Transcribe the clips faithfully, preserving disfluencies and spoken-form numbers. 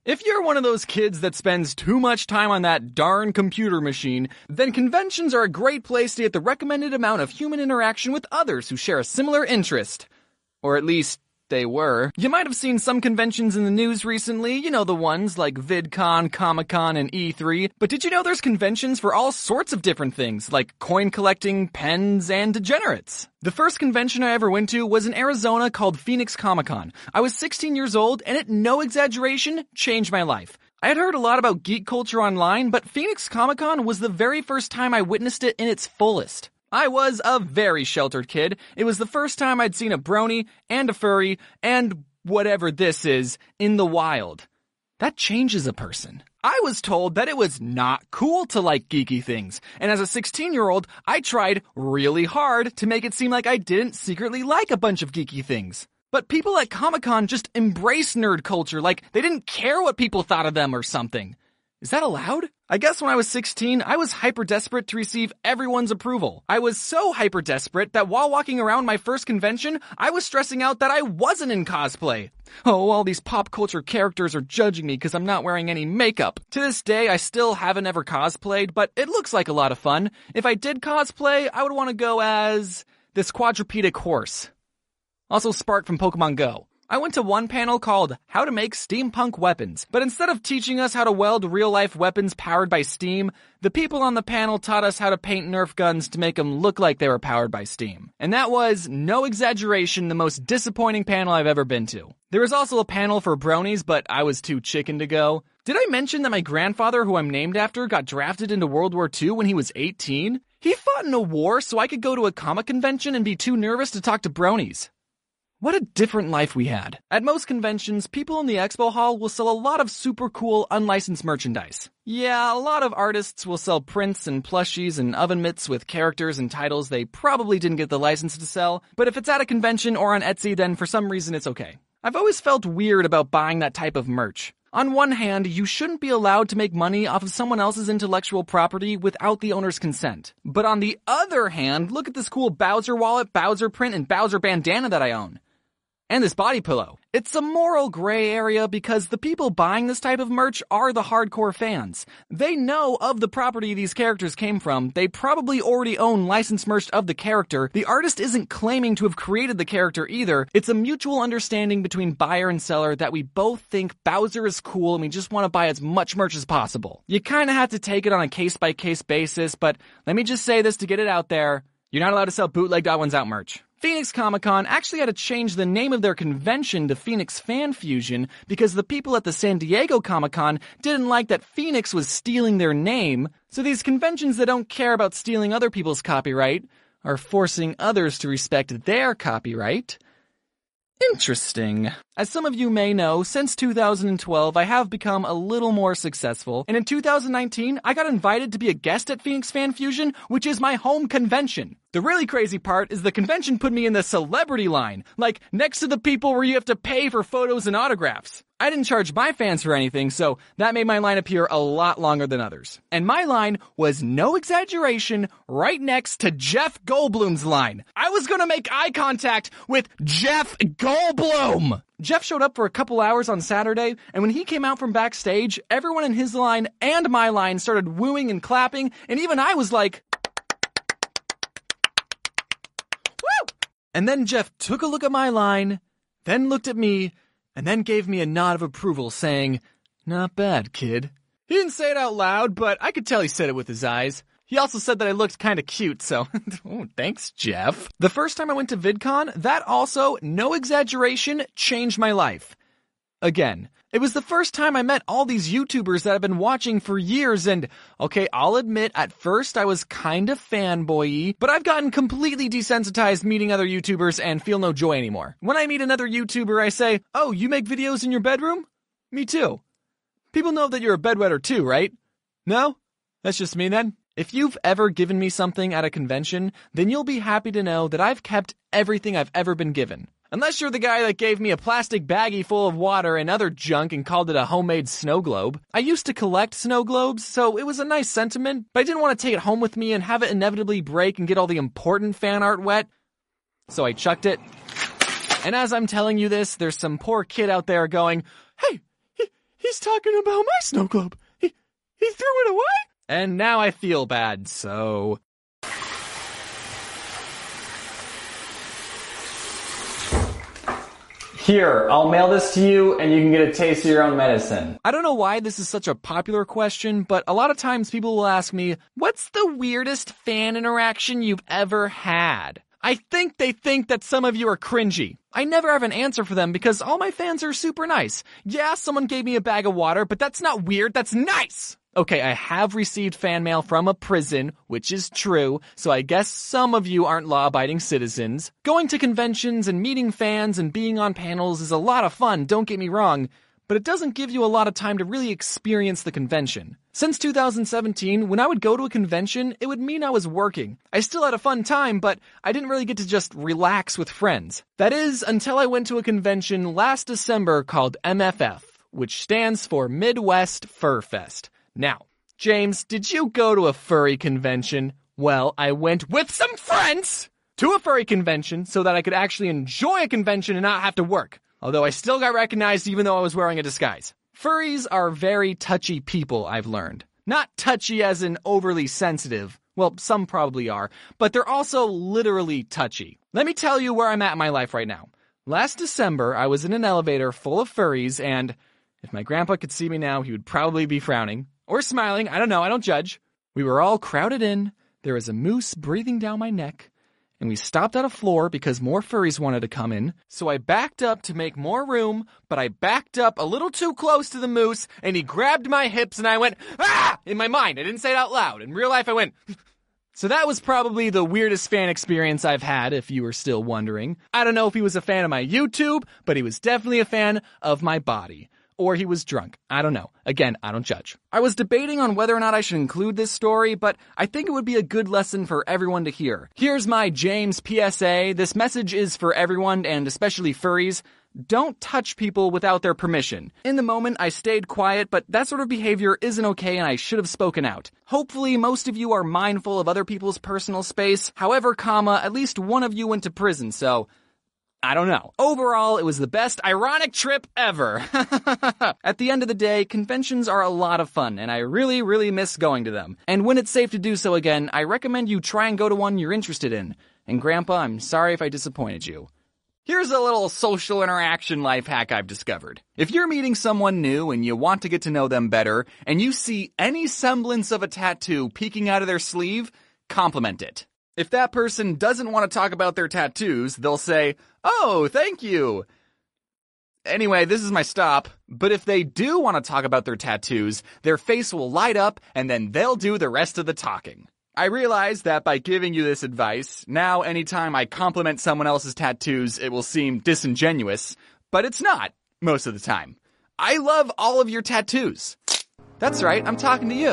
If you're one of those kids that spends too much time on that darn computer machine, then conventions are a great place to get the recommended amount of human interaction with others who share a similar interest. Or at least, they were. You might have seen some conventions in the news recently, you know the ones like VidCon, Comic-Con, and E three, but did you know there's conventions for all sorts of different things, like coin collecting, pens, and degenerates? The first convention I ever went to was in Arizona called Phoenix Comic-Con. I was sixteen years old, and it, no exaggeration, changed my life. I had heard a lot about geek culture online, but Phoenix Comic-Con was the very first time I witnessed it in its fullest. I was a very sheltered kid. It was the first time I'd seen a brony and a furry and whatever this is in the wild. That changes a person. I was told that it was not cool to like geeky things, and as a sixteen-year-old, I tried really hard to make it seem like I didn't secretly like a bunch of geeky things. But people at Comic-Con just embrace nerd culture like they didn't care what people thought of them or something. Is that allowed? I guess when I was sixteen, I was hyper-desperate to receive everyone's approval. I was so hyper-desperate that while walking around my first convention, I was stressing out that I wasn't in cosplay. Oh, all these pop culture characters are judging me because I'm not wearing any makeup. To this day, I still haven't ever cosplayed, but it looks like a lot of fun. If I did cosplay, I would want to go as this quadrupedic horse. Also Spark from Pokemon Go. I went to one panel called How to Make Steampunk Weapons, but instead of teaching us how to weld real-life weapons powered by steam, the people on the panel taught us how to paint Nerf guns to make them look like they were powered by steam. And that was, no exaggeration, the most disappointing panel I've ever been to. There was also a panel for bronies, but I was too chicken to go. Did I mention that my grandfather, who I'm named after, got drafted into World War Two when he was eighteen? He fought in a war so I could go to a comic convention and be too nervous to talk to bronies. What a different life we had. At most conventions, people in the expo hall will sell a lot of super cool unlicensed merchandise. Yeah, a lot of artists will sell prints and plushies and oven mitts with characters and titles they probably didn't get the license to sell, but if it's at a convention or on Etsy, then for some reason it's okay. I've always felt weird about buying that type of merch. On one hand, you shouldn't be allowed to make money off of someone else's intellectual property without the owner's consent. But on the other hand, look at this cool Bowser wallet, Bowser print, and Bowser bandana that I own. And this body pillow. It's a moral gray area because the people buying this type of merch are the hardcore fans. They know of the property these characters came from. They probably already own licensed merch of the character. The artist isn't claiming to have created the character either. It's a mutual understanding between buyer and seller that we both think Bowser is cool and we just want to buy as much merch as possible. You kind of have to take it on a case-by-case basis, but let me just say this to get it out there. You're not allowed to sell bootleg Dot Ones Out merch. Phoenix Comic-Con actually had to change the name of their convention to Phoenix Fan Fusion because the people at the San Diego Comic-Con didn't like that Phoenix was stealing their name, so these conventions that don't care about stealing other people's copyright are forcing others to respect their copyright. Interesting. As some of you may know, since two thousand twelve, I have become a little more successful, and in two thousand nineteen, I got invited to be a guest at Phoenix Fan Fusion, which is my home convention. The really crazy part is the convention put me in the celebrity line, like next to the people where you have to pay for photos and autographs. I didn't charge my fans for anything, so that made my line appear a lot longer than others. And my line was, no exaggeration, right next to Jeff Goldblum's line. I was gonna make eye contact with Jeff Goldblum! Jeff showed up for a couple hours on Saturday, and when he came out from backstage, everyone in his line and my line started wooing and clapping, and even I was like, woo! And then Jeff took a look at my line, then looked at me, and then gave me a nod of approval, saying, "Not bad, kid." He didn't say it out loud, but I could tell he said it with his eyes. He also said that I looked kinda cute, so oh, thanks, Jeff. The first time I went to VidCon, that also, no exaggeration, changed my life. Again, it was the first time I met all these YouTubers that I've been watching for years, and okay, I'll admit, at first I was kind of fanboy-y, but I've gotten completely desensitized meeting other YouTubers and feel no joy anymore. When I meet another YouTuber, I say, "Oh, you make videos in your bedroom? Me too." People know that you're a bedwetter too, right? No? That's just me then? If you've ever given me something at a convention, then you'll be happy to know that I've kept everything I've ever been given. Unless you're the guy that gave me a plastic baggie full of water and other junk and called it a homemade snow globe. I used to collect snow globes, so it was a nice sentiment, but I didn't want to take it home with me and have it inevitably break and get all the important fan art wet. So I chucked it. And as I'm telling you this, there's some poor kid out there going, "Hey, he, he's talking about my snow globe. He, he threw it away? And now I feel bad, so... Here, I'll mail this to you and you can get a taste of your own medicine. I don't know why this is such a popular question, but a lot of times people will ask me, what's the weirdest fan interaction you've ever had? I think they think that some of you are cringy. I never have an answer for them because all my fans are super nice. Yeah, someone gave me a bag of water, but that's not weird, that's nice! Okay, I have received fan mail from a prison, which is true, so I guess some of you aren't law-abiding citizens. Going to conventions and meeting fans and being on panels is a lot of fun, don't get me wrong, but it doesn't give you a lot of time to really experience the convention. Since two thousand seventeen, when I would go to a convention, it would mean I was working. I still had a fun time, but I didn't really get to just relax with friends. That is, until I went to a convention last December called M F F, which stands for Midwest Fur Fest. Now, James, did you go to a furry convention? Well, I went with some friends to a furry convention so that I could actually enjoy a convention and not have to work. Although I still got recognized even though I was wearing a disguise. Furries are very touchy people, I've learned. Not touchy as in overly sensitive. Well, some probably are, but they're also literally touchy. Let me tell you where I'm at in my life right now. Last December, I was in an elevator full of furries and if my grandpa could see me now, he would probably be frowning. Or smiling, I don't know, I don't judge. We were all crowded in, there was a moose breathing down my neck, and we stopped at a floor because more furries wanted to come in. So I backed up to make more room, but I backed up a little too close to the moose, and he grabbed my hips and I went, ah! In my mind, I didn't say it out loud. In real life, I went... So that was probably the weirdest fan experience I've had, if you were still wondering. I don't know if he was a fan of my YouTube, but he was definitely a fan of my body. Or he was drunk. I don't know. Again, I don't judge. I was debating on whether or not I should include this story, but I think it would be a good lesson for everyone to hear. Here's my James P S A. This message is for everyone, and especially furries. Don't touch people without their permission. In the moment, I stayed quiet, but that sort of behavior isn't okay and I should have spoken out. Hopefully, most of you are mindful of other people's personal space. However, comma, at least one of you went to prison, so... I don't know. Overall, it was the best ironic trip ever. At the end of the day, conventions are a lot of fun, and I really, really miss going to them. And when it's safe to do so again, I recommend you try and go to one you're interested in. And Grandpa, I'm sorry if I disappointed you. Here's a little social interaction life hack I've discovered. If you're meeting someone new and you want to get to know them better, and you see any semblance of a tattoo peeking out of their sleeve, compliment it. If that person doesn't want to talk about their tattoos, they'll say, "Oh, thank you." Anyway, this is my stop. But if they do want to talk about their tattoos, their face will light up and then they'll do the rest of the talking. I realize that by giving you this advice, now anytime I compliment someone else's tattoos, it will seem disingenuous, but it's not, most of the time. I love all of your tattoos. That's right, I'm talking to you.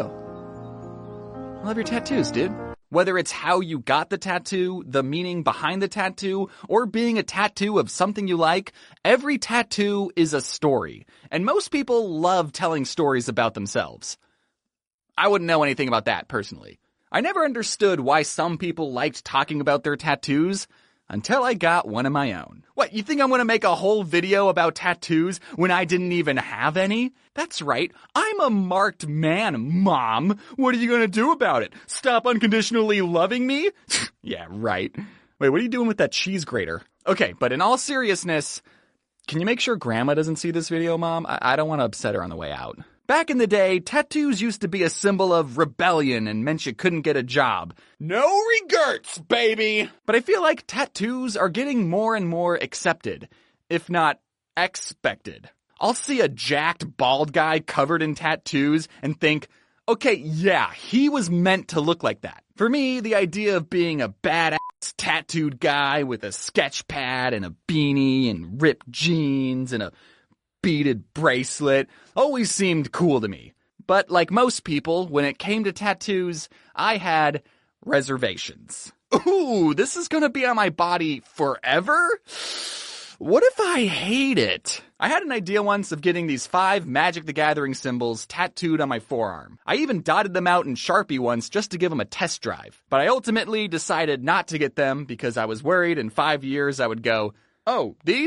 I love your tattoos, dude. Whether it's how you got the tattoo, the meaning behind the tattoo, or being a tattoo of something you like, every tattoo is a story. And most people love telling stories about themselves. I wouldn't know anything about that, personally. I never understood why some people liked talking about their tattoos until I got one of my own. What, you think I'm gonna make a whole video about tattoos when I didn't even have any? That's right, I'm a marked man, Mom. What are you gonna do about it? Stop unconditionally loving me? Yeah, right. Wait, what are you doing with that cheese grater? Okay, but in all seriousness, can you make sure Grandma doesn't see this video, Mom? I, I don't want to upset her on the way out. Back in the day, tattoos used to be a symbol of rebellion and meant you couldn't get a job. No regrets, baby! But I feel like tattoos are getting more and more accepted, if not expected. I'll see a jacked bald guy covered in tattoos and think, okay, yeah, he was meant to look like that. For me, the idea of being a badass tattooed guy with a sketch pad and a beanie and ripped jeans and a beaded bracelet always seemed cool to me. But like most people, when it came to tattoos, I had reservations. Ooh, this is gonna be on my body forever? What if I hate it? I had an idea once of getting these five Magic the Gathering symbols tattooed on my forearm. I even dotted them out in Sharpie once just to give them a test drive. But I ultimately decided not to get them because I was worried in five years I would go, oh, these?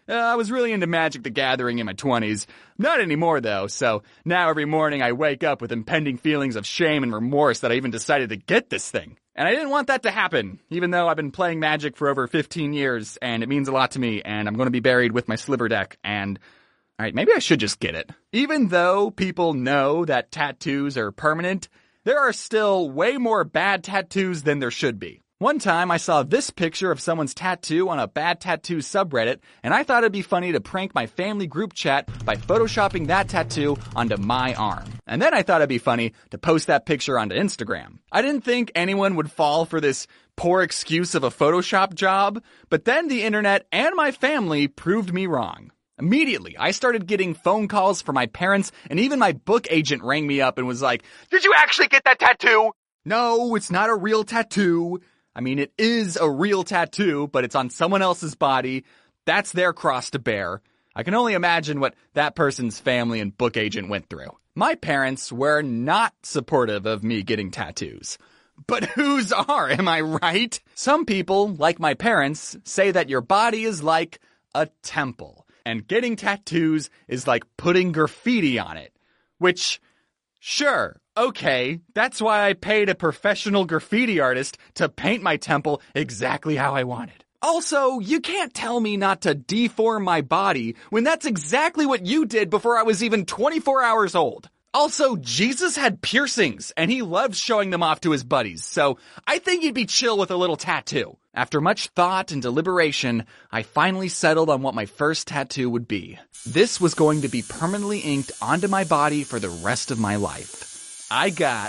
Uh, I was really into Magic the Gathering in my twenties. Not anymore, though, so now every morning I wake up with impending feelings of shame and remorse that I even decided to get this thing. And I didn't want that to happen, even though I've been playing Magic for over fifteen years, and it means a lot to me, and I'm going to be buried with my sliver deck, and... Alright, maybe I should just get it. Even though people know that tattoos are permanent, there are still way more bad tattoos than there should be. One time I saw this picture of someone's tattoo on a bad tattoo subreddit, and I thought it'd be funny to prank my family group chat by photoshopping that tattoo onto my arm. And then I thought it'd be funny to post that picture onto Instagram. I didn't think anyone would fall for this poor excuse of a Photoshop job, but then the internet and my family proved me wrong. Immediately, I started getting phone calls from my parents, and even my book agent rang me up and was like, "Did you actually get that tattoo?" No, it's not a real tattoo. I mean, it is a real tattoo, but it's on someone else's body. That's their cross to bear. I can only imagine what that person's family and book agent went through. My parents were not supportive of me getting tattoos. But whose are, am I right? Some people, like my parents, say that your body is like a temple. And getting tattoos is like putting graffiti on it. Which, sure, okay, that's why I paid a professional graffiti artist to paint my temple exactly how I wanted. Also, you can't tell me not to deform my body when that's exactly what you did before I was even twenty-four hours old. Also, Jesus had piercings, and he loved showing them off to his buddies, so I think he'd be chill with a little tattoo. After much thought and deliberation, I finally settled on what my first tattoo would be. This was going to be permanently inked onto my body for the rest of my life. I got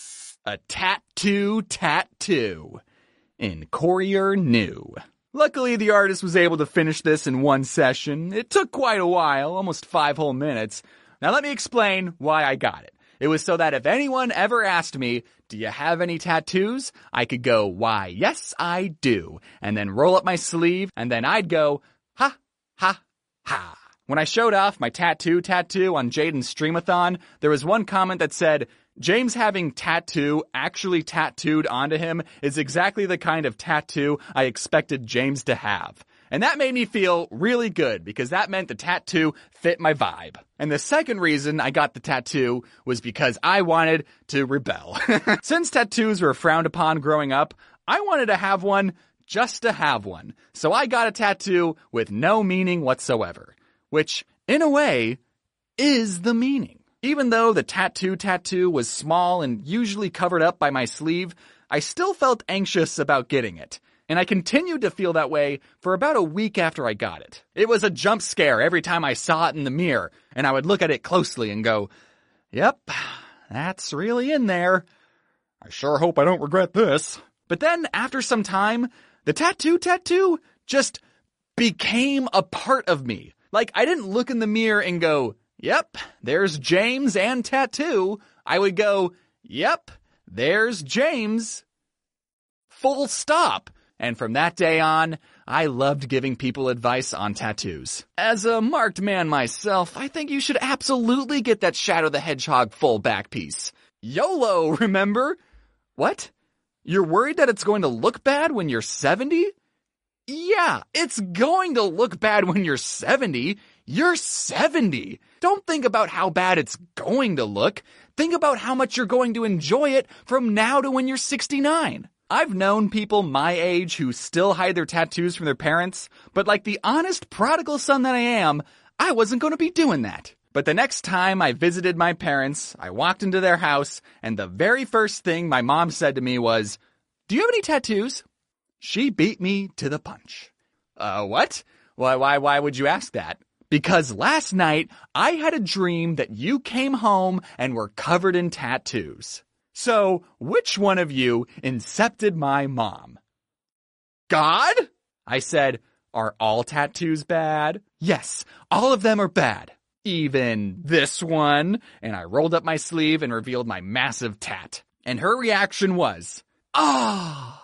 a tattoo tattoo in Courier New. Luckily, the artist was able to finish this in one session. It took quite a while, almost five whole minutes. Now let me explain why I got it. It was so that if anyone ever asked me, "Do you have any tattoos?" I could go, "Why, yes, I do," and then roll up my sleeve, and then I'd go, "Ha, ha, ha." When I showed off my tattoo tattoo on Jaden's Streamathon, there was one comment that said, "James having tattoo actually tattooed onto him is exactly the kind of tattoo I expected James to have." And that made me feel really good because that meant the tattoo fit my vibe. And the second reason I got the tattoo was because I wanted to rebel. Since tattoos were frowned upon growing up, I wanted to have one just to have one. So I got a tattoo with no meaning whatsoever, which, in a way, is the meaning. Even though the tattoo tattoo was small and usually covered up by my sleeve, I still felt anxious about getting it. And I continued to feel that way for about a week after I got it. It was a jump scare every time I saw it in the mirror, and I would look at it closely and go, "Yep, that's really in there. I sure hope I don't regret this." But then, after some time, the tattoo tattoo just became a part of me. Like, I didn't look in the mirror and go, "Yep, there's James and tattoo." I would go, "Yep, there's James. Full stop." And from that day on, I loved giving people advice on tattoos. As a marked man myself, I think you should absolutely get that Shadow the Hedgehog full back piece. YOLO, remember? What? You're worried that it's going to look bad when you're seventy? Yeah, it's going to look bad when you're seventy. You're seventy. Don't think about how bad it's going to look. Think about how much you're going to enjoy it from now to when you're sixty-nine. I've known people my age who still hide their tattoos from their parents, but like the honest prodigal son that I am, I wasn't going to be doing that. But the next time I visited my parents, I walked into their house, and the very first thing my mom said to me was, "Do you have any tattoos?" She beat me to the punch. Uh, what? Why, why, why would you ask that? Because last night, I had a dream that you came home and were covered in tattoos. So, which one of you incepted my mom? God? I said, "Are all tattoos bad?" "Yes, all of them are bad. Even this one." And I rolled up my sleeve and revealed my massive tat. And her reaction was, "Ah."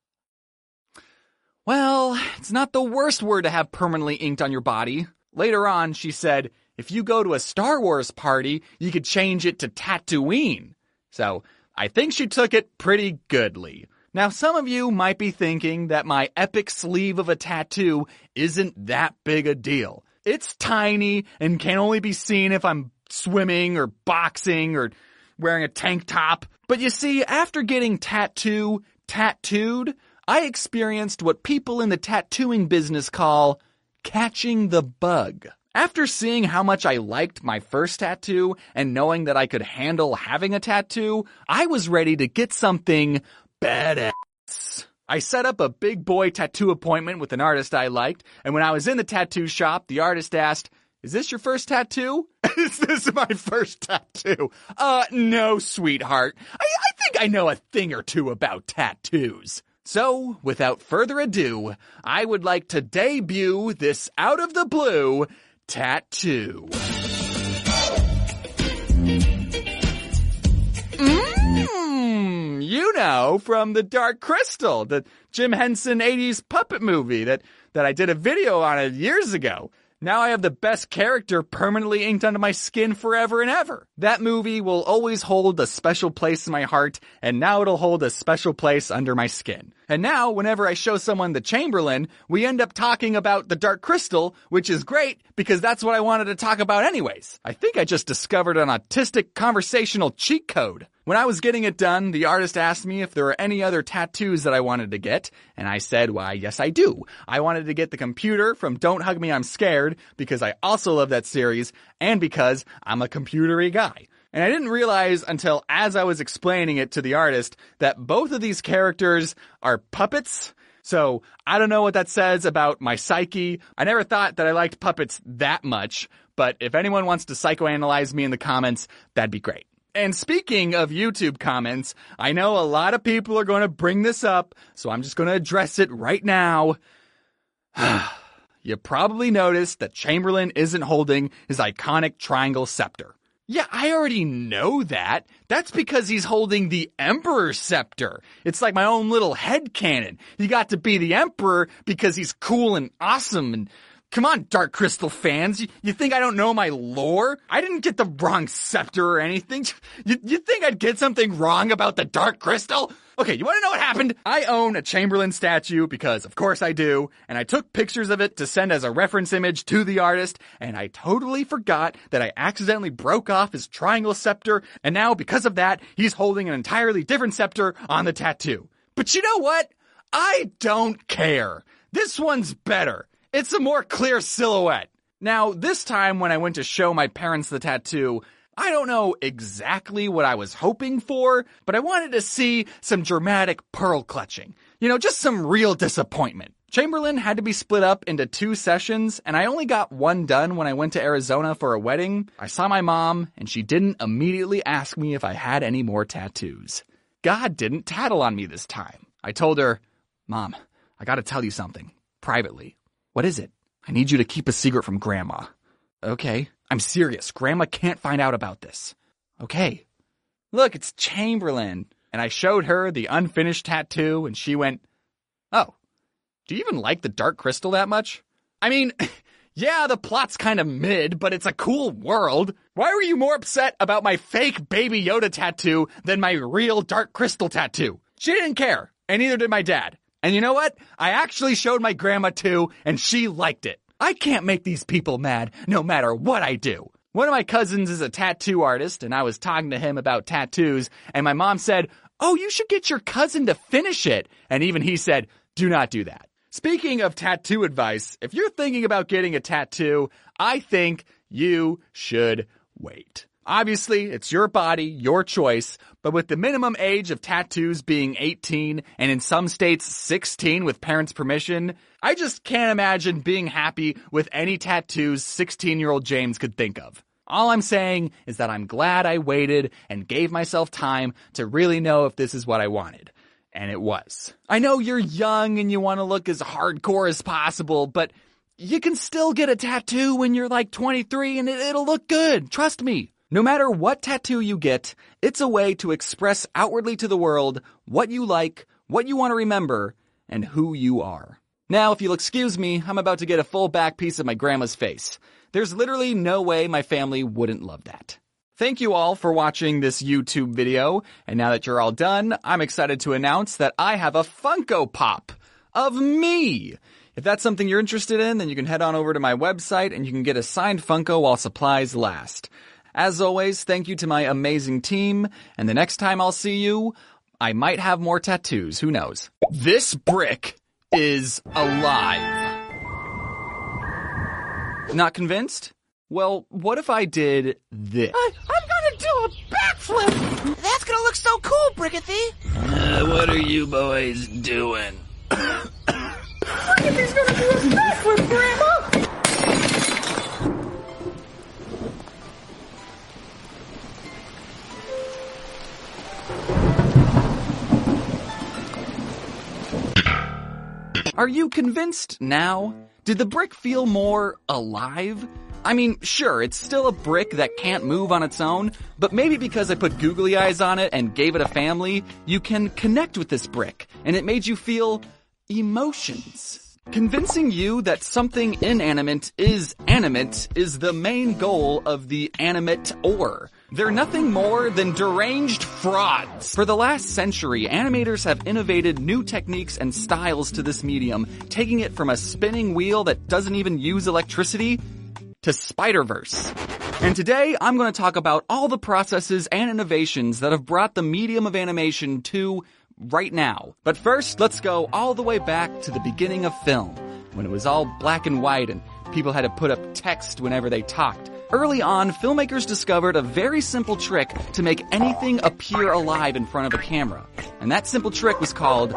Well, it's not the worst word to have permanently inked on your body. Later on, she said, if you go to a Star Wars party, you could change it to Tatooine. So, I think she took it pretty goodly. Now, some of you might be thinking that my epic sleeve of a tattoo isn't that big a deal. It's tiny and can only be seen if I'm swimming or boxing or wearing a tank top. But you see, after getting tattoo tattooed, I experienced what people in the tattooing business call catching the bug. After seeing how much I liked my first tattoo and knowing that I could handle having a tattoo, I was ready to get something badass. I set up a big boy tattoo appointment with an artist I liked, and when I was in the tattoo shop, the artist asked, "Is this your first tattoo?" "Is this my first tattoo?" Uh, no, sweetheart. I, I think I know a thing or two about tattoos. So, without further ado, I would like to debut this out-of-the-blue tattoo. Mmm, you know, from The Dark Crystal, the Jim Henson eighties puppet movie that, that I did a video on it years ago. Now I have the best character permanently inked onto my skin forever and ever. That movie will always hold a special place in my heart, and now it'll hold a special place under my skin. And now, whenever I show someone the Chamberlain, we end up talking about The Dark Crystal, which is great because that's what I wanted to talk about anyways. I think I just discovered an autistic conversational cheat code. When I was getting it done, the artist asked me if there were any other tattoos that I wanted to get, and I said, why, yes I do. I wanted to get the computer from Don't Hug Me, I'm Scared, because I also love that series, and because I'm a computery guy. And I didn't realize until as I was explaining it to the artist that both of these characters are puppets. So I don't know what that says about my psyche. I never thought that I liked puppets that much, but if anyone wants to psychoanalyze me in the comments, that'd be great. And speaking of YouTube comments, I know a lot of people are going to bring this up, so I'm just going to address it right now. You probably noticed that Chamberlain isn't holding his iconic triangle scepter. Yeah, I already know that. That's because he's holding the Emperor's scepter. It's like my own little headcanon. He got to be the Emperor because he's cool and awesome and... Come on, Dark Crystal fans. You, you think I don't know my lore? I didn't get the wrong scepter or anything. You, you think I'd get something wrong about the Dark Crystal? Okay, you want to know what happened? I own a Chamberlain statue because, of course, I do. And I took pictures of it to send as a reference image to the artist. And I totally forgot that I accidentally broke off his triangle scepter. And now, because of that, he's holding an entirely different scepter on the tattoo. But you know what? I don't care. This one's better. It's a more clear silhouette. Now, this time when I went to show my parents the tattoo, I don't know exactly what I was hoping for, but I wanted to see some dramatic pearl clutching. You know, just some real disappointment. Chamberlain had to be split up into two sessions, and I only got one done when I went to Arizona for a wedding. I saw my mom, and she didn't immediately ask me if I had any more tattoos. God didn't tattle on me this time. I told her, "Mom, I gotta tell you something, privately." "What is it?" "I need you to keep a secret from Grandma." "Okay." "I'm serious. Grandma can't find out about this." "Okay." "Look, it's Chamberlain." And I showed her the unfinished tattoo, and she went, "Oh, do you even like the Dark Crystal that much?" I mean, yeah, the plot's kind of mid, but it's a cool world. Why were you more upset about my fake Baby Yoda tattoo than my real Dark Crystal tattoo? She didn't care, and neither did my dad. And you know what? I actually showed my grandma too, and she liked it. I can't make these people mad, no matter what I do. One of my cousins is a tattoo artist, and I was talking to him about tattoos, and my mom said, "Oh, you should get your cousin to finish it." And even he said, "Do not do that." Speaking of tattoo advice, if you're thinking about getting a tattoo, I think you should wait. Obviously, it's your body, your choice, but with the minimum age of tattoos being eighteen and in some states sixteen with parents' permission, I just can't imagine being happy with any tattoos sixteen-year-old James could think of. All I'm saying is that I'm glad I waited and gave myself time to really know if this is what I wanted. And it was. I know you're young and you want to look as hardcore as possible, but you can still get a tattoo when you're like twenty-three and it, it'll look good. Trust me. No matter what tattoo you get, it's a way to express outwardly to the world what you like, what you want to remember, and who you are. Now, if you'll excuse me, I'm about to get a full back piece of my grandma's face. There's literally no way my family wouldn't love that. Thank you all for watching this YouTube video, and now that you're all done, I'm excited to announce that I have a Funko Pop of me. If that's something you're interested in, then you can head on over to my website and you can get a signed Funko while supplies last. As always, thank you to my amazing team, and the next time I'll see you, I might have more tattoos, who knows. This brick is alive. Not convinced? Well, what if I did this? I, I'm gonna do a backflip! That's gonna look so cool, Brickathy! Uh, what are you boys doing? Brickathy's gonna do a backflip, Grandma! Are you convinced now? Did the brick feel more alive? I mean, sure, it's still a brick that can't move on its own, but maybe because I put googly eyes on it and gave it a family, you can connect with this brick, and it made you feel emotions. Convincing you that something inanimate is animate is the main goal of the animate-or. They're nothing more than deranged frauds. For the last century, animators have innovated new techniques and styles to this medium, taking it from a spinning wheel that doesn't even use electricity to Spider-Verse. And today, I'm going to talk about all the processes and innovations that have brought the medium of animation to right now. But first, let's go all the way back to the beginning of film, when it was all black and white and people had to put up text whenever they talked. Early on, filmmakers discovered a very simple trick to make anything appear alive in front of a camera. And that simple trick was called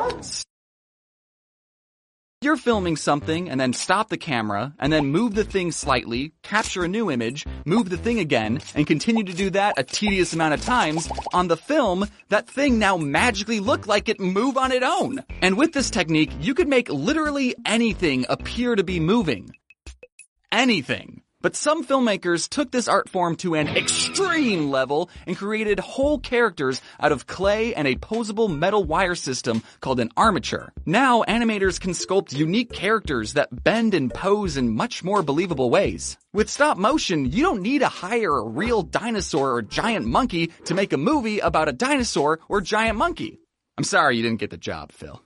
You're filming something and then stop the camera and then move the thing slightly, capture a new image, move the thing again, and continue to do that a tedious amount of times. On the film, that thing now magically looked like it move on its own. And with this technique, you could make literally anything appear to be moving. Anything. But some filmmakers took this art form to an extreme level and created whole characters out of clay and a posable metal wire system called an armature. Now, animators can sculpt unique characters that bend and pose in much more believable ways. With stop motion, you don't need to hire a real dinosaur or giant monkey to make a movie about a dinosaur or giant monkey. I'm sorry you didn't get the job, Phil.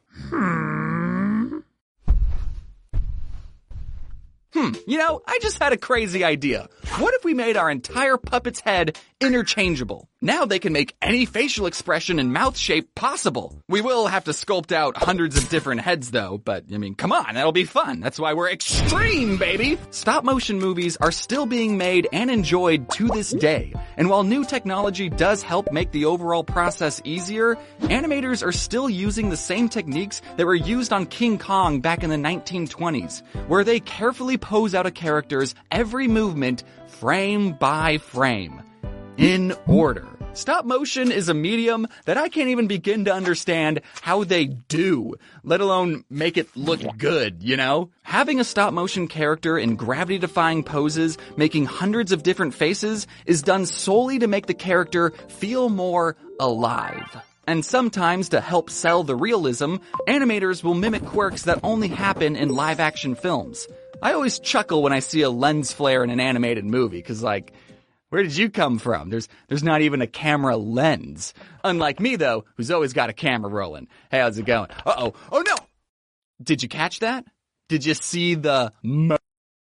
Hmm, you know, I just had a crazy idea. What if we made our entire puppet's head interchangeable? Now they can make any facial expression and mouth shape possible. We will have to sculpt out hundreds of different heads though, but I mean, come on, that'll be fun. That's why we're extreme, baby! Stop motion movies are still being made and enjoyed to this day. And while new technology does help make the overall process easier, animators are still using the same techniques that were used on King Kong back in the nineteen twenties, where they carefully pose out a character's every movement frame by frame, in order. Stop motion is a medium that I can't even begin to understand how they do, let alone make it look good, you know? Having a stop motion character in gravity-defying poses, making hundreds of different faces, is done solely to make the character feel more alive. And sometimes, to help sell the realism, animators will mimic quirks that only happen in live-action films. I always chuckle when I see a lens flare in an animated movie, because, like, where did you come from? There's there's not even a camera lens. Unlike me, though, who's always got a camera rolling. Hey, how's it going? Uh-oh. Oh, no! Did you catch that? Did you see the mo-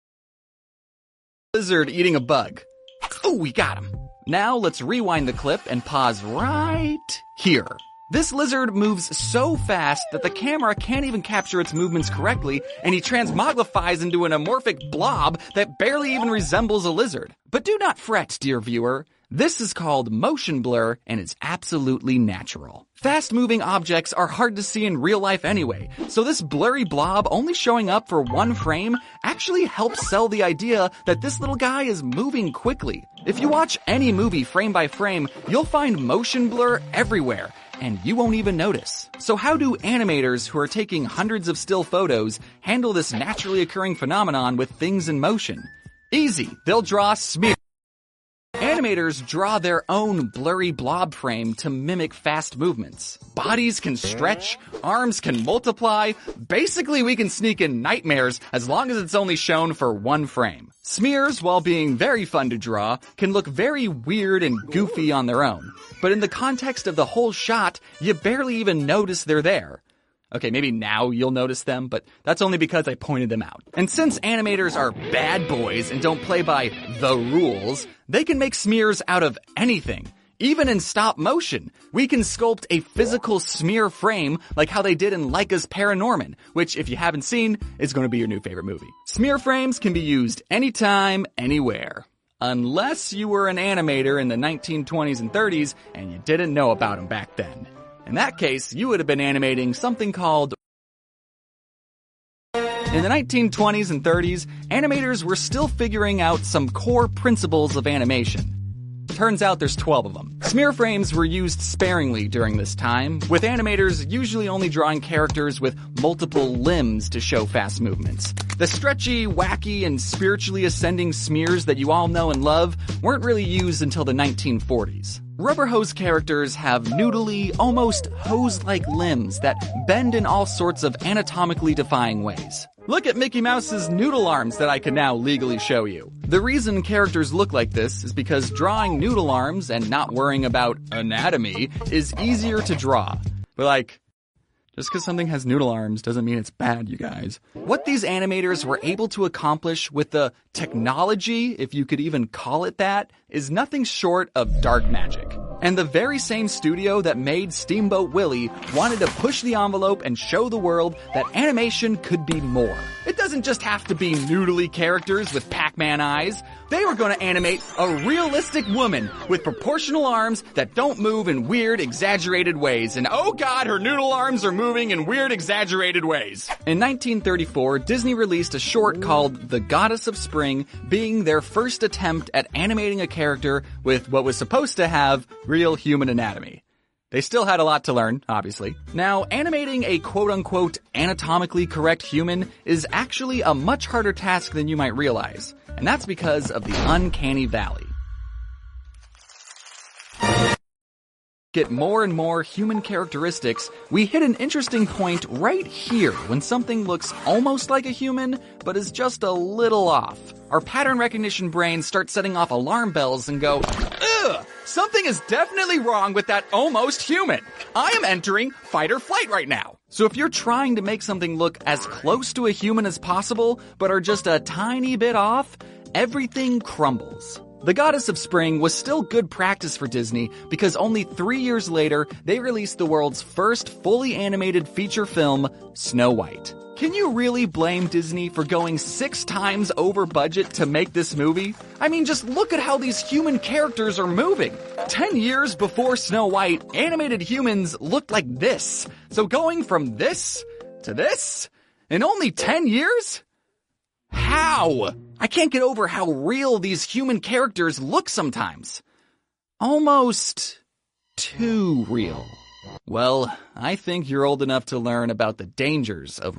lizard eating a bug? Oh, we got him. Now let's rewind the clip and pause right here. This lizard moves so fast that the camera can't even capture its movements correctly, and he transmogrifies into an amorphic blob that barely even resembles a lizard. But do not fret, dear viewer. This is called motion blur, and it's absolutely natural. Fast-moving objects are hard to see in real life anyway, so this blurry blob only showing up for one frame actually helps sell the idea that this little guy is moving quickly. If you watch any movie frame by frame, you'll find motion blur everywhere, and you won't even notice. So how do animators who are taking hundreds of still photos handle this naturally occurring phenomenon with things in motion? Easy. They'll draw smear. Animators draw their own blurry blob frame to mimic fast movements. Bodies can stretch, arms can multiply. Basically, we can sneak in nightmares as long as it's only shown for one frame. Smears, while being very fun to draw, can look very weird and goofy on their own. But in the context of the whole shot, you barely even notice they're there. Okay, maybe now you'll notice them, but that's only because I pointed them out. And since animators are bad boys and don't play by the rules, they can make smears out of anything. Even in stop motion, we can sculpt a physical smear frame like how they did in Leica's Paranorman, which, if you haven't seen, is going to be your new favorite movie. Smear frames can be used anytime, anywhere. Unless you were an animator in the nineteen twenties and thirties and you didn't know about them back then. In that case, you would have been animating something called... In the nineteen twenties and thirties, animators were still figuring out some core principles of animation. Turns out there's twelve of them. Smear frames were used sparingly during this time, with animators usually only drawing characters with multiple limbs to show fast movements. The stretchy, wacky, and spiritually ascending smears that you all know and love weren't really used until the nineteen forties. Rubber hose characters have noodly, almost hose-like limbs that bend in all sorts of anatomically defying ways. Look at Mickey Mouse's noodle arms that I can now legally show you. The reason characters look like this is because drawing noodle arms and not worrying about anatomy is easier to draw. But like, just because something has noodle arms doesn't mean it's bad, you guys. What these animators were able to accomplish with the technology, if you could even call it that, is nothing short of dark magic. And the very same studio that made Steamboat Willie wanted to push the envelope and show the world that animation could be more. It doesn't just have to be noodly characters with Pac-Man eyes. They were going to animate a realistic woman with proportional arms that don't move in weird, exaggerated ways. And oh god, her noodle arms are moving in weird, exaggerated ways. In nineteen thirty-four, Disney released a short called The Goddess of Spring, being their first attempt at animating a character with what was supposed to have real human anatomy. They still had a lot to learn, obviously. Now, animating a quote-unquote anatomically correct human is actually a much harder task than you might realize. And that's because of the uncanny valley. Get more and more human characteristics, we hit an interesting point right here when something looks almost like a human, but is just a little off. Our pattern recognition brains start setting off alarm bells and go, ugh, something is definitely wrong with that almost human. I am entering fight or flight right now. So if you're trying to make something look as close to a human as possible, but are just a tiny bit off, everything crumbles. The Goddess of Spring was still good practice for Disney because only three years later, they released the world's first fully animated feature film, Snow White. Can you really blame Disney for going six times over budget to make this movie? I mean, just look at how these human characters are moving. Ten years before Snow White, animated humans looked like this. So going from this to this in only ten years? How? I can't get over how real these human characters look sometimes. Almost too real. Well, I think you're old enough to learn about the dangers of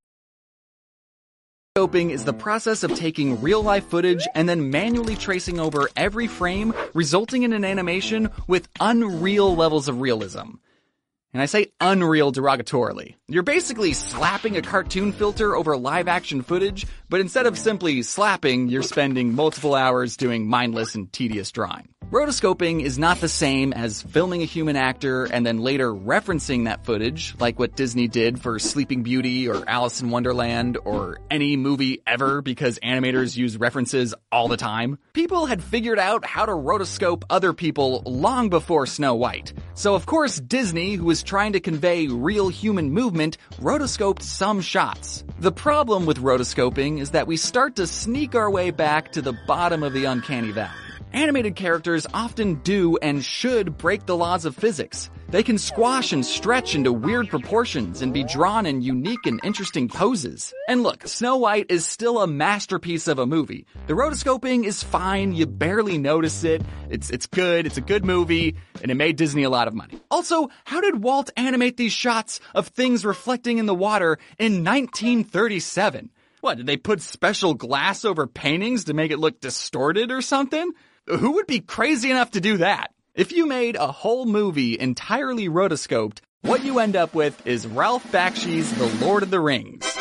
rotoscoping is the process of taking real-life footage and then manually tracing over every frame, resulting in an animation with unreal levels of realism. And I say unreal derogatorily. You're basically slapping a cartoon filter over live-action footage, but instead of simply slapping, you're spending multiple hours doing mindless and tedious drawing. Rotoscoping is not the same as filming a human actor and then later referencing that footage, like what Disney did for Sleeping Beauty or Alice in Wonderland or any movie ever because animators use references all the time. People had figured out how to rotoscope other people long before Snow White. So of course Disney, who was trying to convey real human movement, rotoscoped some shots. The problem with rotoscoping is that we start to sneak our way back to the bottom of the uncanny valley. Animated characters often do and should break the laws of physics. They can squash and stretch into weird proportions and be drawn in unique and interesting poses. And look, Snow White is still a masterpiece of a movie. The rotoscoping is fine, you barely notice it, it's it's good, it's a good movie, and it made Disney a lot of money. Also, how did Walt animate these shots of things reflecting in the water in nineteen thirty-seven? What, did they put special glass over paintings to make it look distorted or something? Who would be crazy enough to do that? If you made a whole movie entirely rotoscoped, what you end up with is Ralph Bakshi's The Lord of the Rings.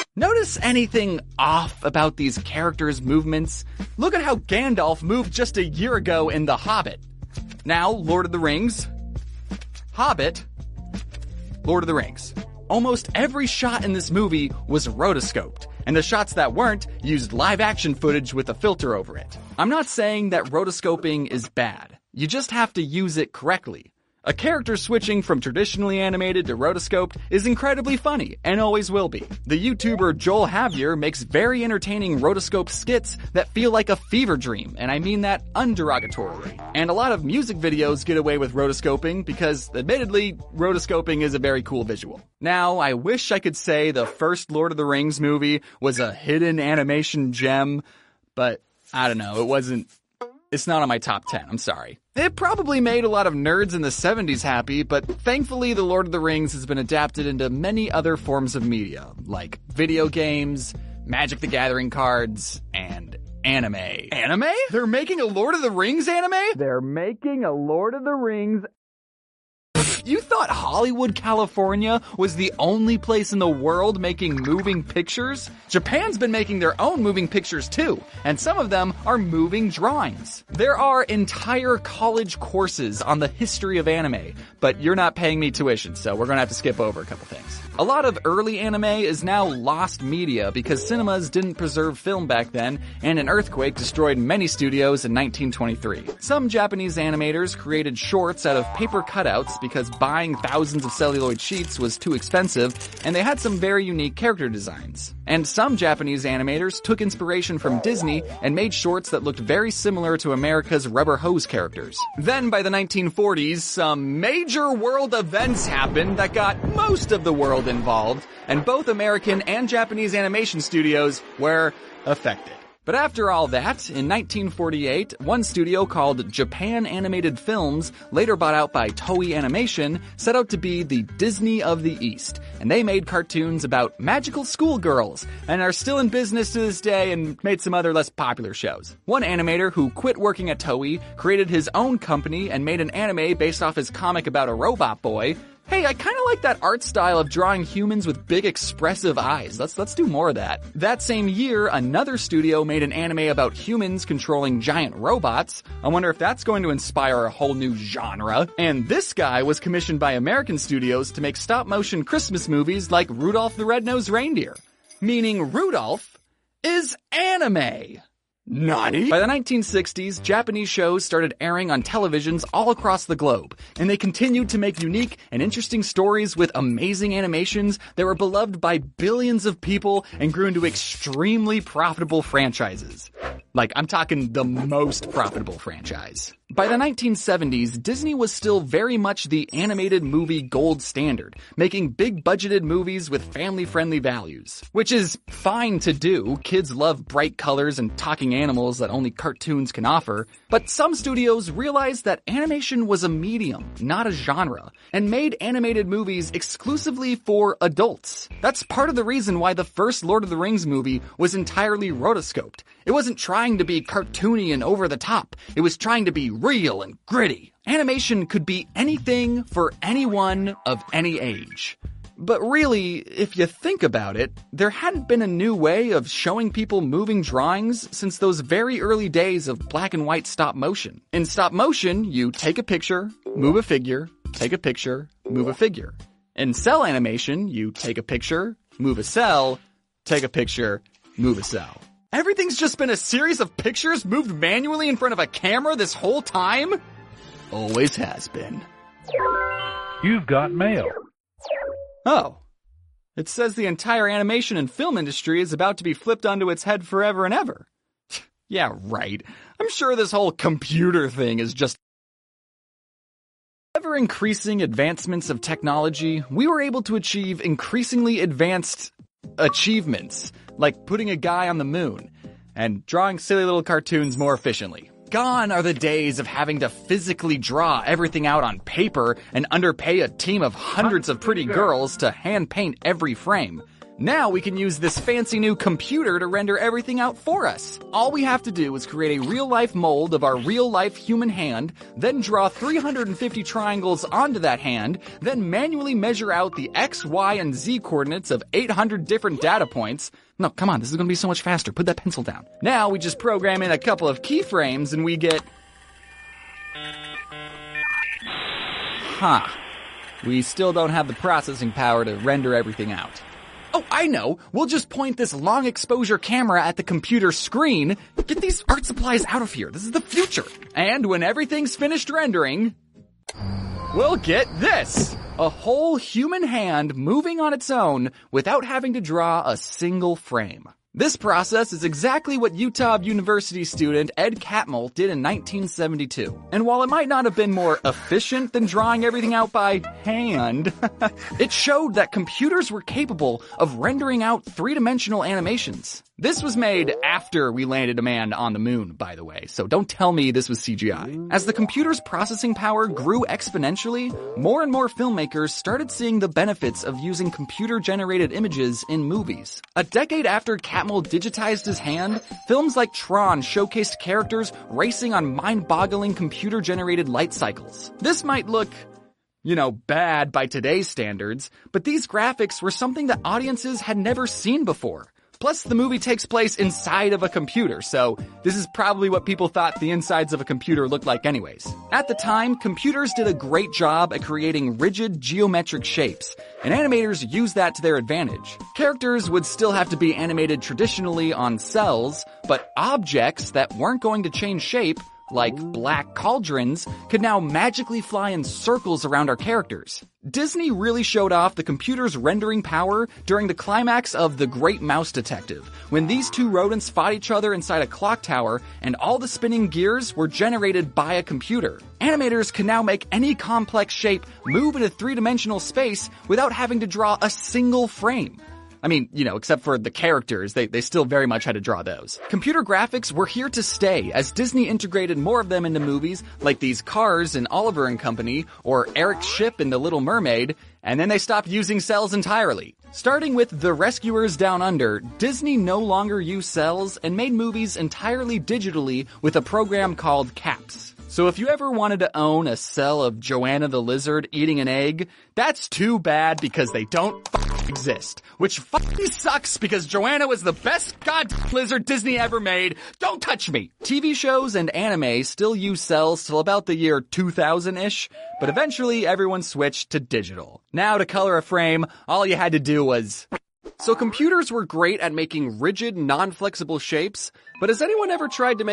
Notice anything off about these characters' movements? Look at how Gandalf moved just a year ago in The Hobbit. Now, Lord of the Rings. Hobbit. Lord of the Rings. Almost every shot in this movie was rotoscoped, and the shots that weren't used live-action footage with a filter over it. I'm not saying that rotoscoping is bad. You just have to use it correctly. A character switching from traditionally animated to rotoscoped is incredibly funny, and always will be. The YouTuber Joel Javier makes very entertaining rotoscope skits that feel like a fever dream, and I mean that underogatorily. And a lot of music videos get away with rotoscoping because, admittedly, rotoscoping is a very cool visual. Now, I wish I could say the first Lord of the Rings movie was a hidden animation gem, but I don't know, it wasn't... It's not on my top ten, I'm sorry. It probably made a lot of nerds in the seventies happy, but thankfully The Lord of the Rings has been adapted into many other forms of media, like video games, Magic the Gathering cards, and anime. Anime? They're making a Lord of the Rings anime? They're making a Lord of the Rings. You thought Hollywood, California was the only place in the world making moving pictures? Japan's been making their own moving pictures too, and some of them are moving drawings. There are entire college courses on the history of anime, but you're not paying me tuition, so we're gonna have to skip over a couple things. A lot of early anime is now lost media because cinemas didn't preserve film back then, and an earthquake destroyed many studios in nineteen twenty-three. Some Japanese animators created shorts out of paper cutouts because buying thousands of celluloid sheets was too expensive, and they had some very unique character designs. And some Japanese animators took inspiration from Disney and made shorts that looked very similar to America's Rubber Hose characters. Then by the nineteen forties, some major world events happened that got most of the world involved, and both American and Japanese animation studios were affected. But after all that, in nineteen forty-eight, one studio called Japan Animated Films, later bought out by Toei Animation, set out to be the Disney of the East, and they made cartoons about magical schoolgirls, and are still in business to this day and made some other less popular shows. One animator who quit working at Toei created his own company and made an anime based off his comic about a robot boy. Hey, I kinda like that art style of drawing humans with big expressive eyes. Let's let's do more of that. That same year, another studio made an anime about humans controlling giant robots. I wonder if that's going to inspire a whole new genre. And this guy was commissioned by American studios to make stop-motion Christmas movies like Rudolph the Red-Nosed Reindeer. Meaning Rudolph is anime. Nani? By the nineteen sixties, Japanese shows started airing on televisions all across the globe, and they continued to make unique and interesting stories with amazing animations that were beloved by billions of people and grew into extremely profitable franchises. Like, I'm talking the most profitable franchise. By the nineteen seventies, Disney was still very much the animated movie gold standard, making big-budgeted movies with family-friendly values. Which is fine to do. Kids love bright colors and talking animals that only cartoons can offer. But some studios realized that animation was a medium, not a genre, and made animated movies exclusively for adults. That's part of the reason why the first Lord of the Rings movie was entirely rotoscoped. It wasn't trying to be cartoony and over the top. It was trying to be real and gritty. Animation could be anything for anyone of any age. But really, if you think about it, there hadn't been a new way of showing people moving drawings since those very early days of black and white stop motion. In stop motion, you take a picture, move a figure, take a picture, move a figure. In cell animation, you take a picture, move a cell, take a picture, move a cell. Everything's just been a series of pictures moved manually in front of a camera this whole time? Always has been. You've got mail. Oh. It says the entire animation and film industry is about to be flipped onto its head forever and ever. Yeah, right. I'm sure this whole computer thing is just... Ever increasing advancements of technology, we were able to achieve increasingly advanced achievements, like putting a guy on the moon, and drawing silly little cartoons more efficiently. Gone are the days of having to physically draw everything out on paper and underpay a team of hundreds of pretty girls to hand paint every frame. Now we can use this fancy new computer to render everything out for us. All we have to do is create a real-life mold of our real-life human hand, then draw three hundred fifty triangles onto that hand, then manually measure out the X, Y, and Z coordinates of eight hundred different data points. No, come on, this is gonna be so much faster. Put that pencil down. Now we just program in a couple of keyframes and we get... Huh. We still don't have the processing power to render everything out. Oh, I know. We'll just point this long exposure camera at the computer screen. Get these art supplies out of here. This is the future. And when everything's finished rendering, we'll get this. A whole human hand moving on its own without having to draw a single frame. This process is exactly what Utah University student Ed Catmull did in nineteen seventy-two. And while it might not have been more efficient than drawing everything out by hand, it showed that computers were capable of rendering out three-dimensional animations. This was made after we landed a man on the moon, by the way, so don't tell me this was C G I. As the computer's processing power grew exponentially, more and more filmmakers started seeing the benefits of using computer-generated images in movies. A decade after Catmull digitized his hand, films like Tron showcased characters racing on mind-boggling computer-generated light cycles. This might look, you know, bad by today's standards, but these graphics were something that audiences had never seen before. Plus, the movie takes place inside of a computer, so this is probably what people thought the insides of a computer looked like anyways. At the time, computers did a great job at creating rigid geometric shapes, and animators used that to their advantage. Characters would still have to be animated traditionally on cells, but objects that weren't going to change shape, like black cauldrons, could now magically fly in circles around our characters. Disney really showed off the computer's rendering power during the climax of The Great Mouse Detective, when these two rodents fought each other inside a clock tower and all the spinning gears were generated by a computer. Animators can now make any complex shape move in a three-dimensional space without having to draw a single frame. I mean, you know, except for the characters, they, they still very much had to draw those. Computer graphics were here to stay as Disney integrated more of them into movies like these cars in Oliver and Company or Eric's ship in The Little Mermaid, and then they stopped using cells entirely. Starting with The Rescuers Down Under, Disney no longer used cells and made movies entirely digitally with a program called CAPS. So if you ever wanted to own a cell of Joanna the Lizard eating an egg, that's too bad because they don't f- exist. Which fucking sucks because Joanna was the best goddamn lizard Disney ever made. Don't touch me! T V shows and anime still use cells till about the year two thousand-ish, but eventually everyone switched to digital. Now to color a frame, all you had to do was... So computers were great at making rigid, non-flexible shapes, but has anyone ever tried to make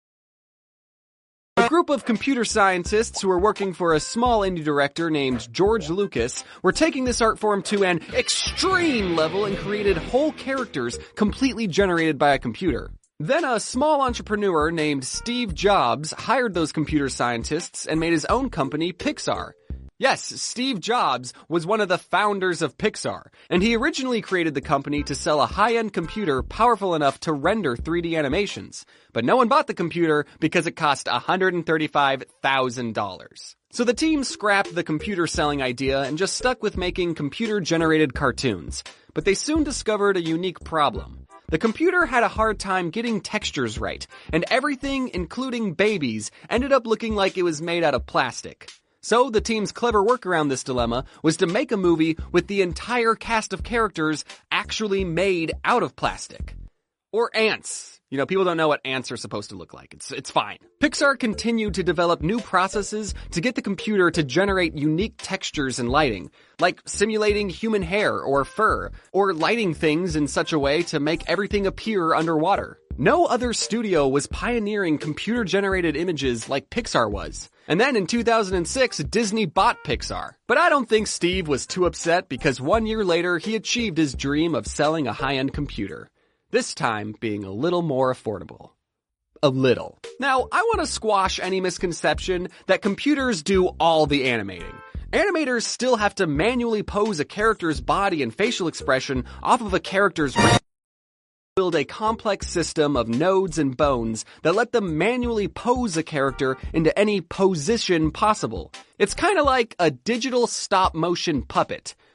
a group of computer scientists who were working for a small indie director named George Lucas were taking this art form to an extreme level and created whole characters completely generated by a computer. Then a small entrepreneur named Steve Jobs hired those computer scientists and made his own company, Pixar. Yes, Steve Jobs was one of the founders of Pixar, and he originally created the company to sell a high-end computer powerful enough to render three D animations. But no one bought the computer because it cost one hundred thirty-five thousand dollars. So the team scrapped the computer selling idea and just stuck with making computer-generated cartoons. But they soon discovered a unique problem. The computer had a hard time getting textures right, and everything, including babies, ended up looking like it was made out of plastic. So the team's clever work around this dilemma was to make a movie with the entire cast of characters actually made out of plastic. Or ants. You know, people don't know what ants are supposed to look like. It's, it's fine. Pixar continued to develop new processes to get the computer to generate unique textures and lighting, like simulating human hair or fur, or lighting things in such a way to make everything appear underwater. No other studio was pioneering computer-generated images like Pixar was. And then in two thousand six, Disney bought Pixar. But I don't think Steve was too upset because one year later, he achieved his dream of selling a high-end computer. This time being a little more affordable. A little. Now, I want to squash any misconception that computers do all the animating. Animators still have to manually pose a character's body and facial expression off of a character's build a complex system of nodes and bones that let them manually pose a character into any position possible. It's kind of like a digital stop-motion puppet,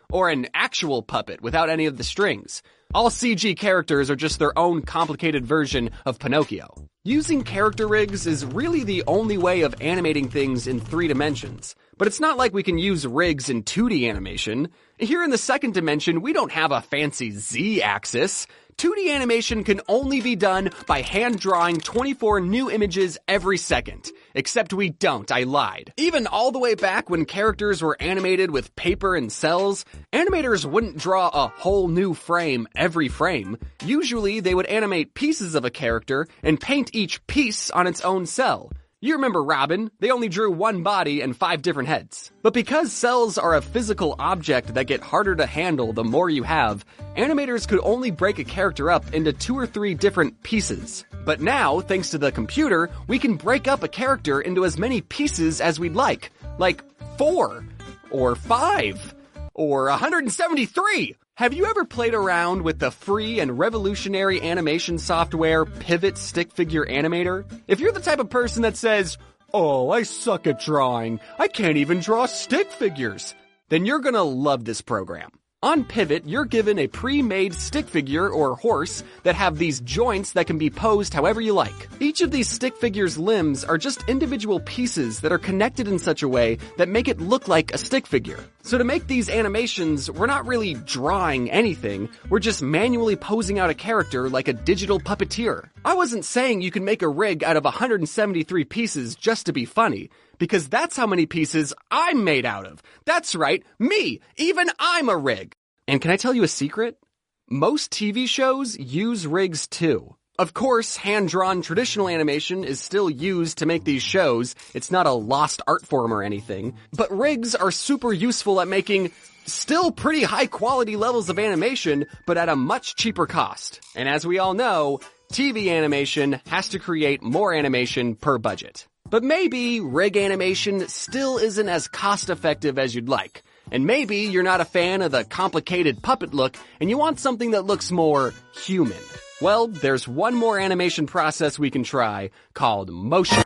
or an actual puppet without any of the strings. All C G characters are just their own complicated version of Pinocchio. Using character rigs is really the only way of animating things in three dimensions. But it's not like we can use rigs in two D animation. Here in the second dimension, we don't have a fancy Z-axis. two D animation can only be done by hand drawing twenty-four new images every second. Except we don't, I lied. Even all the way back when characters were animated with paper and cells, animators wouldn't draw a whole new frame every frame. Usually they would animate pieces of a character and paint each piece on its own cell. You remember Robin, they only drew one body and five different heads. But because cells are a physical object that get harder to handle the more you have, animators could only break a character up into two or three different pieces. But now, thanks to the computer, we can break up a character into as many pieces as we'd like. Like four, or five, or one hundred seventy-three! Have you ever played around with the free and revolutionary animation software Pivot Stick Figure Animator? If you're the type of person that says, "Oh, I suck at drawing, I can't even draw stick figures," then you're gonna love this program. On Pivot, you're given a pre-made stick figure or horse that have these joints that can be posed however you like. Each of these stick figures' limbs are just individual pieces that are connected in such a way that make it look like a stick figure. So to make these animations, we're not really drawing anything, we're just manually posing out a character like a digital puppeteer. I wasn't saying you can make a rig out of one hundred seventy-three pieces just to be funny, because that's how many pieces I'm made out of. That's right, me! Even I'm a rig! And can I tell you a secret? Most T V shows use rigs too. Of course, hand-drawn traditional animation is still used to make these shows. It's not a lost art form or anything. But rigs are super useful at making still pretty high-quality levels of animation, but at a much cheaper cost. And as we all know, T V animation has to create more animation per budget. But maybe rig animation still isn't as cost-effective as you'd like. And maybe you're not a fan of the complicated puppet look and you want something that looks more human. Well, there's one more animation process we can try called motion.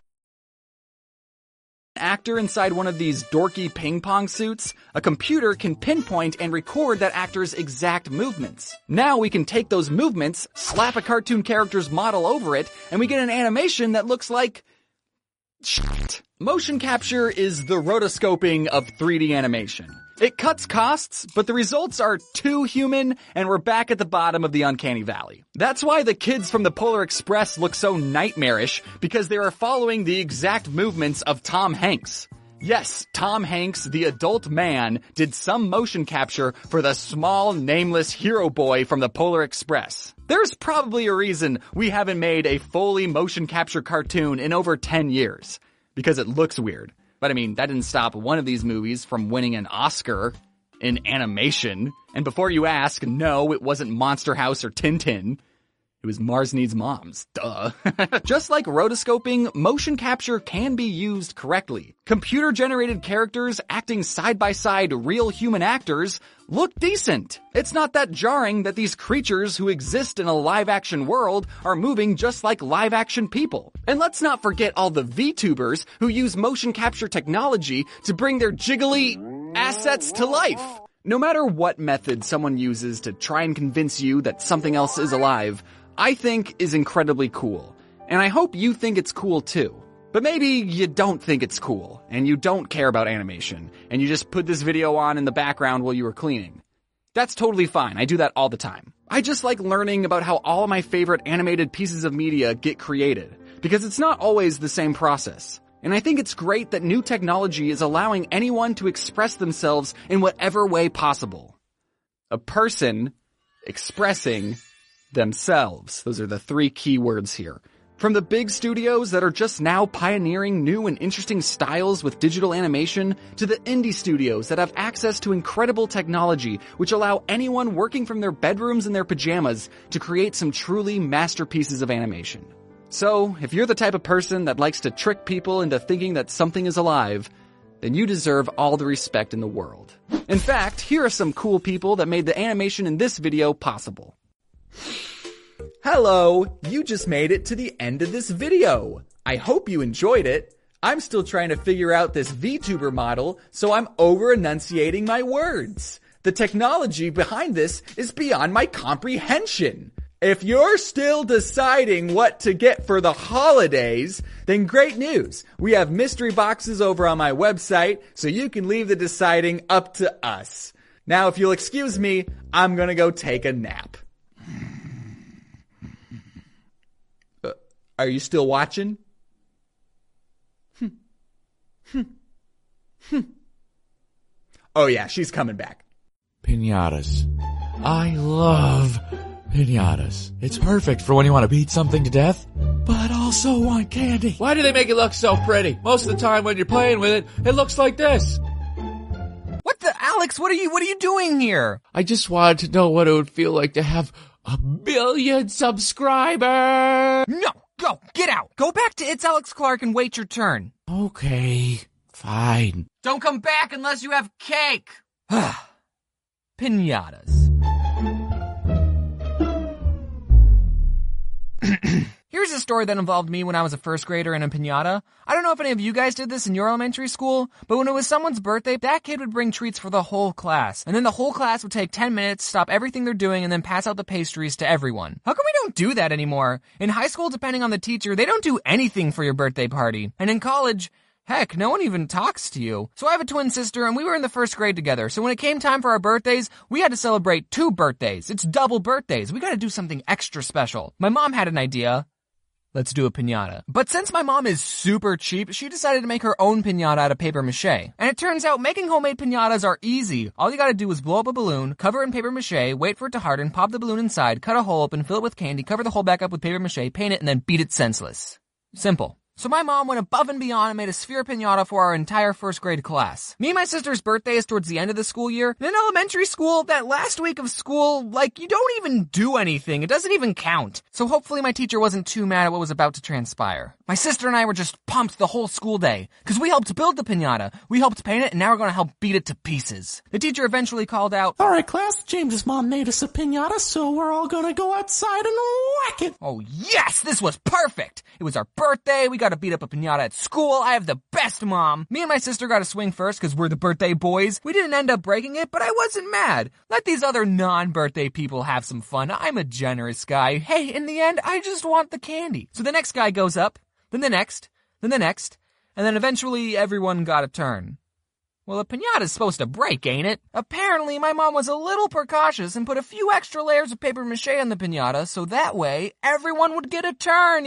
Actor inside one of these dorky ping pong suits, a computer can pinpoint and record that actor's exact movements. Now we can take those movements, slap a cartoon character's model over it, and we get an animation that looks like shit. Motion capture is the rotoscoping of three D animation. It cuts costs, but the results are too human, and we're back at the bottom of the uncanny valley. That's why the kids from the Polar Express look so nightmarish, because they are following the exact movements of Tom Hanks. Yes, Tom Hanks, the adult man, did some motion capture for the small, nameless hero boy from the Polar Express. There's probably a reason we haven't made a fully motion capture cartoon in over ten years. Because it looks weird. But I mean, that didn't stop one of these movies from winning an Oscar in animation. And before you ask, no, it wasn't Monster House or Tintin. It was Mars Needs Moms. Duh. Just like rotoscoping, motion capture can be used correctly. Computer-generated characters acting side by side real human actors look decent. It's not that jarring that these creatures who exist in a live-action world are moving just like live-action people. And let's not forget all the VTubers who use motion capture technology to bring their jiggly assets to life. No matter what method someone uses to try and convince you that something else is alive, I think is incredibly cool. And I hope you think it's cool too. But maybe you don't think it's cool, and you don't care about animation, and you just put this video on in the background while you were cleaning. That's totally fine, I do that all the time. I just like learning about how all of my favorite animated pieces of media get created, because it's not always the same process. And I think it's great that new technology is allowing anyone to express themselves in whatever way possible. A person expressing themselves. Those are the three key words here. From the big studios that are just now pioneering new and interesting styles with digital animation, to the indie studios that have access to incredible technology which allow anyone working from their bedrooms in their pajamas to create some truly masterpieces of animation. So, if you're the type of person that likes to trick people into thinking that something is alive, then you deserve all the respect in the world. In fact, here are some cool people that made the animation in this video possible. Hello, you just made it to the end of this video. I hope you enjoyed it. I'm still trying to figure out this VTuber model, so I'm over-enunciating my words. The technology behind this is beyond my comprehension. If you're still deciding what to get for the holidays, then great news. We have mystery boxes over on my website, so you can leave the deciding up to us. Now, if you'll excuse me, I'm gonna go take a nap. Uh, are you still watching? Hmm. Hmm. Hmm. Oh yeah, she's coming back. Piñatas. I love piñatas. It's perfect for when you want to beat something to death, but also want candy. Why do they make it look so pretty? Most of the time when you're playing with it, it looks like this. What the, Alex, what are you, what are you doing here? I just wanted to know what it would feel like to have a billion subscribers. No, go, get out. Go back to It's Alex Clark and wait your turn. Okay, fine. Don't come back unless you have cake. Piñatas. Here's a story that involved me when I was a first grader in a piñata. I don't know if any of you guys did this in your elementary school, but when it was someone's birthday, that kid would bring treats for the whole class. And then the whole class would take ten minutes, stop everything they're doing, and then pass out the pastries to everyone. How come we don't do that anymore? In high school, depending on the teacher, they don't do anything for your birthday party. And in college, heck, no one even talks to you. So I have a twin sister, and we were in the first grade together. So when it came time for our birthdays, we had to celebrate two birthdays. It's double birthdays. We gotta do something extra special. My mom had an idea. Let's do a piñata. But since my mom is super cheap, she decided to make her own piñata out of paper mache. And it turns out making homemade piñatas are easy. All you gotta do is blow up a balloon, cover it in paper mache, wait for it to harden, pop the balloon inside, cut a hole open, fill it with candy, cover the hole back up with paper mache, paint it, and then beat it senseless. Simple. So my mom went above and beyond and made a sphere piñata for our entire first grade class. Me and my sister's birthday is towards the end of the school year. And in elementary school, that last week of school, like, you don't even do anything. It doesn't even count. So hopefully my teacher wasn't too mad at what was about to transpire. My sister and I were just pumped the whole school day, because we helped build the piñata, we helped paint it, and now we're gonna help beat it to pieces. The teacher eventually called out, Alright class, James's mom made us a piñata, so we're all gonna go outside and whack it. Oh yes, this was perfect! It was our birthday, we got to beat up a piñata at school, I have the best mom. Me and my sister got to swing first because we're the birthday boys. We didn't end up breaking it, but I wasn't mad. Let these other non-birthday people have some fun. I'm a generous guy. Hey, in the end, I just want the candy. So the next guy goes up, then the next, then the next, and then eventually everyone got a turn. Well, a piñata's supposed to break, ain't it? Apparently, my mom was a little precautious and put a few extra layers of paper mache on the piñata so that way everyone would get a turn.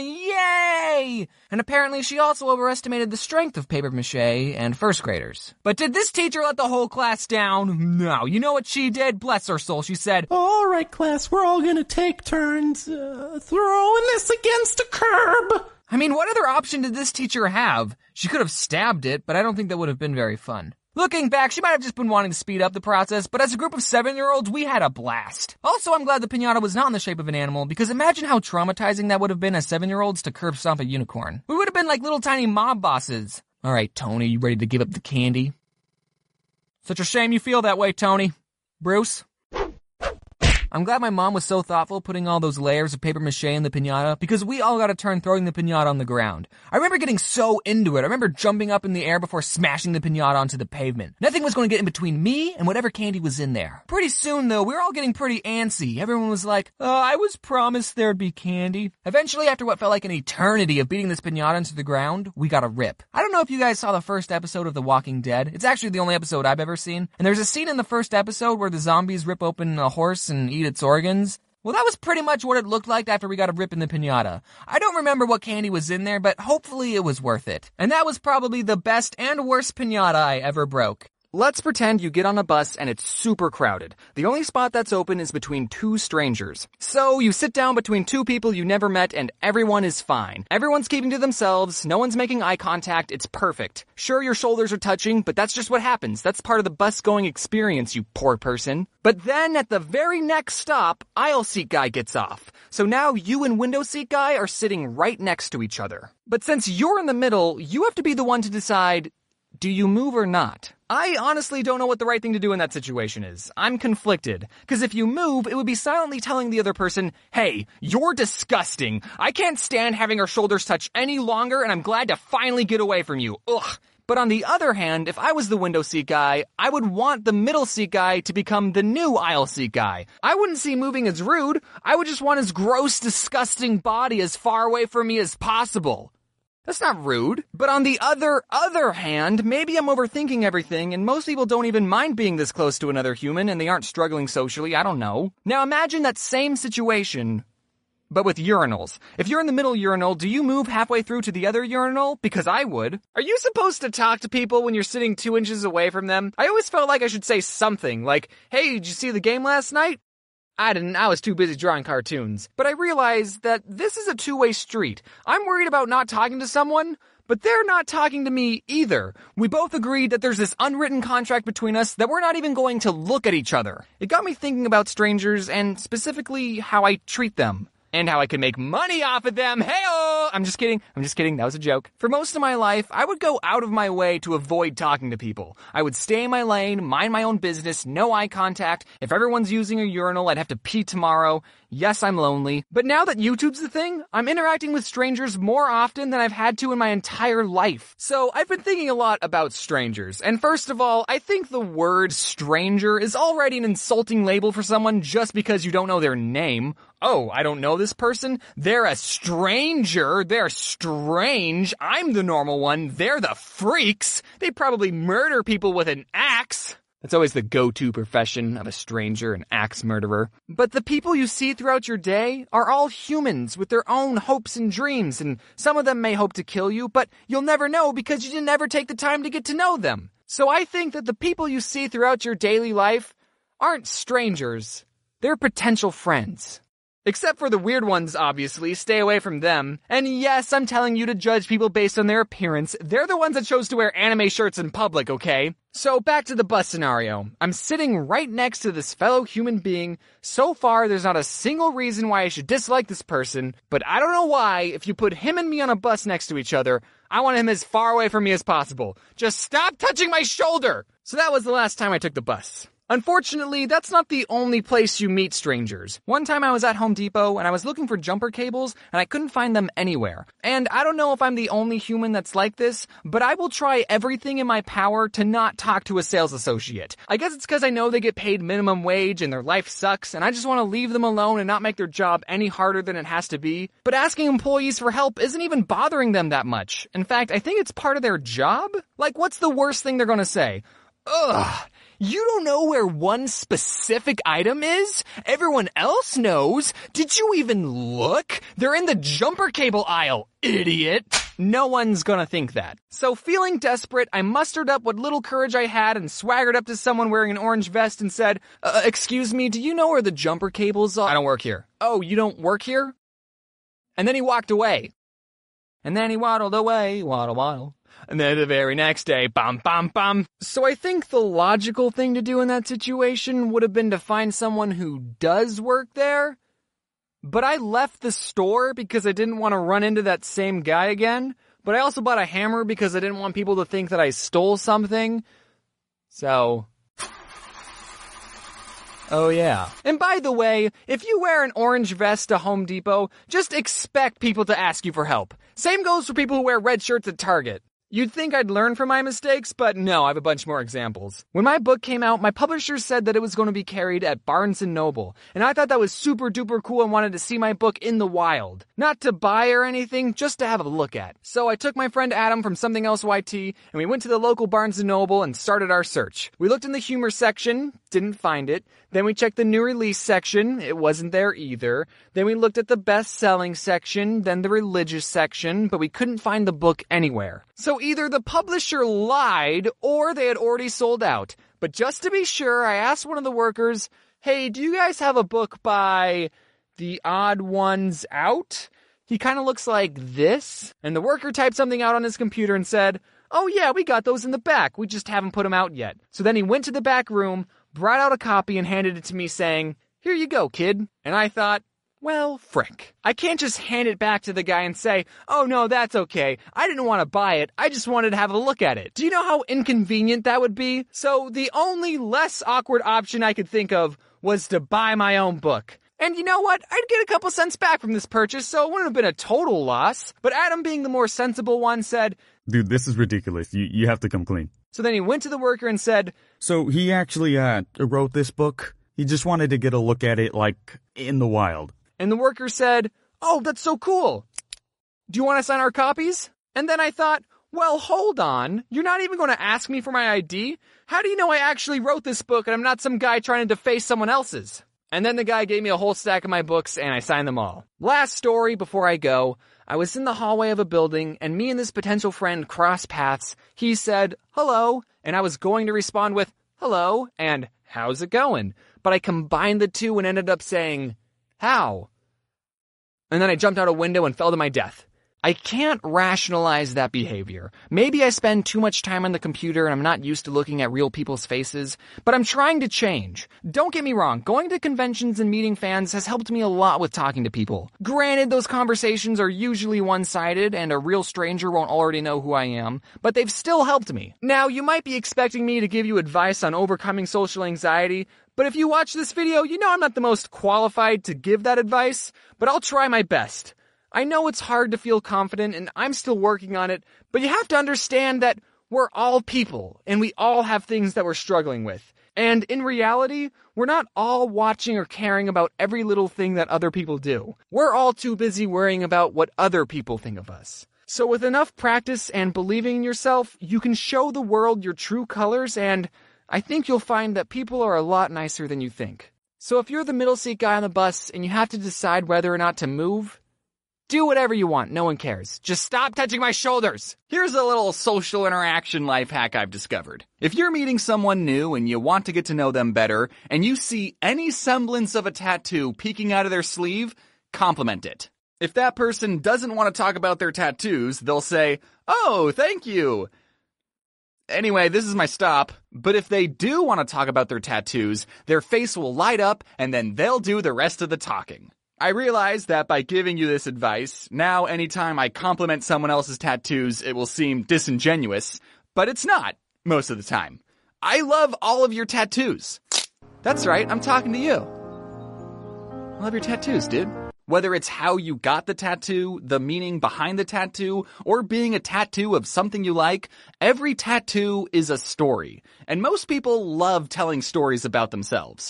Yay! And apparently she also overestimated the strength of paper mache and first graders. But did this teacher let the whole class down? No. You know what she did? Bless her soul. She said, Alright class, we're all gonna take turns uh, throwing this against a curb. I mean, what other option did this teacher have? She could have stabbed it, but I don't think that would have been very fun. Looking back, she might have just been wanting to speed up the process, but as a group of seven-year-olds, we had a blast. Also, I'm glad the piñata was not in the shape of an animal, because imagine how traumatizing that would have been as seven-year-olds to curb stomp a unicorn. We would have been like little tiny mob bosses. All right, Tony, you ready to give up the candy? Such a shame you feel that way, Tony. Bruce? I'm glad my mom was so thoughtful putting all those layers of paper mache in the piñata, because we all got a turn throwing the piñata on the ground. I remember getting so into it. I remember jumping up in the air before smashing the piñata onto the pavement. Nothing was going to get in between me and whatever candy was in there. Pretty soon, though, we were all getting pretty antsy. Everyone was like, oh, I was promised there'd be candy. Eventually, after what felt like an eternity of beating this piñata into the ground, we got a rip. I don't know if you guys saw the first episode of The Walking Dead. It's actually the only episode I've ever seen. And there's a scene in the first episode where the zombies rip open a horse and eat its organs. Well, that was pretty much what it looked like after we got a rip in the piñata. I don't remember what candy was in there, but hopefully it was worth it. And that was probably the best and worst piñata I ever broke. Let's pretend you get on a bus and it's super crowded. The only spot that's open is between two strangers. So you sit down between two people you never met and everyone is fine. Everyone's keeping to themselves, no one's making eye contact, it's perfect. Sure, your shoulders are touching, but that's just what happens. That's part of the bus going experience, you poor person. But then at the very next stop, aisle seat guy gets off. So now you and window seat guy are sitting right next to each other. But since you're in the middle, you have to be the one to decide, do you move or not? I honestly don't know what the right thing to do in that situation is. I'm conflicted. Because if you move, it would be silently telling the other person, hey, you're disgusting. I can't stand having our shoulders touch any longer, and I'm glad to finally get away from you. Ugh. But on the other hand, if I was the window seat guy, I would want the middle seat guy to become the new aisle seat guy. I wouldn't see moving as rude. I would just want his gross, disgusting body as far away from me as possible. That's not rude. But on the other, other hand, maybe I'm overthinking everything, and most people don't even mind being this close to another human, and they aren't struggling socially, I don't know. Now imagine that same situation, but with urinals. If you're in the middle urinal, do you move halfway through to the other urinal? Because I would. Are you supposed to talk to people when you're sitting two inches away from them? I always felt like I should say something, like, hey, did you see the game last night? I didn't, I was too busy drawing cartoons. But I realized that this is a two-way street. I'm worried about not talking to someone, but they're not talking to me either. We both agreed that there's this unwritten contract between us that we're not even going to look at each other. It got me thinking about strangers and specifically how I treat them. And how I can make money off of them. Hey-oh! I'm just kidding. I'm just kidding. That was a joke. For most of my life, I would go out of my way to avoid talking to people. I would stay in my lane, mind my own business, no eye contact. If everyone's using a urinal, I'd have to pee tomorrow. Yes, I'm lonely. But now that YouTube's the thing, I'm interacting with strangers more often than I've had to in my entire life. So I've been thinking a lot about strangers. And first of all, I think the word stranger is already an insulting label for someone just because you don't know their name. Oh, I don't know this person? They're a stranger. They're strange. I'm the normal one. They're the freaks. They probably murder people with an axe. That's always the go-to profession of a stranger, an axe murderer. But the people you see throughout your day are all humans with their own hopes and dreams, and some of them may hope to kill you, but you'll never know because you didn't ever take the time to get to know them. So I think that the people you see throughout your daily life aren't strangers. They're potential friends. Except for the weird ones, obviously. Stay away from them. And yes, I'm telling you to judge people based on their appearance. They're the ones that chose to wear anime shirts in public, okay? So back to the bus scenario. I'm sitting right next to this fellow human being. So far, there's not a single reason why I should dislike this person. But I don't know why, if you put him and me on a bus next to each other, I want him as far away from me as possible. Just stop touching my shoulder! So that was the last time I took the bus. Unfortunately, that's not the only place you meet strangers. One time I was at Home Depot and I was looking for jumper cables and I couldn't find them anywhere. And I don't know if I'm the only human that's like this, but I will try everything in my power to not talk to a sales associate. I guess it's because I know they get paid minimum wage and their life sucks and I just want to leave them alone and not make their job any harder than it has to be. But asking employees for help isn't even bothering them that much. In fact, I think it's part of their job. Like, what's the worst thing they're gonna say? Ugh. You don't know where one specific item is? Everyone else knows. Did you even look? They're in the jumper cable aisle, idiot. No one's gonna think that. So feeling desperate, I mustered up what little courage I had and swaggered up to someone wearing an orange vest and said, uh, excuse me, do you know where the jumper cables are? I don't work here. Oh, you don't work here? And then he walked away. And then he waddled away, waddle, waddle. And then the very next day, bam, bam, bam. So I think the logical thing to do in that situation would have been to find someone who does work there. But I left the store because I didn't want to run into that same guy again. But I also bought a hammer because I didn't want people to think that I stole something. So... oh yeah. And by the way, if you wear an orange vest to Home Depot, just expect people to ask you for help. Same goes for people who wear red shirts at Target. You'd think I'd learn from my mistakes, but no, I have a bunch more examples. When my book came out, my publisher said that it was going to be carried at Barnes and Noble, and I thought that was super duper cool and wanted to see my book in the wild. Not to buy or anything, just to have a look at. So I took my friend Adam from Something Else Y T, and we went to the local Barnes and Noble and started our search. We looked in the humor section, didn't find it. Then we checked the new release section, it wasn't there either. Then we looked at the best-selling section, then the religious section, but we couldn't find the book anywhere. So either the publisher lied, or they had already sold out. But just to be sure, I asked one of the workers, hey, do you guys have a book by The Odd Ones Out? He kind of looks like this. And the worker typed something out on his computer and said, oh yeah, we got those in the back, we just haven't put them out yet. So then he went to the back room, brought out a copy and handed it to me saying, here you go, kid. And I thought, well, frick. I can't just hand it back to the guy and say, oh no, that's okay. I didn't want to buy it. I just wanted to have a look at it. Do you know how inconvenient that would be? So the only less awkward option I could think of was to buy my own book. And you know what? I'd get a couple cents back from this purchase, so it wouldn't have been a total loss. But Adam, being the more sensible one, said, dude, this is ridiculous. You you have to come clean. So then he went to the worker and said, So he actually uh wrote this book. He just wanted to get a look at it, like, in the wild. And the worker said, oh, that's so cool. Do you want to sign our copies? And then I thought, well, hold on. You're not even going to ask me for my I D? How do you know I actually wrote this book and I'm not some guy trying to deface someone else's? And then the guy gave me a whole stack of my books and I signed them all. Last story before I go. I was in the hallway of a building and me and this potential friend crossed paths. He said, hello, and I was going to respond with, hello, and how's it going? But I combined the two and ended up saying, how? And then I jumped out a window and fell to my death. I can't rationalize that behavior. Maybe I spend too much time on the computer and I'm not used to looking at real people's faces, but I'm trying to change. Don't get me wrong, going to conventions and meeting fans has helped me a lot with talking to people. Granted, those conversations are usually one-sided and a real stranger won't already know who I am, but they've still helped me. Now, you might be expecting me to give you advice on overcoming social anxiety, but if you watch this video, you know I'm not the most qualified to give that advice, but I'll try my best. I know it's hard to feel confident and I'm still working on it, but you have to understand that we're all people and we all have things that we're struggling with. And in reality, we're not all watching or caring about every little thing that other people do. We're all too busy worrying about what other people think of us. So with enough practice and believing in yourself, you can show the world your true colors, and I think you'll find that people are a lot nicer than you think. So if you're the middle seat guy on the bus and you have to decide whether or not to move, do whatever you want, no one cares. Just stop touching my shoulders. Here's a little social interaction life hack I've discovered. If you're meeting someone new and you want to get to know them better, and you see any semblance of a tattoo peeking out of their sleeve, compliment it. If that person doesn't want to talk about their tattoos, they'll say, oh, thank you. Anyway, this is my stop. But if they do want to talk about their tattoos, their face will light up and then they'll do the rest of the talking. I realize that by giving you this advice, now anytime I compliment someone else's tattoos, it will seem disingenuous, but it's not, most of the time. I love all of your tattoos. That's right, I'm talking to you. I love your tattoos, dude. Whether it's how you got the tattoo, the meaning behind the tattoo, or being a tattoo of something you like, every tattoo is a story, and most people love telling stories about themselves.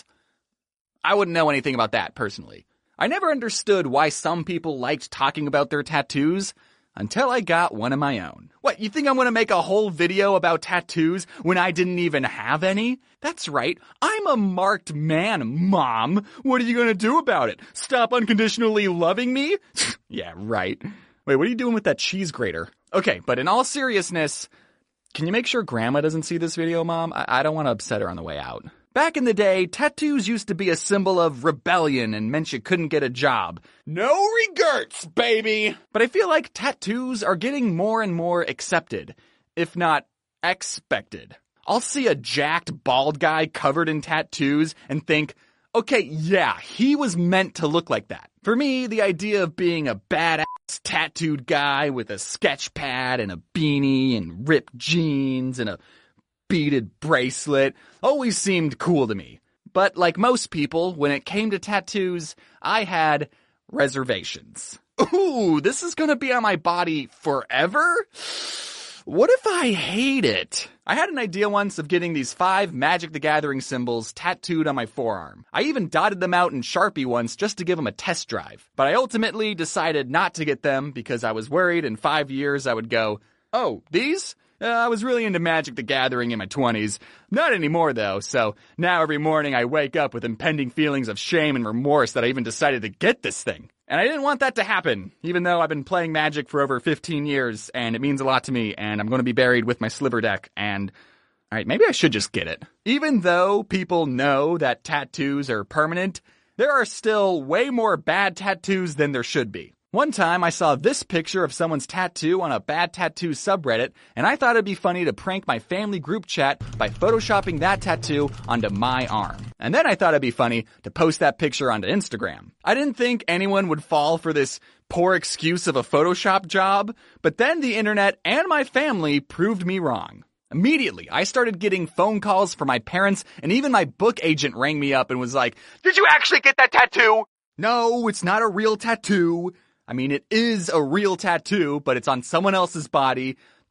I wouldn't know anything about that, personally. I never understood why some people liked talking about their tattoos until I got one of my own. What, you think I'm going to make a whole video about tattoos when I didn't even have any? That's right, I'm a marked man, Mom. What are you going to do about it? Stop unconditionally loving me? Yeah, right. Wait, what are you doing with that cheese grater? Okay, but in all seriousness, can you make sure Grandma doesn't see this video, Mom? I, I don't want to upset her on the way out. Back in the day, tattoos used to be a symbol of rebellion and meant you couldn't get a job. No regrets, baby! But I feel like tattoos are getting more and more accepted, if not expected. I'll see a jacked bald guy covered in tattoos and think, okay, yeah, he was meant to look like that. For me, the idea of being a badass tattooed guy with a sketch pad and a beanie and ripped jeans and a beaded bracelet always seemed cool to me. But like most people, when it came to tattoos, I had reservations. Ooh, this is gonna be on my body forever? What if I hate it? I had an idea once of getting these five Magic the Gathering symbols tattooed on my forearm. I even dotted them out in Sharpie once just to give them a test drive. But I ultimately decided not to get them because I was worried in five years I would go, oh, these? Uh, I was really into Magic the Gathering in my twenties. Not anymore, though, so now every morning I wake up with impending feelings of shame and remorse that I even decided to get this thing. And I didn't want that to happen, even though I've been playing Magic for over fifteen years, and it means a lot to me, and I'm going to be buried with my sliver deck, and... Alright, maybe I should just get it. Even though people know that tattoos are permanent, there are still way more bad tattoos than there should be. One time I saw this picture of someone's tattoo on a bad tattoo subreddit, and I thought it'd be funny to prank my family group chat by photoshopping that tattoo onto my arm. And then I thought it'd be funny to post that picture onto Instagram. I didn't think anyone would fall for this poor excuse of a Photoshop job, but then the internet and my family proved me wrong. Immediately, I started getting phone calls from my parents, and even my book agent rang me up and was like, "Did you actually get that tattoo?" No, it's not a real tattoo. I mean, it is a real tattoo, but it's on someone else's body.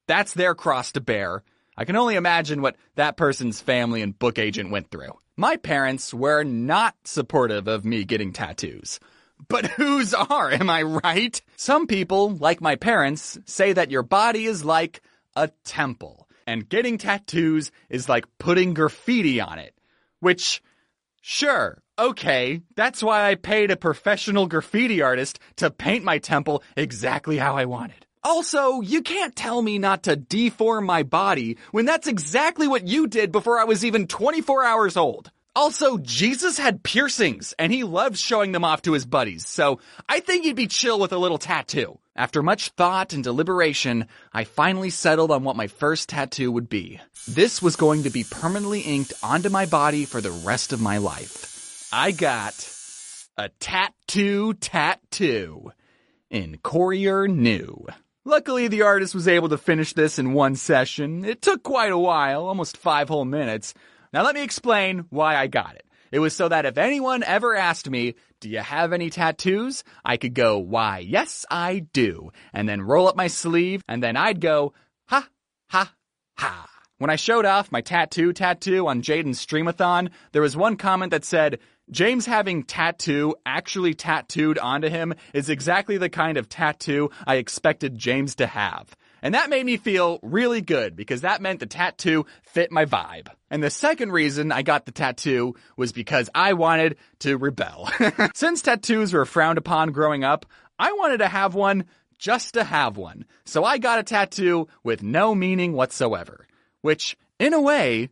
that's their cross to bear. I can only imagine what that person's family and book agent went through. My parents were not supportive of me getting tattoos. But whose are, am I right? Some people, like my parents, say that your body is like a temple, and getting tattoos is like putting graffiti on it. Which, sure, okay, that's why I paid a professional graffiti artist to paint my temple exactly how I wanted. Also, you can't tell me not to deform my body when that's exactly what you did before I was even twenty-four hours old. Also, Jesus had piercings, and he loved showing them off to his buddies, so I think he'd be chill with a little tattoo. After much thought and deliberation, I finally settled on what my first tattoo would be. This was going to be permanently inked onto my body for the rest of my life. I got a tattoo tattoo in Courier New. Luckily, the artist was able to finish this in one session. It took quite a while, almost five whole minutes. Now let me explain why I got it. It was so that if anyone ever asked me, do you have any tattoos? I could go, why, yes, I do. And then roll up my sleeve, and then I'd go, ha, ha, ha. When I showed off my tattoo tattoo on Jaden's Streamathon, there was one comment that said, James having tattoo actually tattooed onto him is exactly the kind of tattoo I expected James to have. And that made me feel really good because that meant the tattoo fit my vibe. And the second reason I got the tattoo was because I wanted to rebel. Since tattoos were frowned upon growing up, I wanted to have one just to have one. So I got a tattoo with no meaning whatsoever, which, in a way,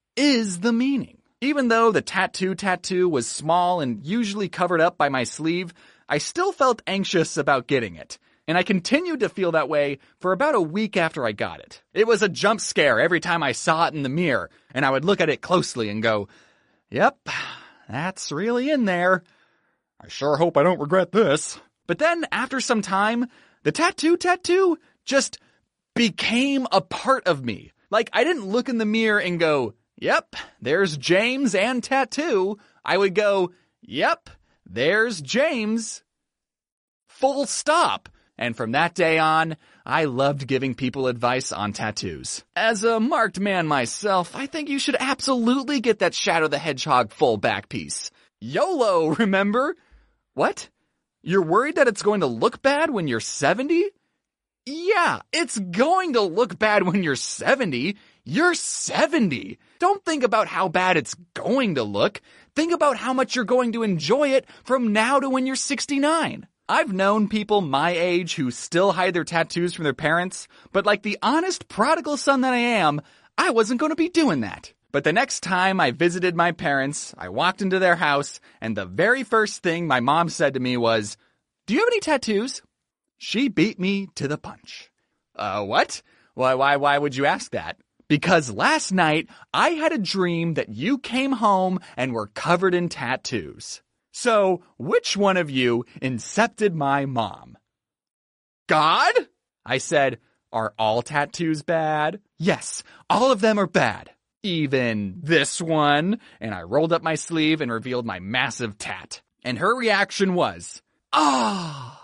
is the meaning. Even though the tattoo tattoo was small and usually covered up by my sleeve, I still felt anxious about getting it. And I continued to feel that way for about a week after I got it. It was a jump scare every time I saw it in the mirror, and I would look at it closely and go, yep, that's really in there. I sure hope I don't regret this. But then, after some time, the tattoo tattoo just became a part of me. Like, I didn't look in the mirror and go, yep, there's James and tattoo. I would go, yep, there's James. Full stop. And from that day on, I loved giving people advice on tattoos. As a marked man myself, I think you should absolutely get that Shadow the Hedgehog full back piece. YOLO, remember? What? You're worried that it's going to look bad when you're seventy? Yeah, it's going to look bad when you're seventy. You're seventy. Don't think about how bad it's going to look. Think about how much you're going to enjoy it from now to when you're sixty-nine. I've known people my age who still hide their tattoos from their parents, but like the honest prodigal son that I am, I wasn't going to be doing that. But the next time I visited my parents, I walked into their house, and the very first thing my mom said to me was, do you have any tattoos? She beat me to the punch. Uh, what? Why, why, why would you ask that? Because last night, I had a dream that you came home and were covered in tattoos. So, which one of you incepted my mom? God? I said, are all tattoos bad? Yes, all of them are bad. Even this one. And I rolled up my sleeve and revealed my massive tat. And her reaction was, ah.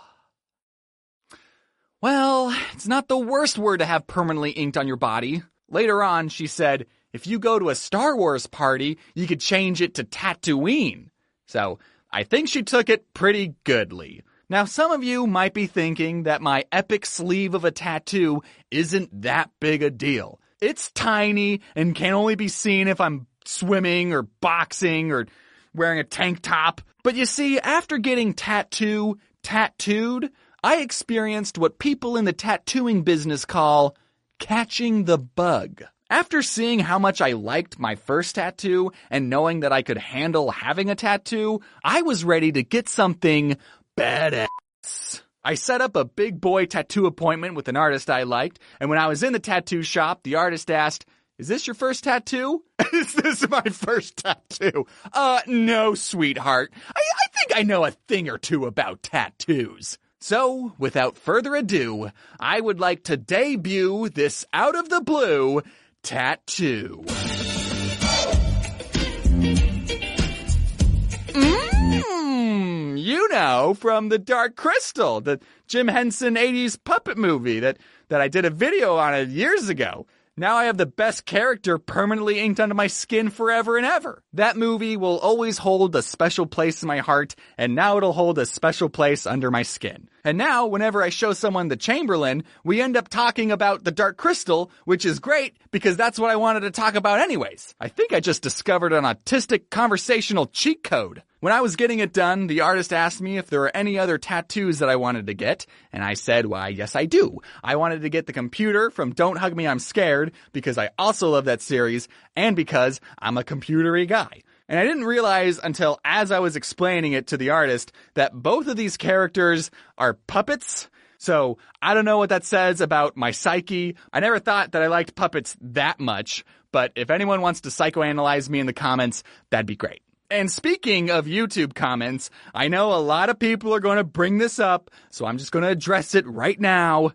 Oh. Well, it's not the worst word to have permanently inked on your body. Later on, she said, if you go to a Star Wars party, you could change it to Tatooine. So, I think she took it pretty goodly. Now, some of you might be thinking that my epic sleeve of a tattoo isn't that big a deal. It's tiny and can only be seen if I'm swimming or boxing or wearing a tank top. But you see, after getting tattoo tattooed, I experienced what people in the tattooing business call catching the bug. After seeing how much I liked my first tattoo and knowing that I could handle having a tattoo, I was ready to get something badass. I set up a big boy tattoo appointment with an artist I liked, and when I was in the tattoo shop, the artist asked, is this your first tattoo? Is this my first tattoo? Uh, no, sweetheart. I, I think I know a thing or two about tattoos. So, without further ado, I would like to debut this out-of-the-blue tattoo. Mmm, you know, know, from The Dark Crystal, the Jim Henson eighties puppet movie that, that I did a video on it years ago. Now I have the best character permanently inked onto my skin forever and ever. That movie will always hold a special place in my heart, and now it'll hold a special place under my skin. And now, whenever I show someone the Chamberlain, we end up talking about the Dark Crystal, which is great because that's what I wanted to talk about anyways. I think I just discovered an autistic conversational cheat code. When I was getting it done, the artist asked me if there were any other tattoos that I wanted to get, and I said, why, yes I do. I wanted to get the computer from Don't Hug Me, I'm Scared, because I also love that series, and because I'm a computery guy. And I didn't realize until as I was explaining it to the artist that both of these characters are puppets. So I don't know what that says about my psyche. I never thought that I liked puppets that much, but if anyone wants to psychoanalyze me in the comments, that'd be great. And speaking of YouTube comments, I know a lot of people are going to bring this up, so I'm just going to address it right now.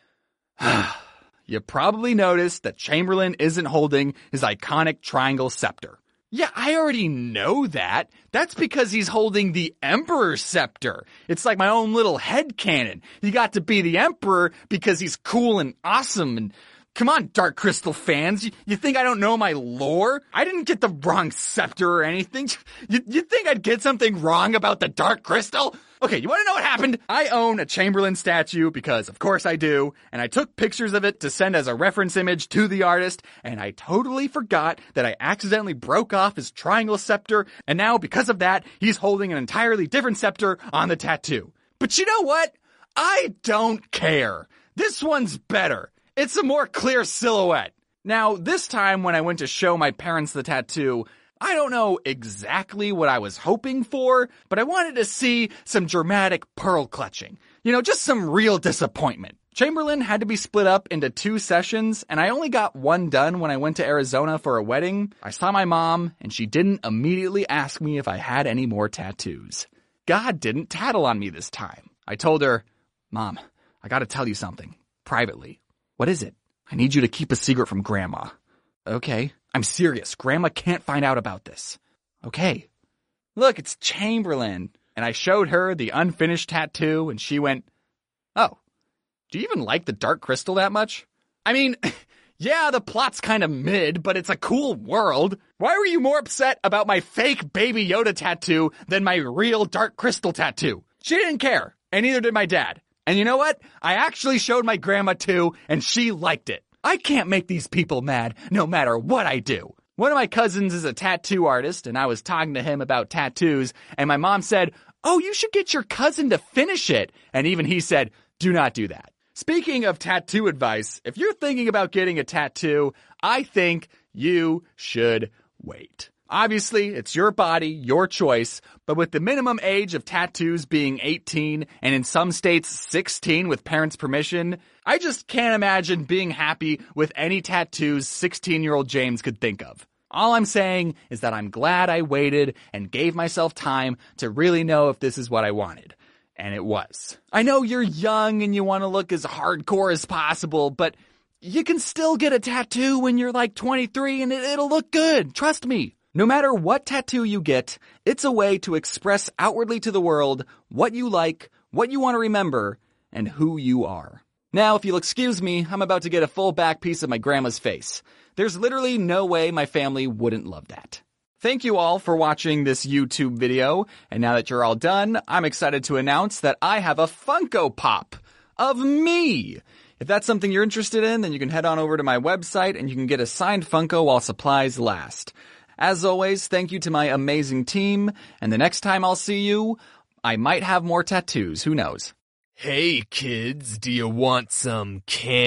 You probably noticed that Chamberlain isn't holding his iconic triangle scepter. Yeah, I already know that. That's because he's holding the Emperor's scepter. It's like my own little headcanon. He got to be the Emperor because he's cool and awesome and... Come on, Dark Crystal fans. You, you think I don't know my lore? I didn't get the wrong scepter or anything. You, you think I'd get something wrong about the Dark Crystal? Okay, you want to know what happened? I own a Chamberlain statue because, of course, I do, and I took pictures of it to send as a reference image to the artist, and I totally forgot that I accidentally broke off his triangle scepter, and now, because of that, he's holding an entirely different scepter on the tattoo. But you know what? I don't care. This one's better. It's a more clear silhouette. Now, this time when I went to show my parents the tattoo, I don't know exactly what I was hoping for, but I wanted to see some dramatic pearl clutching. You know, just some real disappointment. Chamberlain had to be split up into two sessions, and I only got one done when I went to Arizona for a wedding. I saw my mom, and she didn't immediately ask me if I had any more tattoos. God didn't tattle on me this time. I told her, Mom, I gotta tell you something, privately. What is it? I need you to keep a secret from Grandma. Okay. I'm serious. Grandma can't find out about this. Okay. Look, it's Chamberlain. And I showed her the unfinished tattoo, and she went, oh, do you even like the Dark Crystal that much? I mean, yeah, the plot's kind of mid, but it's a cool world. Why were you more upset about my fake Baby Yoda tattoo than my real Dark Crystal tattoo? She didn't care, and neither did my dad. And you know what? I actually showed my grandma too, and she liked it. I can't make these people mad, no matter what I do. One of my cousins is a tattoo artist, and I was talking to him about tattoos, and my mom said, oh, you should get your cousin to finish it. And even he said, do not do that. Speaking of tattoo advice, if you're thinking about getting a tattoo, I think you should wait. Obviously, it's your body, your choice, but with the minimum age of tattoos being eighteen, and in some states sixteen with parents' permission, I just can't imagine being happy with any tattoos sixteen-year-old James could think of. All I'm saying is that I'm glad I waited and gave myself time to really know if this is what I wanted. And it was. I know you're young and you want to look as hardcore as possible, but you can still get a tattoo when you're like twenty-three and it, it'll look good. Trust me. No matter what tattoo you get, it's a way to express outwardly to the world what you like, what you want to remember, and who you are. Now, if you'll excuse me, I'm about to get a full back piece of my grandma's face. There's literally no way my family wouldn't love that. Thank you all for watching this YouTube video, and now that you're all done, I'm excited to announce that I have a Funko Pop of me. If that's something you're interested in, then you can head on over to my website and you can get a signed Funko while supplies last. As always, thank you to my amazing team, and the next time I'll see you, I might have more tattoos, who knows. Hey kids, do you want some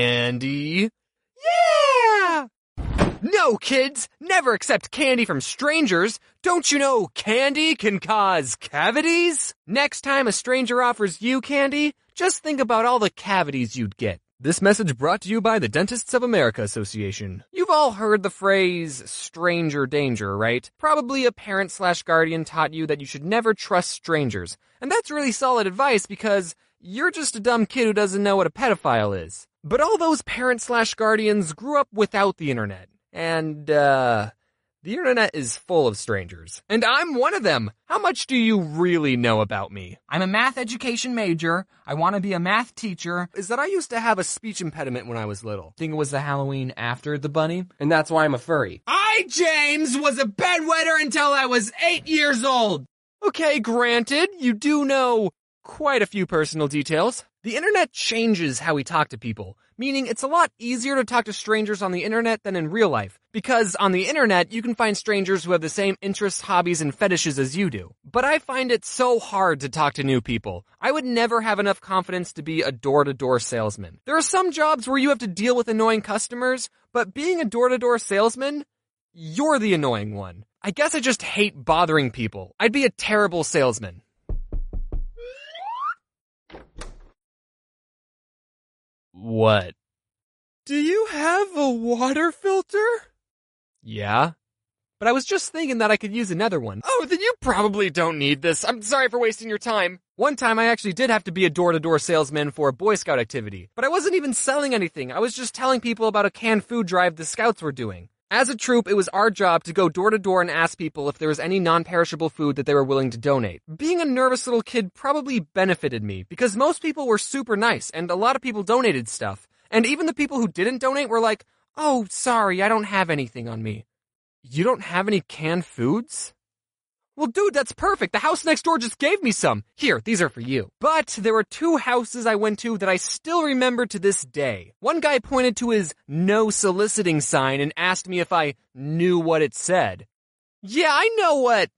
candy? Yeah! No, kids! Never accept candy from strangers! Don't you know candy can cause cavities? Next time a stranger offers you candy, just think about all the cavities you'd get. This message brought to you by the Dentists of America Association. You've all heard the phrase, stranger danger, right? Probably a parent slash guardian taught you that you should never trust strangers. And that's really solid advice because you're just a dumb kid who doesn't know what a pedophile is. But all those parent slash guardians grew up without the internet. And, uh, The internet is full of strangers, and I'm one of them. How much do you really know about me? I'm a math education major. I want to be a math teacher. Is that I used to have a speech impediment when I was little. I think it was the Halloween after the bunny. And that's why I'm a furry. I, James, was a bedwetter until I was eight years old. Okay, granted, you do know quite a few personal details. The internet changes how we talk to people, meaning it's a lot easier to talk to strangers on the internet than in real life, because on the internet you can find strangers who have the same interests, hobbies, and fetishes as you do. But I find it so hard to talk to new people. I would never have enough confidence to be a door-to-door salesman. There are some jobs where you have to deal with annoying customers, but being a door-to-door salesman, you're the annoying one. I guess I just hate bothering people. I'd be a terrible salesman. What? Do you have a water filter? Yeah. But I was just thinking that I could use another one. Oh, then you probably don't need this. I'm sorry for wasting your time. One time I actually did have to be a door-to-door salesman for a Boy Scout activity. But I wasn't even selling anything. I was just telling people about a canned food drive the Scouts were doing. As a troop, it was our job to go door to door and ask people if there was any non-perishable food that they were willing to donate. Being a nervous little kid probably benefited me, because most people were super nice, and a lot of people donated stuff. And even the people who didn't donate were like, "Oh, sorry, I don't have anything on me." You don't have any canned foods? Well, dude, that's perfect. The house next door just gave me some. Here, these are for you. But there were two houses I went to that I still remember to this day. One guy pointed to his no soliciting sign and asked me if I knew what it said. Yeah, I know what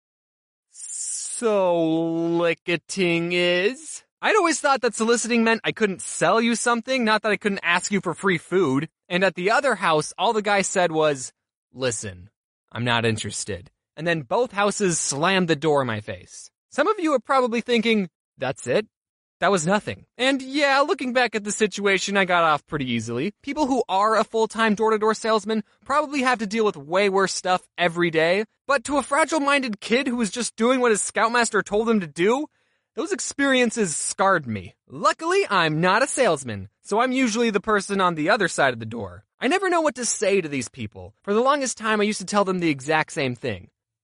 soliciting is. I'd always thought that soliciting meant I couldn't sell you something, not that I couldn't ask you for free food. And at the other house, all the guy said was, "Listen, I'm not interested." And then both houses slammed the door in my face. Some of you are probably thinking, that's it? That was nothing. And yeah, looking back at the situation, I got off pretty easily. People who are a full-time door-to-door salesman probably have to deal with way worse stuff every day. But to a fragile-minded kid who was just doing what his scoutmaster told him to do, those experiences scarred me. Luckily, I'm not a salesman, so I'm usually the person on the other side of the door. I never know what to say to these people. For the longest time, I used to tell them the exact same thing.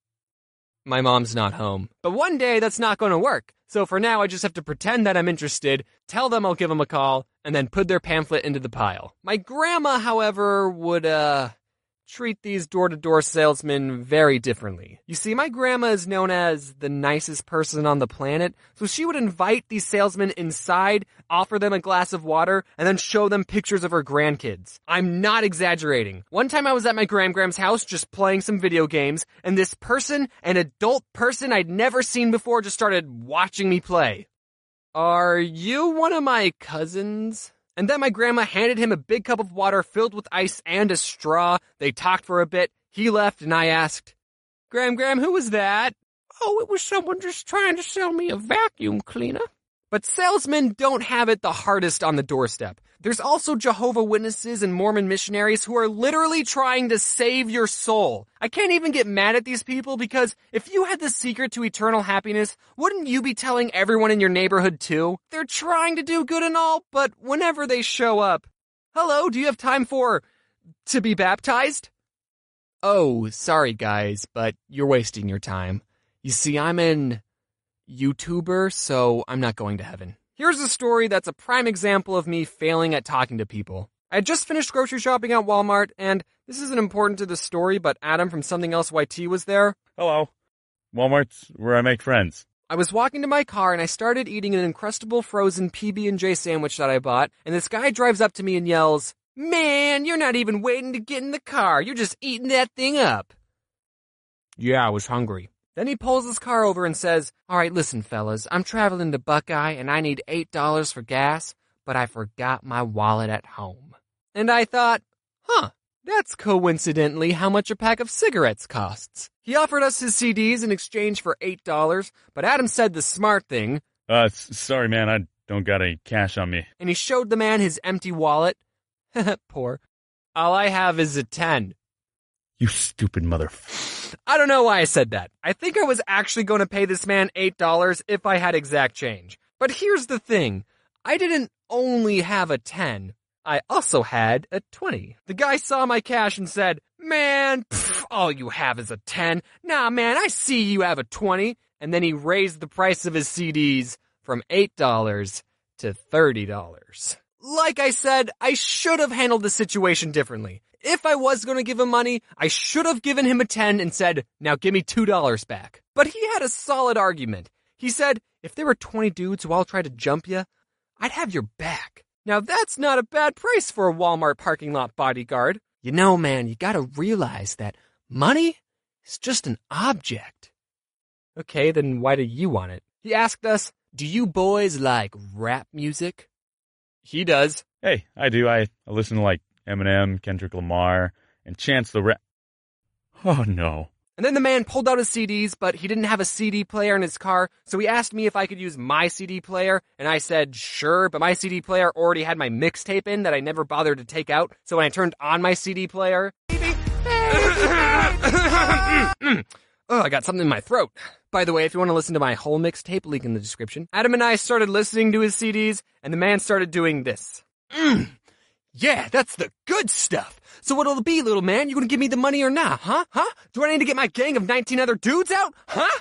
My mom's not home. But one day, that's not going to work. So for now, I just have to pretend that I'm interested, tell them I'll give them a call, and then put their pamphlet into the pile. My grandma, however, would, uh, treat these door-to-door salesmen very differently. You see, my grandma is known as the nicest person on the planet, so she would invite these salesmen inside, offer them a glass of water, and then show them pictures of her grandkids. I'm not exaggerating. One time I was at my gram-gram's house just playing some video games, and this person, an adult person I'd never seen before, just started watching me play. "Are you one of my cousins?" And then my grandma handed him a big cup of water filled with ice and a straw. They talked for a bit. He left, and I asked, "Gram, Gram, who was that?" "Oh, it was someone just trying to sell me a vacuum cleaner." But salesmen don't have it the hardest on the doorstep. There's also Jehovah's Witnesses and Mormon missionaries who are literally trying to save your soul. I can't even get mad at these people because if you had the secret to eternal happiness, wouldn't you be telling everyone in your neighborhood too? They're trying to do good and all, but whenever they show up, "Hello, do you have time for to be baptized?" "Oh, sorry guys, but you're wasting your time. You see, I'm an YouTuber, so I'm not going to heaven." Here's a story that's a prime example of me failing at talking to people. I had just finished grocery shopping at Walmart, and this isn't important to the story, but Adam from Something Else Y T was there. Hello. Walmart's where I make friends. I was walking to my car, and I started eating an Uncrustable frozen P B and J sandwich that I bought, and this guy drives up to me and yells, "Man, you're not even waiting to get in the car. You're just eating that thing up." Yeah, I was hungry. Then he pulls his car over and says, "All right, listen, fellas, I'm traveling to Buckeye and I need eight dollars for gas, but I forgot my wallet at home." And I thought, huh, that's coincidentally how much a pack of cigarettes costs. He offered us his C Ds in exchange for eight dollars, but Adam said the smart thing. Uh, sorry, man, I don't got any cash on me. And he showed the man his empty wallet. Poor. All I have is a ten. You stupid mother... I don't know why I said that. I think I was actually going to pay this man eight dollars if I had exact change. But here's the thing. I didn't only have a ten. I also had a twenty. The guy saw my cash and said, Man, pff, all you have is a ten. Nah, man, I see you have a twenty. And then he raised the price of his C Ds from eight dollars to thirty dollars. Like I said, I should have handled the situation differently. If I was going to give him money, I should have given him a ten and said, now give me two dollars back. But he had a solid argument. He said, if there were twenty dudes who all tried to jump you, I'd have your back. Now that's not a bad price for a Walmart parking lot bodyguard. You know, man, you gotta realize that money is just an object. Okay, then why do you want it? He asked us, do you boys like rap music? He does. Hey, I do. I, I listen to like Eminem, Kendrick Lamar, and Chance the Rap. Oh no. And then the man pulled out his C Ds, but he didn't have a C D player in his car, so he asked me if I could use my C D player, and I said sure, but my C D player already had my mixtape in that I never bothered to take out, so when I turned on my C D player... Oh, I got something in my throat. By the way, if you want to listen to my whole mixtape, link in the description. Adam and I started listening to his C Ds, and the man started doing this. Mm. Yeah, that's the good stuff. So what'll it be, little man? You gonna give me the money or not, huh? Huh? Do I need to get my gang of nineteen other dudes out? Huh?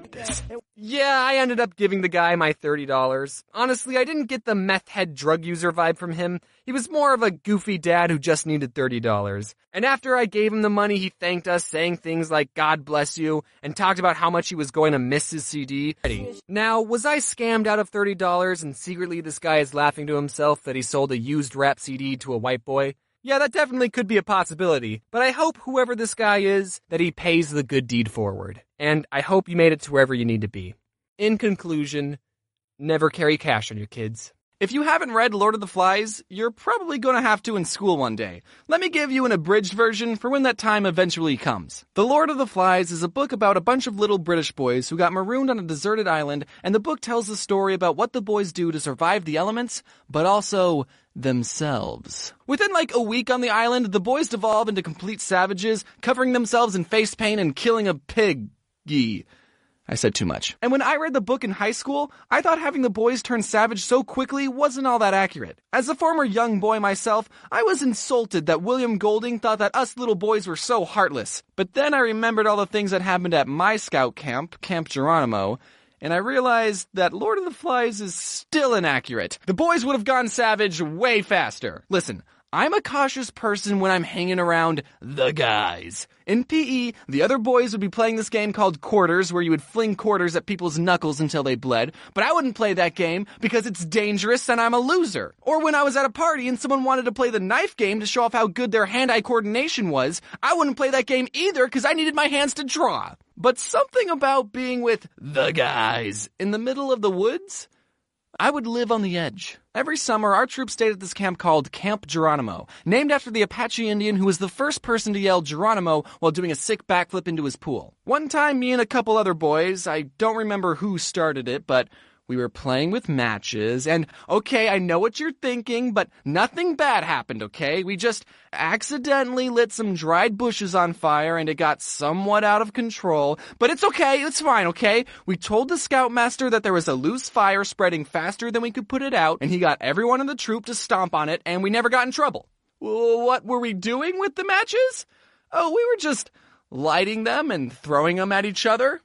Yeah, I ended up giving the guy my thirty dollars. Honestly, I didn't get the meth head drug user vibe from him. He was more of a goofy dad who just needed thirty dollars. And after I gave him the money, he thanked us, saying things like, God bless you, and talked about how much he was going to miss his C D. Now, was I scammed out of thirty dollars and secretly this guy is laughing to himself that he sold a used rap C D to a white boy? Yeah, that definitely could be a possibility, but I hope whoever this guy is, that he pays the good deed forward. And I hope you made it to wherever you need to be. In conclusion, never carry cash on you, kids. If you haven't read Lord of the Flies, you're probably going to have to in school one day. Let me give you an abridged version for when that time eventually comes. The Lord of the Flies is a book about a bunch of little British boys who got marooned on a deserted island, and the book tells the story about what the boys do to survive the elements, but also themselves. Within like a week on the island, the boys devolve into complete savages, covering themselves in face paint and killing a piggy. I said too much. And when I read the book in high school, I thought having the boys turn savage so quickly wasn't all that accurate. As a former young boy myself, I was insulted that William Golding thought that us little boys were so heartless. But then I remembered all the things that happened at my scout camp, Camp Geronimo, and I realized that Lord of the Flies is still inaccurate. The boys would have gone savage way faster. Listen, I'm a cautious person when I'm hanging around the guys. In P E, the other boys would be playing this game called Quarters, where you would fling quarters at people's knuckles until they bled, but I wouldn't play that game because it's dangerous and I'm a loser. Or when I was at a party and someone wanted to play the knife game to show off how good their hand-eye coordination was, I wouldn't play that game either because I needed my hands to draw. But something about being with the guys in the middle of the woods, I would live on the edge. Every summer, our troop stayed at this camp called Camp Geronimo, named after the Apache Indian who was the first person to yell Geronimo while doing a sick backflip into his pool. One time, me and a couple other boys, I don't remember who started it, but we were playing with matches, and okay, I know what you're thinking, but nothing bad happened, okay? We just accidentally lit some dried bushes on fire, and it got somewhat out of control, but it's okay, it's fine, okay? We told the scoutmaster that there was a loose fire spreading faster than we could put it out, and he got everyone in the troop to stomp on it, and we never got in trouble. Well, what were we doing with the matches? Oh, we were just lighting them and throwing them at each other.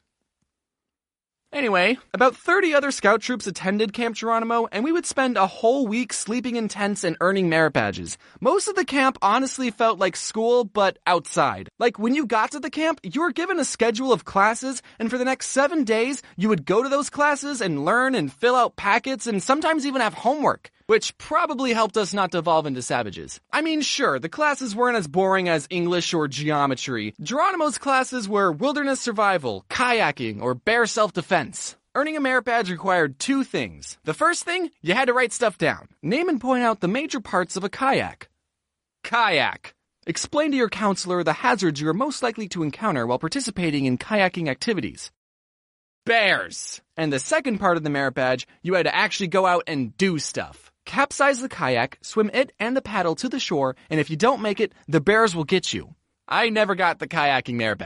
Anyway, about thirty other scout troops attended Camp Geronimo, and we would spend a whole week sleeping in tents and earning merit badges. Most of the camp honestly felt like school, but outside. Like, when you got to the camp, you were given a schedule of classes, and for the next seven days, you would go to those classes and learn and fill out packets and sometimes even have homework, which probably helped us not devolve into savages. I mean, sure, the classes weren't as boring as English or geometry. Geronimo's classes were wilderness survival, kayaking, or bear self-defense. Earning a merit badge required two things. The first thing, you had to write stuff down. Name and point out the major parts of a kayak. Kayak. Explain to your counselor the hazards you are most likely to encounter while participating in kayaking activities. Bears. And the second part of the merit badge, you had to actually go out and do stuff. Capsize the kayak, swim it and the paddle to the shore, and if you don't make it, the bears will get you. I never got the kayaking merit badge.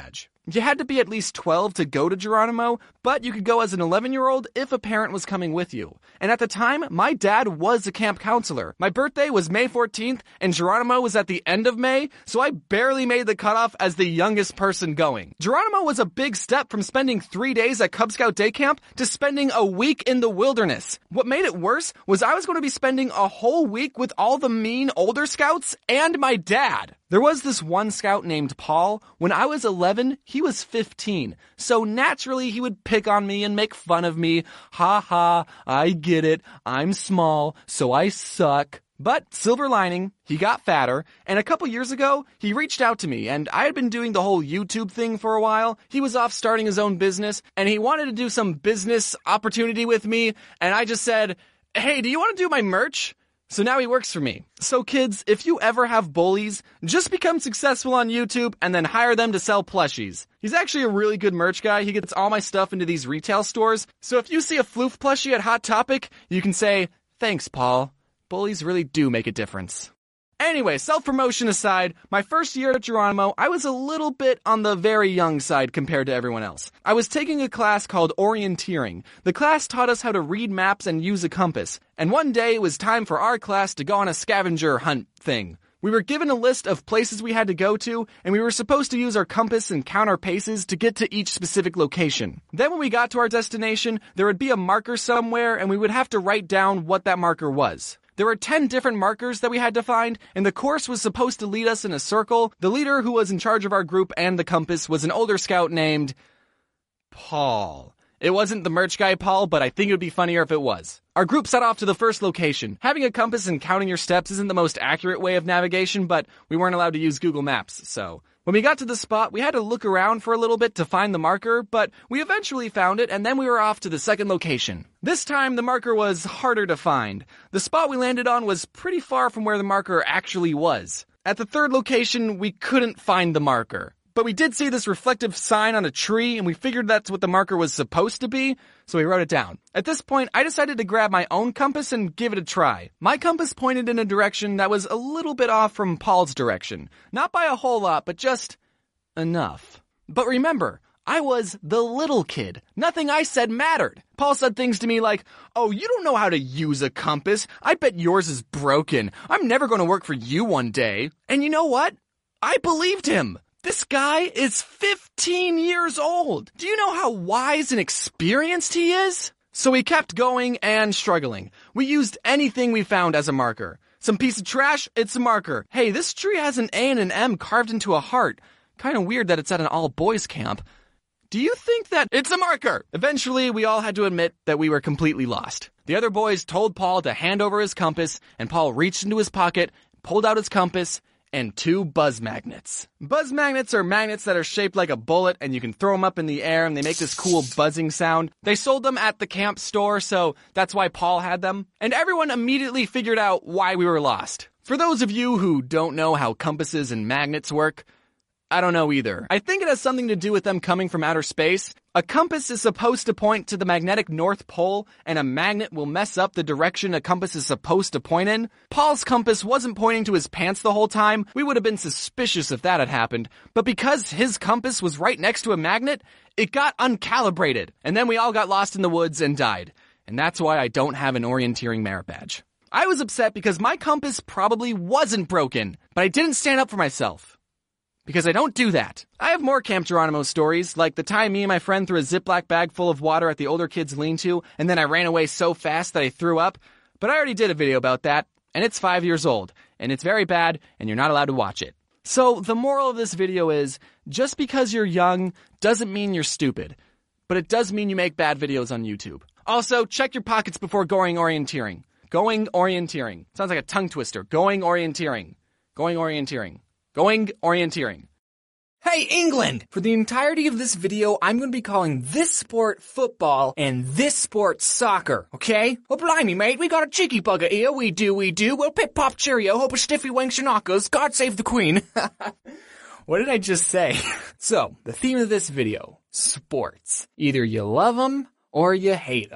You had to be at least twelve to go to Geronimo, but you could go as an eleven-year-old if a parent was coming with you. And at the time, my dad was a camp counselor. My birthday was May fourteenth, and Geronimo was at the end of May, so I barely made the cutoff as the youngest person going. Geronimo was a big step from spending three days at Cub Scout day camp to spending a week in the wilderness. What made it worse was I was going to be spending a whole week with all the mean older scouts and my dad. There was this one scout named Paul. When I was eleven, he was fifteen. So naturally, he would pick on me and make fun of me. Ha ha, I get it. I'm small, so I suck. But silver lining, he got fatter, and a couple years ago, he reached out to me, and I had been doing the whole YouTube thing for a while. He was off starting his own business, and he wanted to do some business opportunity with me, and I just said, hey, do you want to do my merch? So now he works for me. So kids, if you ever have bullies, just become successful on YouTube and then hire them to sell plushies. He's actually a really good merch guy. He gets all my stuff into these retail stores. So if you see a Floof plushie at Hot Topic, you can say, thanks, Paul. Bullies really do make a difference. Anyway, self-promotion aside, my first year at Geronimo, I was a little bit on the very young side compared to everyone else. I was taking a class called orienteering. The class taught us how to read maps and use a compass. And one day it was time for our class to go on a scavenger hunt thing. We were given a list of places we had to go to, and we were supposed to use our compass and count our paces to get to each specific location. Then when we got to our destination, there would be a marker somewhere, and we would have to write down what that marker was. There were ten different markers that we had to find, and the course was supposed to lead us in a circle. The leader who was in charge of our group and the compass was an older scout named Paul. It wasn't the merch guy Paul, but I think it would be funnier if it was. Our group set off to the first location. Having a compass and counting your steps isn't the most accurate way of navigation, but we weren't allowed to use Google Maps, so... When we got to the spot, we had to look around for a little bit to find the marker, but we eventually found it, and then we were off to the second location. This time, the marker was harder to find. The spot we landed on was pretty far from where the marker actually was. At the third location, we couldn't find the marker. But we did see this reflective sign on a tree, and we figured that's what the marker was supposed to be, so we wrote it down. At this point, I decided to grab my own compass and give it a try. My compass pointed in a direction that was a little bit off from Paul's direction. Not by a whole lot, but just enough. But remember, I was the little kid. Nothing I said mattered. Paul said things to me like, oh, you don't know how to use a compass. I bet yours is broken. I'm never going to work for you one day. And you know what? I believed him. This guy is fifteen years old. Do you know how wise and experienced he is? So we kept going and struggling. We used anything we found as a marker. Some piece of trash, it's a marker. Hey, this tree has an A and an M carved into a heart. Kind of weird that it's at an all-boys camp. Do you think that it's a marker? Eventually, we all had to admit that we were completely lost. The other boys told Paul to hand over his compass, and Paul reached into his pocket, pulled out his compass, and two buzz magnets. Buzz magnets are magnets that are shaped like a bullet, and you can throw them up in the air, and they make this cool buzzing sound. They sold them at the camp store, so that's why Paul had them. And everyone immediately figured out why we were lost. For those of you who don't know how compasses and magnets work, I don't know either. I think it has something to do with them coming from outer space. A compass is supposed to point to the magnetic North Pole, and a magnet will mess up the direction a compass is supposed to point in. Paul's compass wasn't pointing to his pants the whole time. We would have been suspicious if that had happened. But because his compass was right next to a magnet, it got uncalibrated. And then we all got lost in the woods and died. And that's why I don't have an orienteering merit badge. I was upset because my compass probably wasn't broken, but I didn't stand up for myself. Because I don't do that. I have more Camp Geronimo stories, like the time me and my friend threw a Ziploc bag full of water at the older kids' lean-to, and then I ran away so fast that I threw up. But I already did a video about that, and it's five years old, and it's very bad, and you're not allowed to watch it. So the moral of this video is, just because you're young doesn't mean you're stupid. But it does mean you make bad videos on YouTube. Also, check your pockets before going orienteering. Going orienteering. Sounds like a tongue twister. Going orienteering. Going orienteering. Going orienteering. Hey, England! For the entirety of this video, I'm going to be calling this sport football and this sport soccer, okay? Well, blimey, mate, we got a cheeky bugger here. We do, we do. Well, pip pop cheerio, hope a stiffy wanks your knockers. God save the queen. What did I just say? So, the theme of this video, sports. Either you love them or you hate them.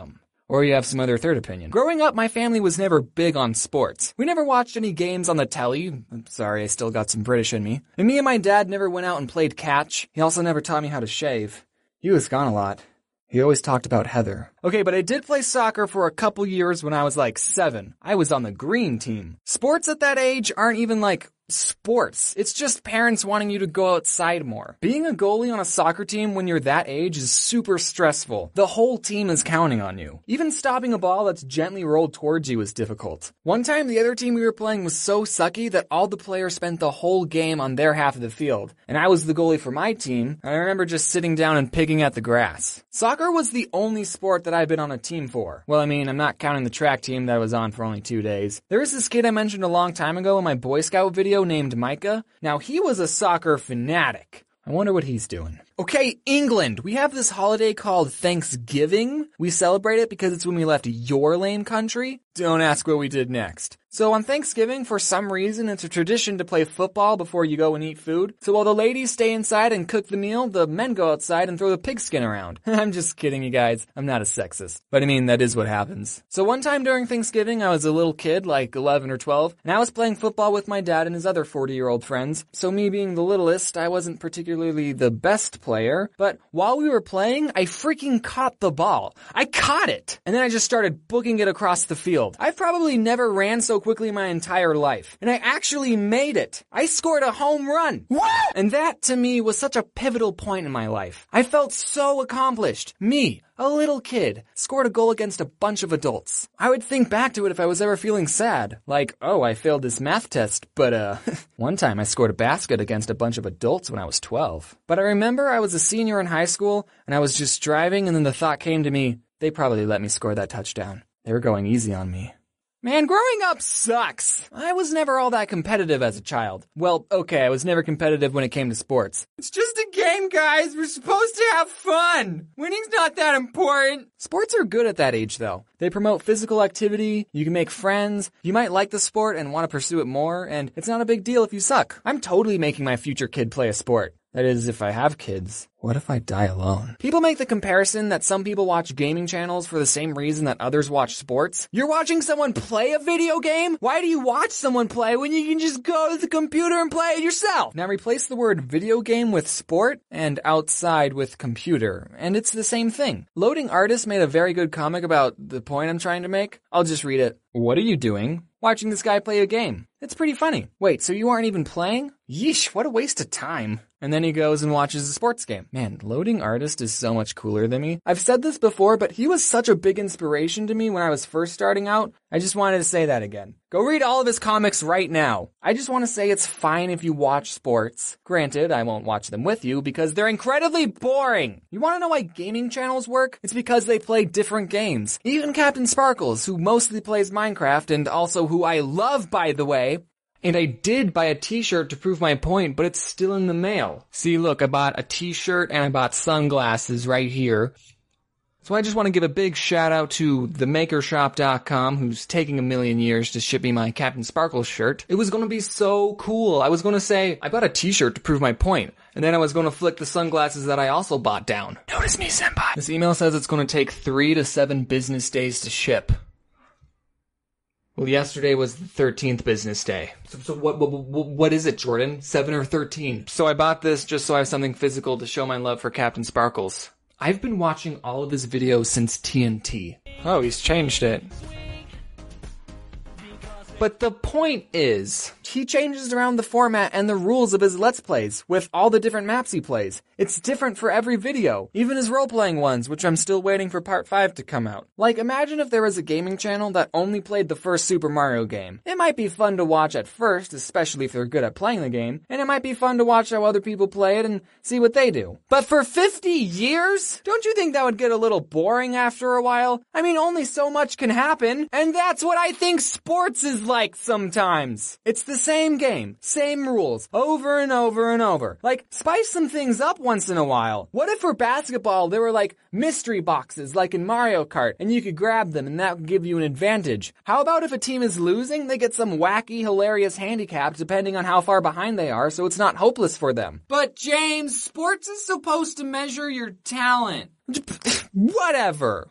Or you have some other third opinion. Growing up, my family was never big on sports. We never watched any games on the telly. I'm sorry, I still got some British in me. And me and my dad never went out and played catch. He also never taught me how to shave. He was gone a lot. He always talked about Heather. Okay, but I did play soccer for a couple years when I was like seven. I was on the green team. Sports at that age aren't even like sports. It's just parents wanting you to go outside more. Being a goalie on a soccer team when you're that age is super stressful. The whole team is counting on you. Even stopping a ball that's gently rolled towards you is difficult. One time, the other team we were playing was so sucky that all the players spent the whole game on their half of the field. And I was the goalie for my team, and I remember just sitting down and picking at the grass. Soccer was the only sport that I've been on a team for. Well, I mean, I'm not counting the track team that I was on for only two days. There was this kid I mentioned a long time ago in my Boy Scout video named Micah. Now, he was a soccer fanatic. I wonder what he's doing. Okay, England. We have this holiday called Thanksgiving. We celebrate it because it's when we left your lame country. Don't ask what we did next. So on Thanksgiving, for some reason, it's a tradition to play football before you go and eat food. So while the ladies stay inside and cook the meal, the men go outside and throw the pigskin around. I'm just kidding, you guys. I'm not a sexist. But I mean, that is what happens. So one time during Thanksgiving, I was a little kid, like eleven or twelve, and I was playing football with my dad and his other forty-year-old friends. So me being the littlest, I wasn't particularly the best player, but while we were playing, I freaking caught the ball. I caught it! And then I just started booking it across the field. I've probably never ran so quickly in my entire life. And I actually made it. I scored a home run. Woo! And that, to me, was such a pivotal point in my life. I felt so accomplished. Me, a little kid, scored a goal against a bunch of adults. I would think back to it if I was ever feeling sad. Like, oh, I failed this math test, but uh, one time I scored a basket against a bunch of adults when I was twelve. But I remember I was a senior in high school, and I was just driving, and then the thought came to me, they probably let me score that touchdown. They were going easy on me. Man, growing up sucks. I was never all that competitive as a child. Well, okay, I was never competitive when it came to sports. It's just a game, guys. We're supposed to have fun. Winning's not that important. Sports are good at that age, though. They promote physical activity, you can make friends, you might like the sport and want to pursue it more, and it's not a big deal if you suck. I'm totally making my future kid play a sport. That is, if I have kids. What if I die alone? People make the comparison that some people watch gaming channels for the same reason that others watch sports. You're watching someone play a video game? Why do you watch someone play when you can just go to the computer and play it yourself? Now replace the word video game with sport and outside with computer, and it's the same thing. Loading Artist made a very good comic about the point I'm trying to make. I'll just read it. What are you doing? Watching this guy play a game. It's pretty funny. Wait, so you aren't even playing? Yeesh, what a waste of time. And then he goes and watches a sports game. Man, Loading Artist is so much cooler than me. I've said this before, but he was such a big inspiration to me when I was first starting out. I just wanted to say that again. Go read all of his comics right now. I just want to say it's fine if you watch sports. Granted, I won't watch them with you because they're incredibly boring. You want to know why gaming channels work? It's because they play different games. Even Captain Sparkles, who mostly plays Minecraft and also who I love, by the way. And I did buy a t-shirt to prove my point, but it's still in the mail. See, look, I bought a t-shirt and I bought sunglasses right here. So I just want to give a big shout out to the maker shop dot com, who's taking a million years to ship me my Captain Sparkles shirt. It was going to be so cool. I was going to say, I bought a t-shirt to prove my point. And then I was going to flick the sunglasses that I also bought down. Notice me, senpai. This email says it's going to take three to seven business days to ship. Well, yesterday was the thirteenth business day. So, so what, what what is it, Jordan? seven or thirteen? So I bought this just so I have something physical to show my love for Captain Sparkles. I've been watching all of his videos since T N T. Oh, he's changed it. But the point is, he changes around the format and the rules of his Let's Plays with all the different maps he plays. It's different for every video, even his role-playing ones, which I'm still waiting for part five to come out. Like, imagine if there was a gaming channel that only played the first Super Mario game. It might be fun to watch at first, especially if they're good at playing the game, and it might be fun to watch how other people play it and see what they do. But for fifty years? Don't you think that would get a little boring after a while? I mean, only so much can happen, and that's what I think sports is like sometimes. It's the same game, same rules, over and over and over. Like, spice some things up once in a while. What if for basketball there were like mystery boxes like in Mario Kart and you could grab them and that would give you an advantage? How about if a team is losing, they get some wacky, hilarious handicap depending on how far behind they are so it's not hopeless for them? But James, sports is supposed to measure your talent. Whatever.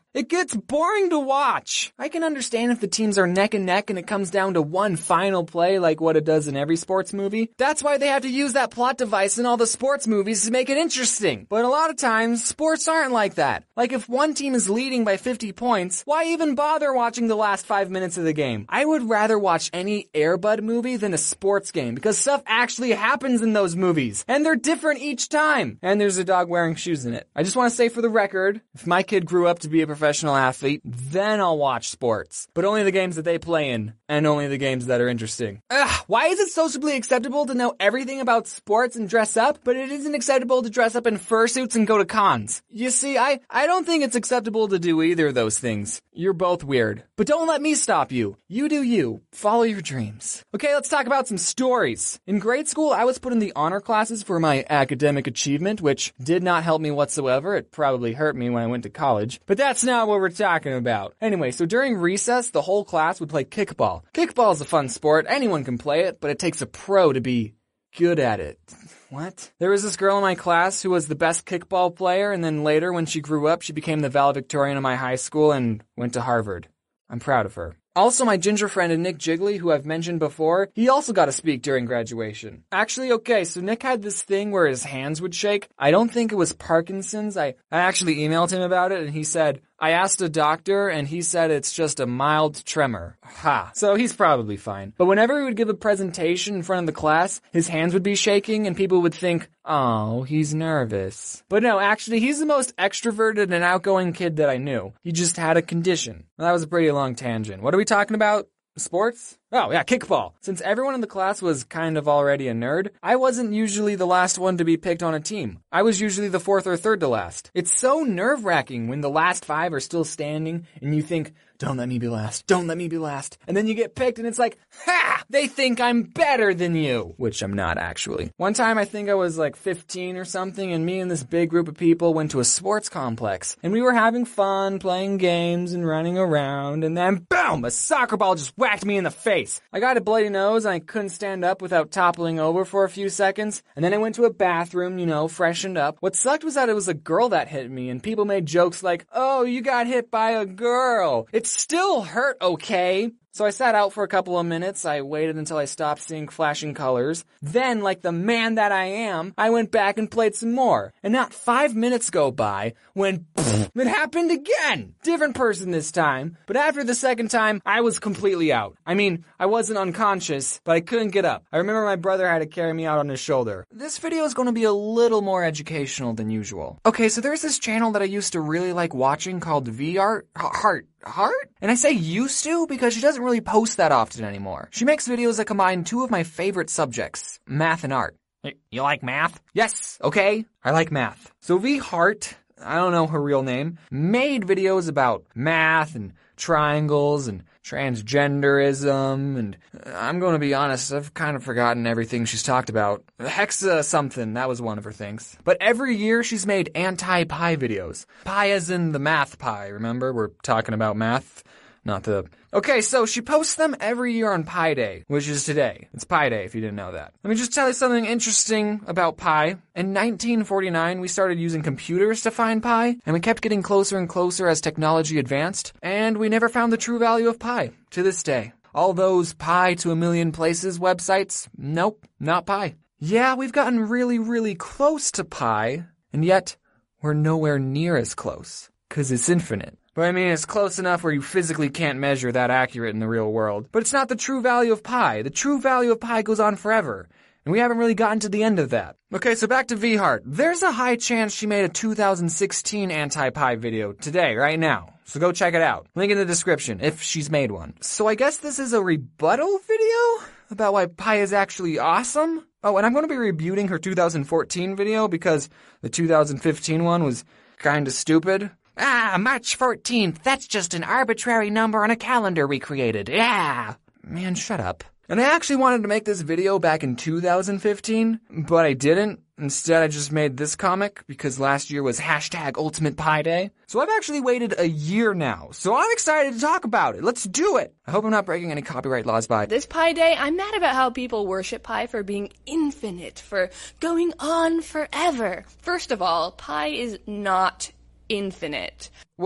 It gets boring to watch. I can understand if the teams are neck and neck and it comes down to one final play like what it does in every sports movie. That's why they have to use that plot device in all the sports movies to make it interesting. But a lot of times, sports aren't like that. Like if one team is leading by fifty points, why even bother watching the last five minutes of the game? I would rather watch any Air Bud movie than a sports game because stuff actually happens in those movies. And they're different each time. And there's a dog wearing shoes in it. I just want to say for the record, if my kid grew up to be a professional athlete, then I'll watch sports. But only the games that they play in, and only the games that are interesting. Ugh, why is it sociably acceptable to know everything about sports and dress up, but it isn't acceptable to dress up in fursuits and go to cons? You see, I, I don't think it's acceptable to do either of those things. You're both weird. But don't let me stop you. You do you. Follow your dreams. Okay, let's talk about some stories. In grade school, I was put in the honor classes for my academic achievement, which did not help me whatsoever. It probably hurt me when I went to college. But that's not what we're talking about. Anyway, so during recess, the whole class would play kickball. Kickball is a fun sport. Anyone can play it, but it takes a pro to be good at it. What? There was this girl in my class who was the best kickball player, and then later, when she grew up, she became the valedictorian of my high school and went to Harvard. I'm proud of her. Also, my ginger friend Nick Jiggly, who I've mentioned before, he also got to speak during graduation. Actually, okay, so Nick had this thing where his hands would shake. I don't think it was Parkinson's. I, I actually emailed him about it, and he said, I asked a doctor, and he said it's just a mild tremor. Ha. So he's probably fine. But whenever he would give a presentation in front of the class, his hands would be shaking, and people would think, oh, he's nervous. But no, actually, he's the most extroverted and outgoing kid that I knew. He just had a condition. Well, that was a pretty long tangent. What are we talking about? Sports? Oh, yeah, kickball. Since everyone in the class was kind of already a nerd, I wasn't usually the last one to be picked on a team. I was usually the fourth or third to last. It's so nerve-wracking when the last five are still standing and you think, don't let me be last, don't let me be last. And then you get picked and it's like, ha! They think I'm better than you. Which I'm not, actually. One time I think I was like fifteen or something, and me and this big group of people went to a sports complex. And we were having fun, playing games and running around, and then boom! A soccer ball just whacked me in the face. I got a bloody nose and I couldn't stand up without toppling over for a few seconds. And then I went to a bathroom, you know, freshened up. What sucked was that it was a girl that hit me, and people made jokes like, oh, you got hit by a girl. It still hurt, okay? So I sat out for a couple of minutes. I waited until I stopped seeing flashing colors. Then, like the man that I am, I went back and played some more. And not five minutes go by when pfft, it happened again. Different person this time. But after the second time, I was completely out. I mean, I wasn't unconscious, but I couldn't get up. I remember my brother had to carry me out on his shoulder. This video is going to be a little more educational than usual. Okay, so there's this channel that I used to really like watching called V-Art. Heart. Heart? And I say used to because she doesn't really post that often anymore. She makes videos that combine two of my favorite subjects, math and art. You like math? Yes, okay. I like math. So V Heart, I don't know her real name, made videos about math and triangles and transgenderism, and I'm going to be honest, I've kind of forgotten everything she's talked about. Hexa something, that was one of her things. But every year she's made anti-pi videos. Pi as in the math pi, remember? We're talking about math, not the... Okay, so she posts them every year on Pi Day, which is today. It's Pi Day, if you didn't know that. Let me just tell you something interesting about pi. In nineteen forty-nine, we started using computers to find pi, and we kept getting closer and closer as technology advanced, and we never found the true value of pi, to this day. All those pi to a million places websites, nope, not pi. Yeah, we've gotten really, really close to pi, and yet we're nowhere near as close, 'cause it's infinite. But I mean, it's close enough where you physically can't measure that accurate in the real world. But it's not the true value of pi. The true value of pi goes on forever. And we haven't really gotten to the end of that. Okay, so back to V-Heart. There's a high chance she made a two thousand sixteen anti-pi video today, right now. So go check it out. Link in the description, if she's made one. So I guess this is a rebuttal video about why pi is actually awesome? Oh, and I'm going to be rebutting her two thousand fourteen video because the two thousand fifteen one was kinda stupid. Ah, March fourteenth, that's just an arbitrary number on a calendar we created. Yeah. Man, shut up. And I actually wanted to make this video back in two thousand fifteen, but I didn't. Instead, I just made this comic because last year was hashtag Ultimate Pi Day. So I've actually waited a year now, so I'm excited to talk about it. Let's do it. I hope I'm not breaking any copyright laws by this Pi Day. I'm mad about how people worship pi for being infinite, for going on forever. First of all, pi is not infinite. Well,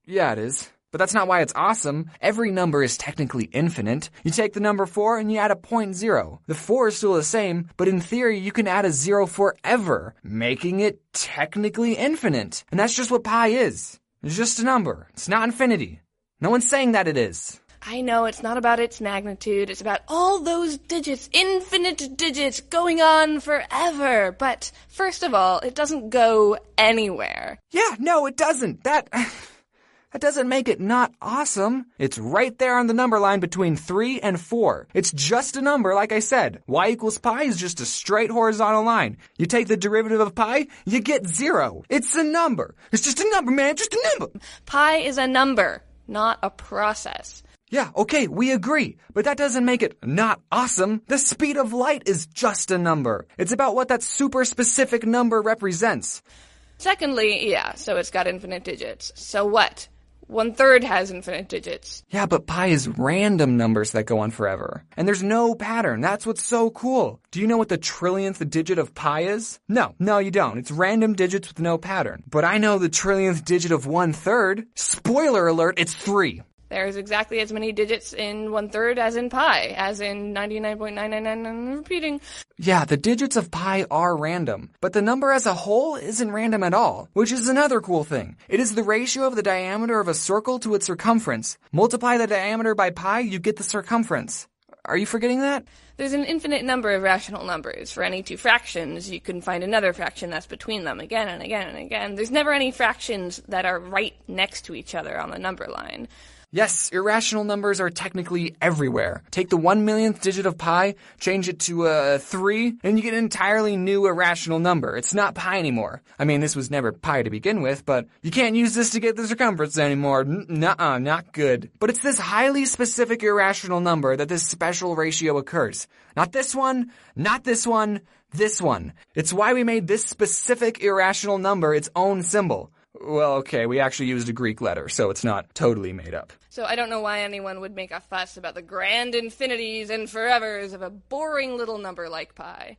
Yeah, it is. But that's not why it's awesome. Every number is technically infinite. You take the number four and you add a point zero. The four is still the same, but in theory you can add a zero forever, making it technically infinite. And that's just what pi is. It's just a number. It's not infinity. No one's saying that it is. I know it's not about its magnitude. It's about all those digits, infinite digits going on forever. But first of all, it doesn't go anywhere. Yeah, no, it doesn't. That... That doesn't make it not awesome. It's right there on the number line between three and four. It's just a number, like I said. Y equals pi is just a straight horizontal line. You take the derivative of pi, you get zero. It's a number. It's just a number, man, just a number. Pi is a number, not a process. Yeah, okay, we agree. But that doesn't make it not awesome. The speed of light is just a number. It's about what that super specific number represents. Secondly, yeah, so it's got infinite digits. So what? One third has infinite digits. Yeah, but pi is random numbers that go on forever. And there's no pattern. That's what's so cool. Do you know what the trillionth digit of pi is? No, no you don't. It's random digits with no pattern. But I know the trillionth digit of one third. Spoiler alert, it's three. There's exactly as many digits in one third as in pi, as in ninety-nine point nine nine nine nine, repeating. Yeah, the digits of pi are random, but the number as a whole isn't random at all, which is another cool thing. It is the ratio of the diameter of a circle to its circumference. Multiply the diameter by pi, you get the circumference. Are you forgetting that? There's an infinite number of rational numbers. For any two fractions, you can find another fraction that's between them again and again and again. There's never any fractions that are right next to each other on the number line. Yes, irrational numbers are technically everywhere. Take the one millionth digit of pi, change it to a uh, three, and you get an entirely new irrational number. It's not pi anymore. I mean, this was never pi to begin with, but you can't use this to get the circumference anymore. Nuh-uh, not good. But it's this highly specific irrational number that this special ratio occurs. Not this one, not this one, this one. It's why we made this specific irrational number its own symbol. Well, okay, we actually used a Greek letter, so it's not totally made up. So I don't know why anyone would make a fuss about the grand infinities and forevers of a boring little number like pi.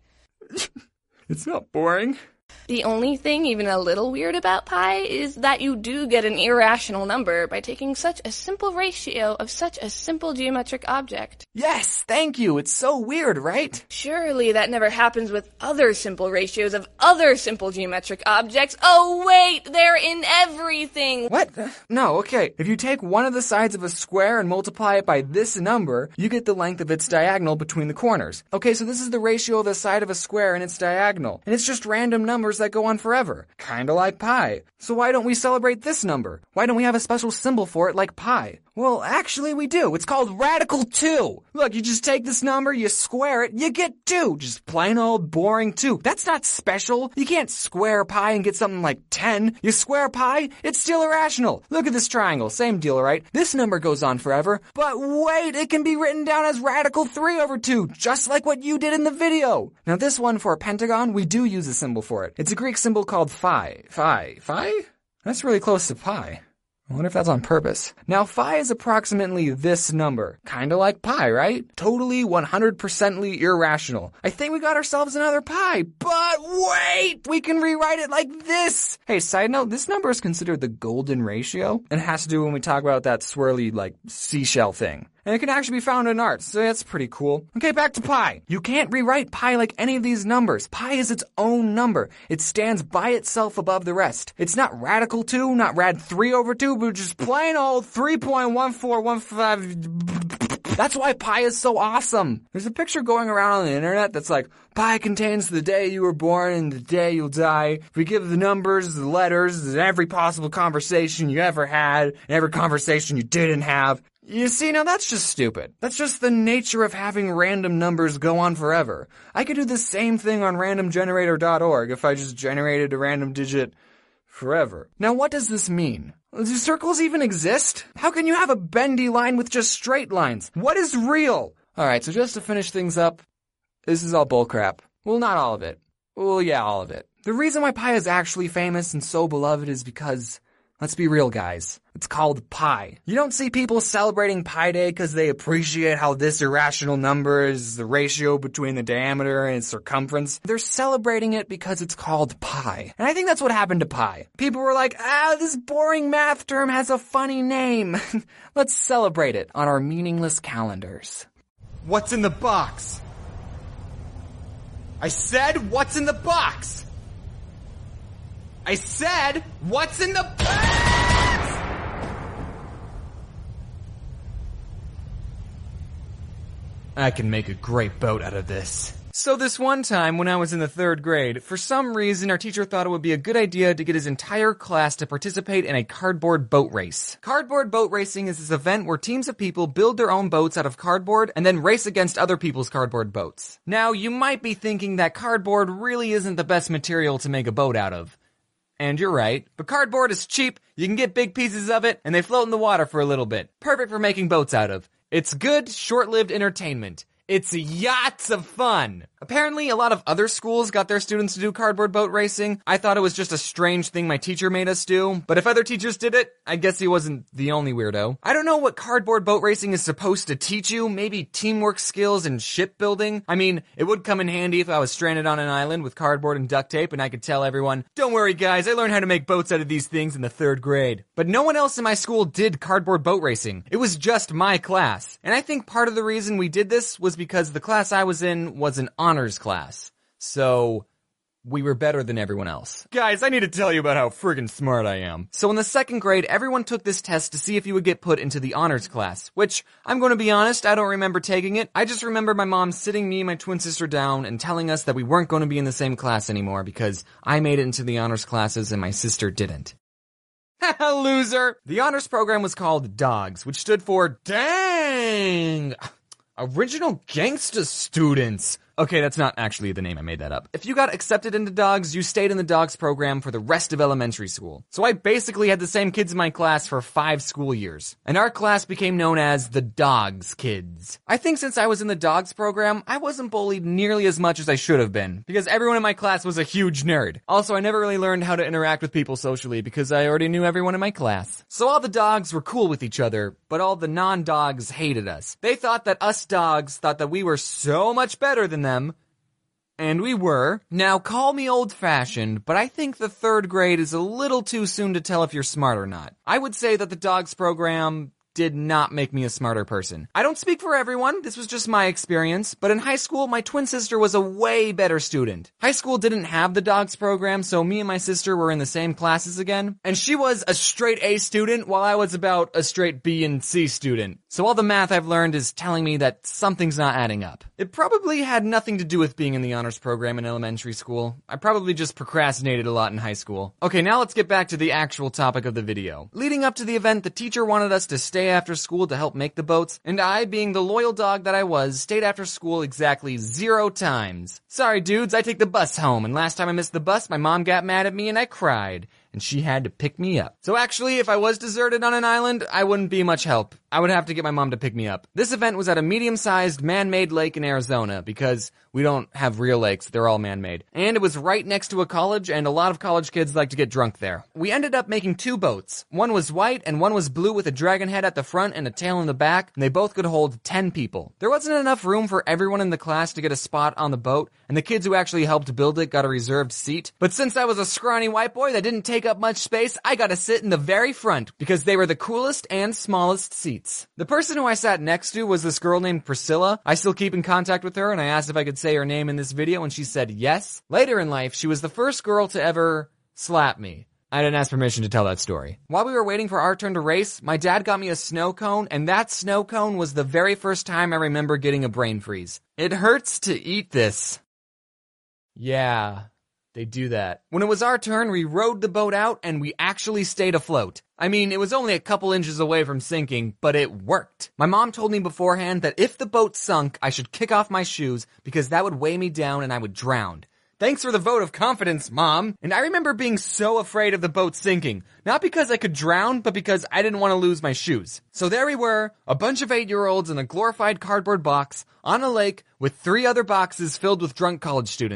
It's not boring. The only thing even a little weird about pi is that you do get an irrational number by taking such a simple ratio of such a simple geometric object. Yes, thank you. It's so weird, right? Surely that never happens with other simple ratios of other simple geometric objects. Oh wait, they're in everything! What? No, okay. If you take one of the sides of a square and multiply it by this number, you get the length of its diagonal between the corners. Okay, so this is the ratio of the side of a square and its diagonal. And it's just random numbers that go on forever. Kinda like pi. So why don't we celebrate this number? Why don't we have a special symbol for it like pi? Well, actually we do. It's called radical two. Look, you just take this number, you square it, you get two. Just plain old boring two. That's not special. You can't square pi and get something like ten. You square pi, it's still irrational. Look at this triangle. Same deal, right? This number goes on forever. But wait, it can be written down as radical three over two, just like what you did in the video. Now this one for a pentagon, we do use a symbol for it. It's a Greek symbol called phi. Phi? Phi? That's really close to pi. I wonder if that's on purpose. Now, phi is approximately this number. Kinda like pi, right? Totally one hundred percently irrational. I think we got ourselves another pi. But wait! We can rewrite it like this! Hey, side note, this number is considered the golden ratio. And it has to do when we talk about that swirly, like, seashell thing. And it can actually be found in art, so that's pretty cool. Okay, back to pi. You can't rewrite pi like any of these numbers. Pi is its own number. It stands by itself above the rest. It's not radical two, not rad three over two, but just plain old three point one four one five. That's why pi is so awesome. There's a picture going around on the internet that's like, pi contains the day you were born and the day you'll die. If we give the numbers, the letters, and every possible conversation you ever had, and every conversation you didn't have. You see, now that's just stupid. That's just the nature of having random numbers go on forever. I could do the same thing on random generator dot org if I just generated a random digit forever. Now what does this mean? Do circles even exist? How can you have a bendy line with just straight lines? What is real? Alright, so just to finish things up, this is all bullcrap. Well, not all of it. Well, yeah, all of it. The reason why pi is actually famous and so beloved is because, Let's be real, guys. It's called pi. You don't see people celebrating Pi Day because they appreciate how this irrational number is the ratio between the diameter and its circumference. They're celebrating it because it's called pi. And I think that's what happened to pi. People were like, ah, this boring math term has a funny name. Let's celebrate it on our meaningless calendars. What's in the box? I said, what's in the box? I said, what's in the box? I can make a great boat out of this. So this one time when I was in the third grade, for some reason our teacher thought it would be a good idea to get his entire class to participate in a cardboard boat race. Cardboard boat racing is this event where teams of people build their own boats out of cardboard and then race against other people's cardboard boats. Now, you might be thinking that cardboard really isn't the best material to make a boat out of. And you're right, but cardboard is cheap, you can get big pieces of it, and they float in the water for a little bit. Perfect for making boats out of. It's good, short-lived entertainment. It's yachts of fun. Apparently, a lot of other schools got their students to do cardboard boat racing. I thought it was just a strange thing my teacher made us do, but if other teachers did it, I guess he wasn't the only weirdo. I don't know what cardboard boat racing is supposed to teach you. Maybe teamwork skills and shipbuilding. I mean, it would come in handy if I was stranded on an island with cardboard and duct tape and I could tell everyone, don't worry guys, I learned how to make boats out of these things in the third grade. But no one else in my school did cardboard boat racing. It was just my class. And I think part of the reason we did this was because the class I was in was an honors class. So, we were better than everyone else. Guys, I need to tell you about how friggin' smart I am. So in the second grade, everyone took this test to see if you would get put into the honors class, which, I'm going to be honest, I don't remember taking it. I just remember my mom sitting me and my twin sister down and telling us that we weren't going to be in the same class anymore because I made it into the honors classes and my sister didn't. Haha, loser! The honors program was called DOGS, which stood for Dang! Original Gangsta Students. Okay, that's not actually the name, I made that up. If you got accepted into DOGS, you stayed in the DOGS program for the rest of elementary school. So I basically had the same kids in my class for five school years. And our class became known as the DOGS kids. I think since I was in the DOGS program, I wasn't bullied nearly as much as I should have been, because everyone in my class was a huge nerd. Also, I never really learned how to interact with people socially because I already knew everyone in my class. So all the dogs were cool with each other, but all the non-dogs hated us. They thought that us dogs thought that we were so much better than them, and we were. Now, call me old-fashioned, but I think the third grade is a little too soon to tell if you're smart or not. I would say that the DOGS program did not make me a smarter person. I don't speak for everyone, this was just my experience, but in high school, my twin sister was a way better student. High school didn't have the DOGS program, so me and my sister were in the same classes again, and she was a straight A student while I was about a straight B and C student. So all the math I've learned is telling me that something's not adding up. It probably had nothing to do with being in the honors program in elementary school. I probably just procrastinated a lot in high school. Okay, now let's get back to the actual topic of the video. Leading up to the event, the teacher wanted us to stay after school to help make the boats, and I, being the loyal dog that I was, stayed after school exactly zero times. Sorry dudes, I take the bus home, and last time I missed the bus, my mom got mad at me and I cried. And she had to pick me up. So actually, if I was deserted on an island, I wouldn't be much help. I would have to get my mom to pick me up. This event was at a medium-sized man-made lake in Arizona because we don't have real lakes, they're all man-made. And it was right next to a college, and a lot of college kids like to get drunk there. We ended up making two boats. One was white and one was blue with a dragon head at the front and a tail in the back, and they both could hold ten people. There wasn't enough room for everyone in the class to get a spot on the boat, and the kids who actually helped build it got a reserved seat. But since I was a scrawny white boy that didn't take up much space, I got to sit in the very front because they were the coolest and smallest seats. The person who I sat next to was this girl named Priscilla. I still keep in contact with her, and I asked if I could say her name in this video, and she said yes. Later in life, she was the first girl to ever slap me. I didn't ask permission to tell that story. While we were waiting for our turn to race, my dad got me a snow cone, and that snow cone was the very first time I remember getting a brain freeze. It hurts to eat this. Yeah. They do that. When it was our turn, we rowed the boat out and we actually stayed afloat. I mean, it was only a couple inches away from sinking, but it worked. My mom told me beforehand that if the boat sunk, I should kick off my shoes because that would weigh me down and I would drown. Thanks for the vote of confidence, Mom. And I remember being so afraid of the boat sinking. Not because I could drown, but because I didn't want to lose my shoes. So there we were, a bunch of eight-year-olds in a glorified cardboard box on a lake with three other boxes filled with drunk college students.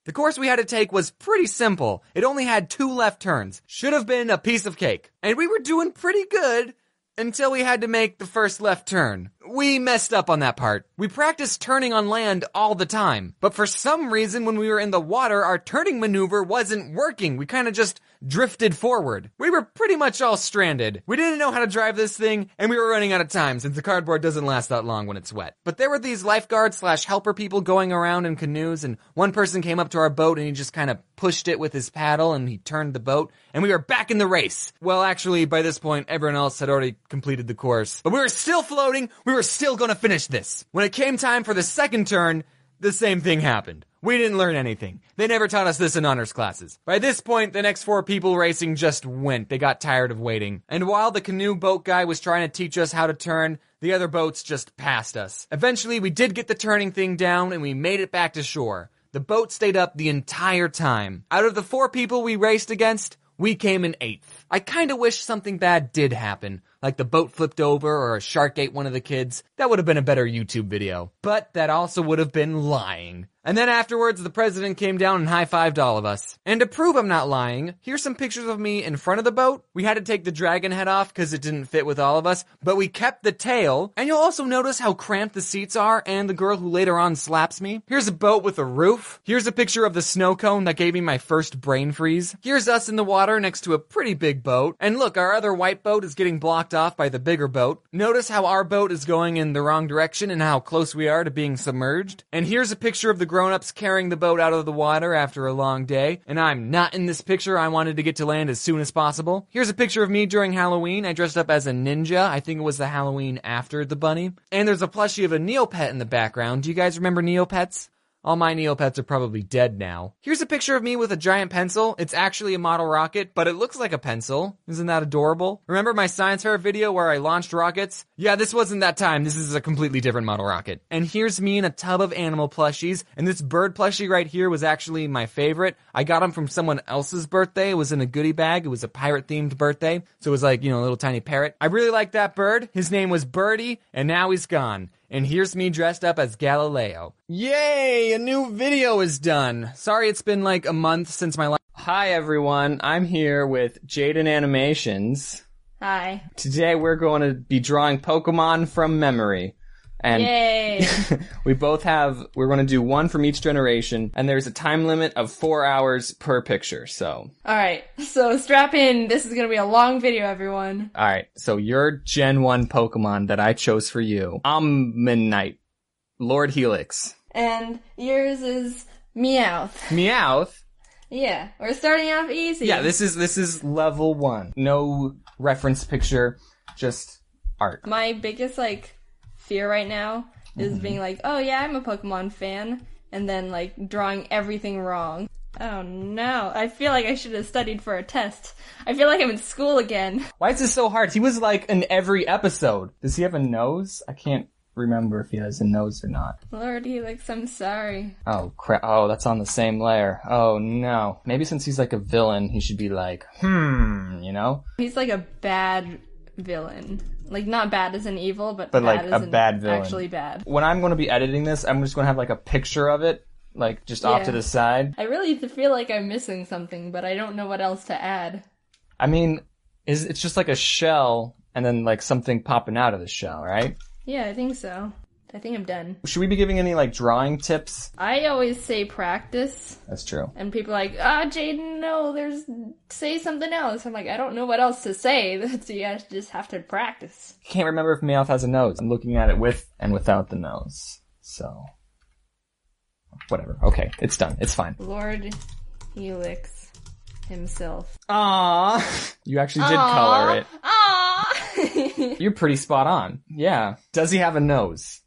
The course we had to take was pretty simple. It only had two left turns. Should have been a piece of cake. And we were doing pretty good until we had to make the first left turn. We messed up on that part. We practiced turning on land all the time, but for some reason when we were in the water, our turning maneuver wasn't working. We kind of just drifted forward. We were pretty much all stranded. We didn't know how to drive this thing, and we were running out of time since the cardboard doesn't last that long when it's wet. But there were these lifeguard slash helper people going around in canoes, and one person came up to our boat and he just kind of pushed it with his paddle and he turned the boat, and we were back in the race. Well, actually, by this point, everyone else had already completed the course, but we were still floating. We were still gonna finish this. When it came time for the second turn, the same thing happened. We didn't learn anything. They never taught us this in honors classes. By this point, the next four people racing just went. They got tired of waiting. And while the canoe boat guy was trying to teach us how to turn, the other boats just passed us. Eventually, we did get the turning thing down and we made it back to shore. The boat stayed up the entire time. Out of the four people we raced against, we came in eighth. I kinda wish something bad did happen, like the boat flipped over or a shark ate one of the kids. That would have been a better YouTube video. But that also would have been lying. And then afterwards, the president came down and high-fived all of us. And to prove I'm not lying, here's some pictures of me in front of the boat. We had to take the dragon head off because it didn't fit with all of us, but we kept the tail. And you'll also notice how cramped the seats are and the girl who later on slaps me. Here's a boat with a roof. Here's a picture of the snow cone that gave me my first brain freeze. Here's us in the water next to a pretty big boat. And look, our other white boat is getting blocked off by the bigger boat. Notice how our boat is going in the wrong direction and how close we are to being submerged. And here's a picture of the grown-ups carrying the boat out of the water after a long day, and I'm not in this picture. I wanted to get to land as soon as possible. Here's a picture of me during Halloween. I dressed up as a ninja. I think it was the Halloween after the bunny. And there's a plushie of a Neopet in the background. Do you guys remember Neopets? All my Neopets are probably dead now. Here's a picture of me with a giant pencil. It's actually a model rocket, but it looks like a pencil. Isn't that adorable? Remember my science fair video where I launched rockets? Yeah, this wasn't that time. This is a completely different model rocket. And here's me in a tub of animal plushies. And this bird plushie right here was actually my favorite. I got him from someone else's birthday. It was in a goodie bag. It was a pirate-themed birthday. So it was like, you know, a little tiny parrot. I really liked that bird. His name was Birdie, and now he's gone. And here's me dressed up as Galileo. Yay, a new video is done. Sorry it's been like a month since my last... Hi everyone, I'm here with Jaden Animations. Hi. Today we're going to be drawing Pokemon from memory. And yay! we both have, we're going to do one from each generation, and there's a time limit of four hours per picture, so. Alright, so strap in, this is going to be a long video, everyone. Alright, so your Gen one Pokemon that I chose for you, Omanyte, Lord Helix. And yours is Meowth. Meowth? Yeah, we're starting off easy. Yeah, this is, this is level one. No reference picture, just art. My biggest, like, fear right now is mm-hmm. being like, oh yeah, I'm a Pokemon fan, and then like drawing everything wrong. Oh no, I feel like I should have studied for a test. I feel like I'm in school again. Why is this so hard? He was like in every episode. Does he have a nose? I can't remember if he has a nose or not. Lord Helix, I'm sorry. Oh crap, oh that's on the same layer. Oh no. Maybe since he's like a villain, he should be like, hmm, you know? He's like a bad villain. Like, not bad as in evil, but, but bad like as a in bad villain. Actually bad. When I'm going to be editing this, I'm just going to have like a picture of it, like just yeah. off to the side. I really feel like I'm missing something, but I don't know what else to add. I mean, is it's just like a shell and then like something popping out of the shell, right? Yeah, I think so. I think I'm done. Should we be giving any like drawing tips? I always say practice. That's true. And people are like, ah, Jaden, no, there's, say something else. I'm like, I don't know what else to say. So you guys just have to practice. I can't remember if Meowth has a nose. I'm looking at it with and without the nose. So, whatever. Okay, it's done. It's fine. Lord Helix himself. Aww. You actually did Aww. color it. Aww. You're pretty spot on. Yeah. Does he have a nose?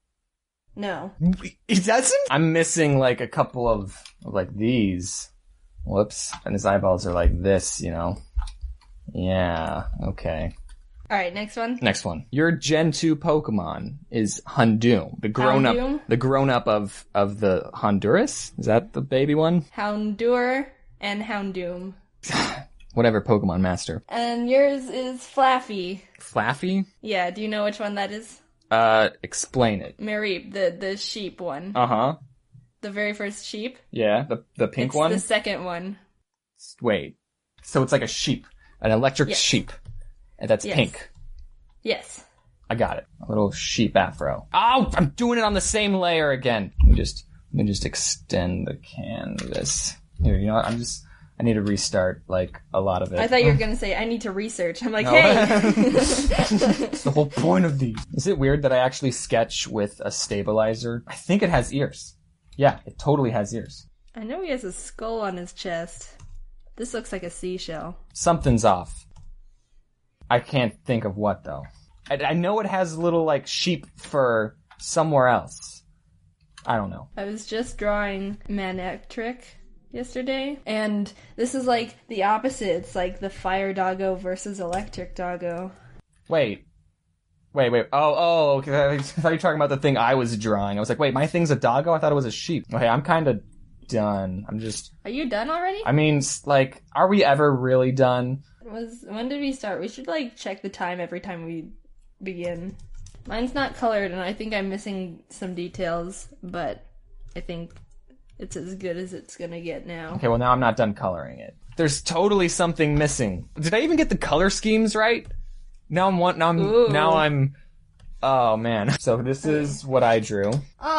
No. He doesn't? I'm missing like a couple of, of like these. Whoops. And his eyeballs are like this, you know? Yeah, okay. Alright, next one. Next one. Your Gen two Pokemon is Houndoom. The grown Houndoom? up the grown up of, of the Honduras? Is that the baby one? Houndour and Houndoom. Whatever, Pokemon Master. And yours is Flaffy. Flaffy? Yeah, do you know which one that is? Uh, explain it. Mareep, the, the sheep one. Uh-huh. The very first sheep? Yeah, the the pink it's one? the second one. Wait. So it's like a sheep. An electric yes. sheep. And that's yes. pink. Yes. I got it. A little sheep afro. Oh, I'm doing it on the same layer again. Let me just, let me just extend the canvas. Here, you know what? I'm just, I need to restart, like, a lot of it. I thought you were gonna say, I need to research. I'm like, No. hey! It's the whole point of these. Is it weird that I actually sketch with a stabilizer? I think it has ears. Yeah, it totally has ears. I know he has a skull on his chest. This looks like a seashell. Something's off. I can't think of what, though. I, I know it has little, like, sheep fur somewhere else. I don't know. I was just drawing Manectric yesterday, and this is like the opposite. It's like the fire doggo versus electric doggo. Wait. Wait, wait. Oh, oh, okay. I thought you were talking about the thing I was drawing. I was like, wait, my thing's a doggo? I thought it was a sheep. Okay, I'm kind of done. I'm just... Are you done already? I mean, like, are we ever really done? Was When did we start? We should, like, check the time every time we begin. Mine's not colored, and I think I'm missing some details, but I think it's as good as it's gonna get now. Okay, well, now I'm not done coloring it. There's totally something missing. Did I even get the color schemes right? Now I'm one. Now I'm. Ooh. Now I'm. Oh man. So this is what I drew.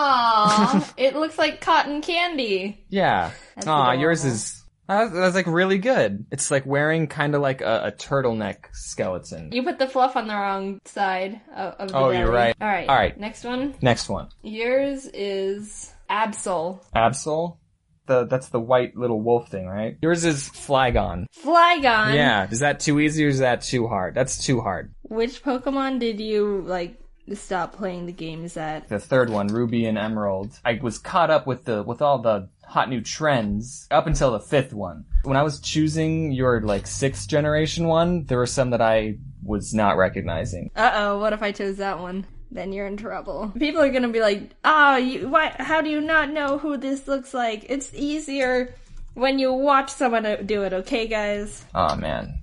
Aww, it looks like cotton candy. Yeah. That's Aw, adorable. yours is. That's, that's like really good. It's like wearing kind of like a, a turtleneck skeleton. You put the fluff on the wrong side of, of the Oh, belly. you're right. All right. All right. Next one. Next one. Yours is Absol. Absol. The that's the white little wolf thing, right? Yours is Flygon. Flygon. Yeah. Is that too easy or is that too hard? That's too hard. Which Pokemon did you like stop playing the games at? The third one, Ruby and Emerald. I was caught up with the with all the hot new trends up until the fifth one. When I was choosing your like sixth generation one, there were some that I was not recognizing. Uh oh, what if I chose that one? Then you're in trouble. People are gonna be like, "Ah, oh, you why? How do you not know who this looks like?" It's easier when you watch someone do it. Okay, guys. Oh man.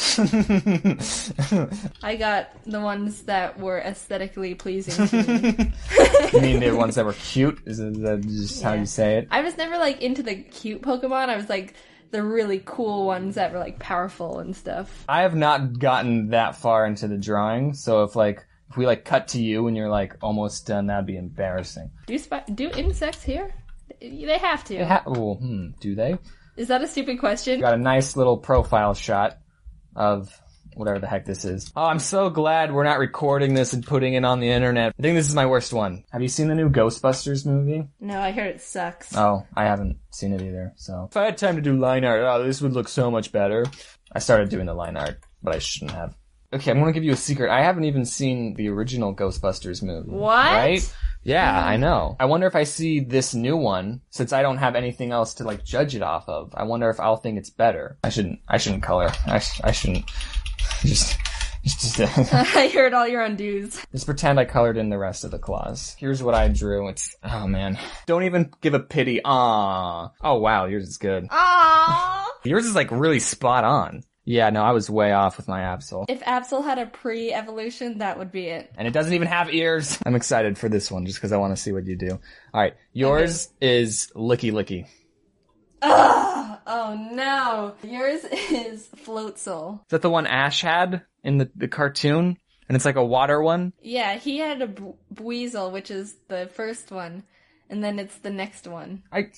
I got the ones that were aesthetically pleasing to me. You mean the ones that were cute? Is that just Yeah. how you say it? I was never like into the cute Pokemon. I was like the really cool ones that were like powerful and stuff. I have not gotten that far into the drawing, so if like if we like cut to you and you're like almost done, that'd be embarrassing. Do spi- do insects here? They have to. They ha- oh, hmm, do they? Is that a stupid question? Got a nice little profile shot of whatever the heck this is. Oh, I'm so glad we're not recording this and putting it on the internet. I think this is my worst one. Have you seen the new Ghostbusters movie? No, I heard it sucks. Oh, I haven't seen it either, so. If I had time to do line art, oh, this would look so much better. I started doing the line art, but I shouldn't have. Okay, I'm gonna give you a secret. I haven't even seen the original Ghostbusters movie. What? Right? Yeah, I know. I wonder if I see this new one, since I don't have anything else to like judge it off of. I wonder if I'll think it's better. I shouldn't. I shouldn't color. I, sh- I shouldn't. Just, just, just, I heard all your undos. just pretend I colored in the rest of the claws. Here's what I drew. It's oh man. Don't even give a pity. Ah. Oh wow, yours is good. Aww. Yours is like really spot on. Yeah, no, I was way off with my Absol. If Absol had a pre-evolution, that would be it. And it doesn't even have ears. I'm excited for this one just because I want to see what you do. Alright, yours okay. is Licky Licky. Ugh! Oh no! Yours is Floatzel. Is that the one Ash had in the, the cartoon? And it's like a water one? Yeah, he had a b- Buizel, which is the first one. And then it's the next one. I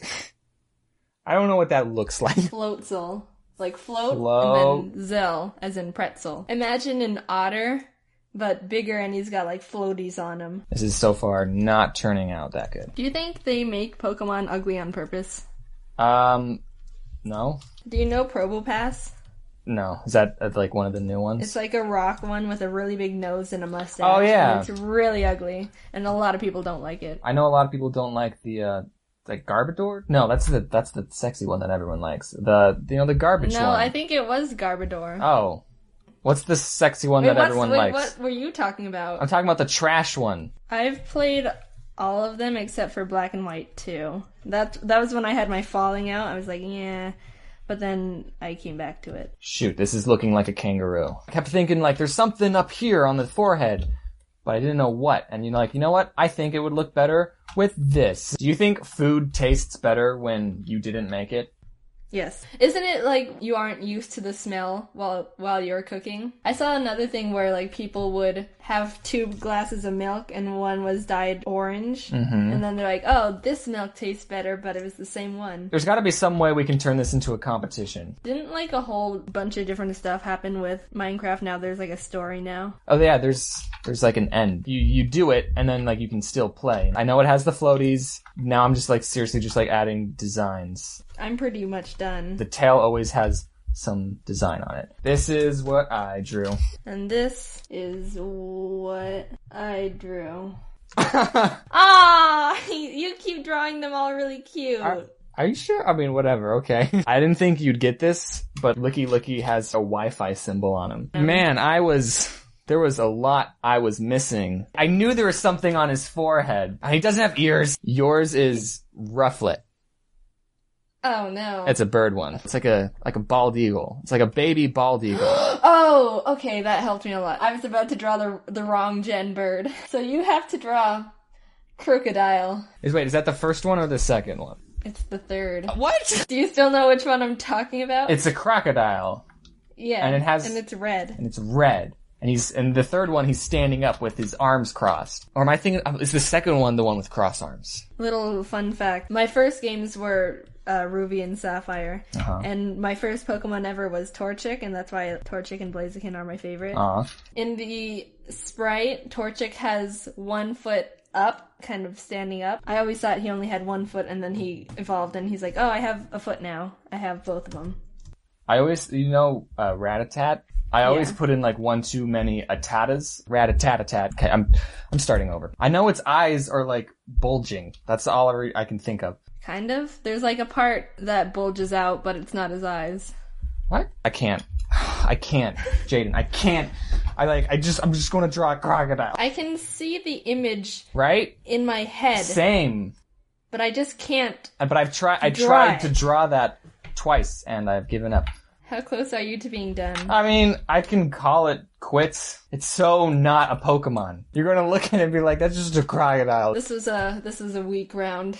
I don't know what that looks like. Floatzel. Like float, Float. and then zel, as in pretzel. Imagine an otter, but bigger, and he's got like floaties on him. This is so far not turning out that good. Do you think they make Pokemon ugly on purpose? Um, no. Do you know Probopass? No. Is that uh, like one of the new ones? It's like a rock one with a really big nose and a mustache. Oh, yeah. And it's really ugly, and a lot of people don't like it. I know a lot of people don't like the, uh, like Garbodor? No, that's the that's the sexy one that everyone likes. The you know the garbage no, one. No, I think it was Garbodor. Oh, what's the sexy one wait, that everyone wait, likes? What were you talking about? I'm talking about the trash one. I've played all of them except for Black and White too. That that was when I had my falling out. I was like, yeah, but then I came back to it. Shoot, this is looking like a kangaroo. I kept thinking like there's something up here on the forehead. but I didn't know what. And you're like, you know what? I think it would look better with this. Do you think food tastes better when you didn't make it? Yes. Isn't it like you aren't used to the smell while while you're cooking? I saw another thing where like people would have two glasses of milk and one was dyed orange. Mm-hmm. And then they're like, oh, this milk tastes better, but it was the same one. There's gotta be some way we can turn this into a competition. Didn't like a whole bunch of different stuff happen with Minecraft now? There's like a story now. Oh yeah, there's there's like an end. You you do it and then like you can still play. I know it has the floaties. Now I'm just like seriously just like adding designs. I'm pretty much done. The tail always has some design on it. This is what I drew. And this is what I drew. Ah, you keep drawing them all really cute. Are, are you sure? I mean, whatever, okay. I didn't think you'd get this, but Licky Licky has a Wi-Fi symbol on him. Um, Man, I was... There was a lot I was missing. I knew there was something on his forehead. He doesn't have ears. Yours is Rufflet. Oh no. It's a bird one. It's like a like a bald eagle. It's like a baby bald eagle. Oh, okay, that helped me a lot. I was about to draw the the wrong gen bird. So you have to draw crocodile. Is wait, is that the first one or the second one? It's the third. What? Do you still know which one I'm talking about? It's a crocodile. Yeah. And it has and it's red. And it's red. And he's and the third one he's standing up with his arms crossed. Or am I thinking is the second one the one with crossed arms? Little fun fact. My first games were uh, Ruby and Sapphire. Uh-huh. And my first Pokemon ever was Torchic, and that's why Torchic and Blaziken are my favorite. Uh-huh. In the sprite, Torchic has one foot up, kind of standing up. I always thought he only had one foot, and then he evolved, and he's like, oh, I have a foot now. I have both of them. I always, you know, uh, Rattata? I always Yeah. put in like one too many atatas. Rat-a-tat-a-tat. Okay, I'm, I'm starting over. I know its eyes are like bulging. That's all I, re- I can think of. Kind of. There's like a part that bulges out, but it's not his eyes. What? I can't. I can't. Jaden, I can't. I like, I just, I'm just gonna draw a crocodile. I can see the image Right? in my head. Same. But I just can't. Uh, But I've tried, I Draw tried it. to draw that twice and I've given up. How close are you to being done? I mean, I can call it quits. It's so not a Pokemon. You're gonna look at it and be like, that's just a crocodile. This was a this is a weak round.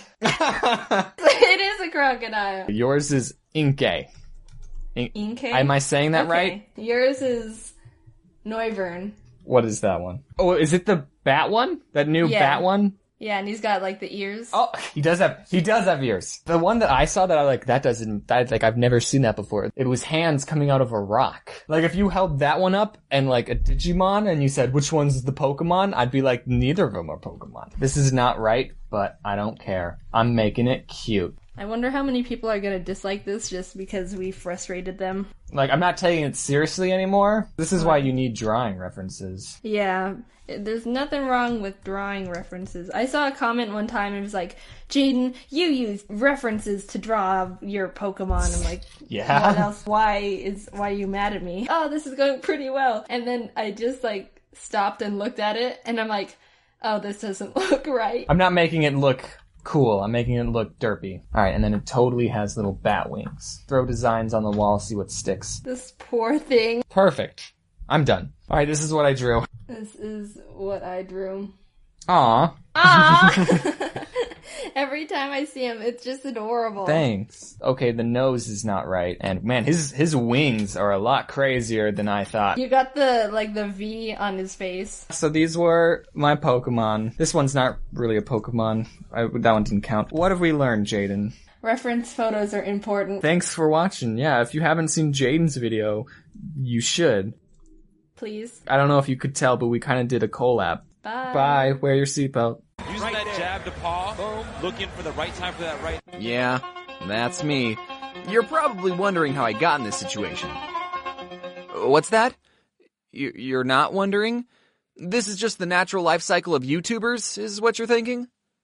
It is a crocodile. Yours is Inkay. In- Inkay? Am I saying that Okay. right? Yours is Noivern. What is that one? Oh, is it the bat one? That new Yeah. bat one? Yeah, and he's got like the ears. Oh, he does have, he does have ears. The one that I saw that I like, that doesn't, that, like, I've never seen that before. It was hands coming out of a rock. Like, if you held that one up and like a Digimon and you said, which one's the Pokemon? I'd be like, neither of them are Pokemon. This is not right, but I don't care. I'm making it cute. I wonder how many people are gonna dislike this just because we frustrated them. Like, I'm not taking it seriously anymore. This is why you need drawing references. Yeah, there's nothing wrong with drawing references. I saw a comment one time and it was like, Jaden, you use references to draw your Pokemon. I'm like, Yeah. what else? Why is, why are you mad at me? Oh, this is going pretty well. And then I just like stopped and looked at it and I'm like, oh, this doesn't look right. I'm not making it look cool. I'm making it look derpy. Alright, and then it totally has little bat wings. Throw designs on the wall, see what sticks. This poor thing. Perfect. I'm done. Alright, this is what I drew. This is what I drew. Aw. Ah! Every time I see him, it's just adorable. Thanks. Okay, the nose is not right. And man, his his wings are a lot crazier than I thought. You got the, like, the V on his face. So these were my Pokemon. This one's not really a Pokemon. I, that one didn't count. What have we learned, Jaden? Reference photos are important. Thanks for watching. Yeah, if you haven't seen Jaden's video, you should. Please. I don't know if you could tell, but we kind of did a collab. Bye. Bye. Wear your seatbelt. Using right that there. Jab to paw, boom, looking for the right time for that right. Yeah, that's me. You're probably wondering how I got in this situation. What's that? You- you're not wondering? This is just the natural life cycle of YouTubers, is what you're thinking?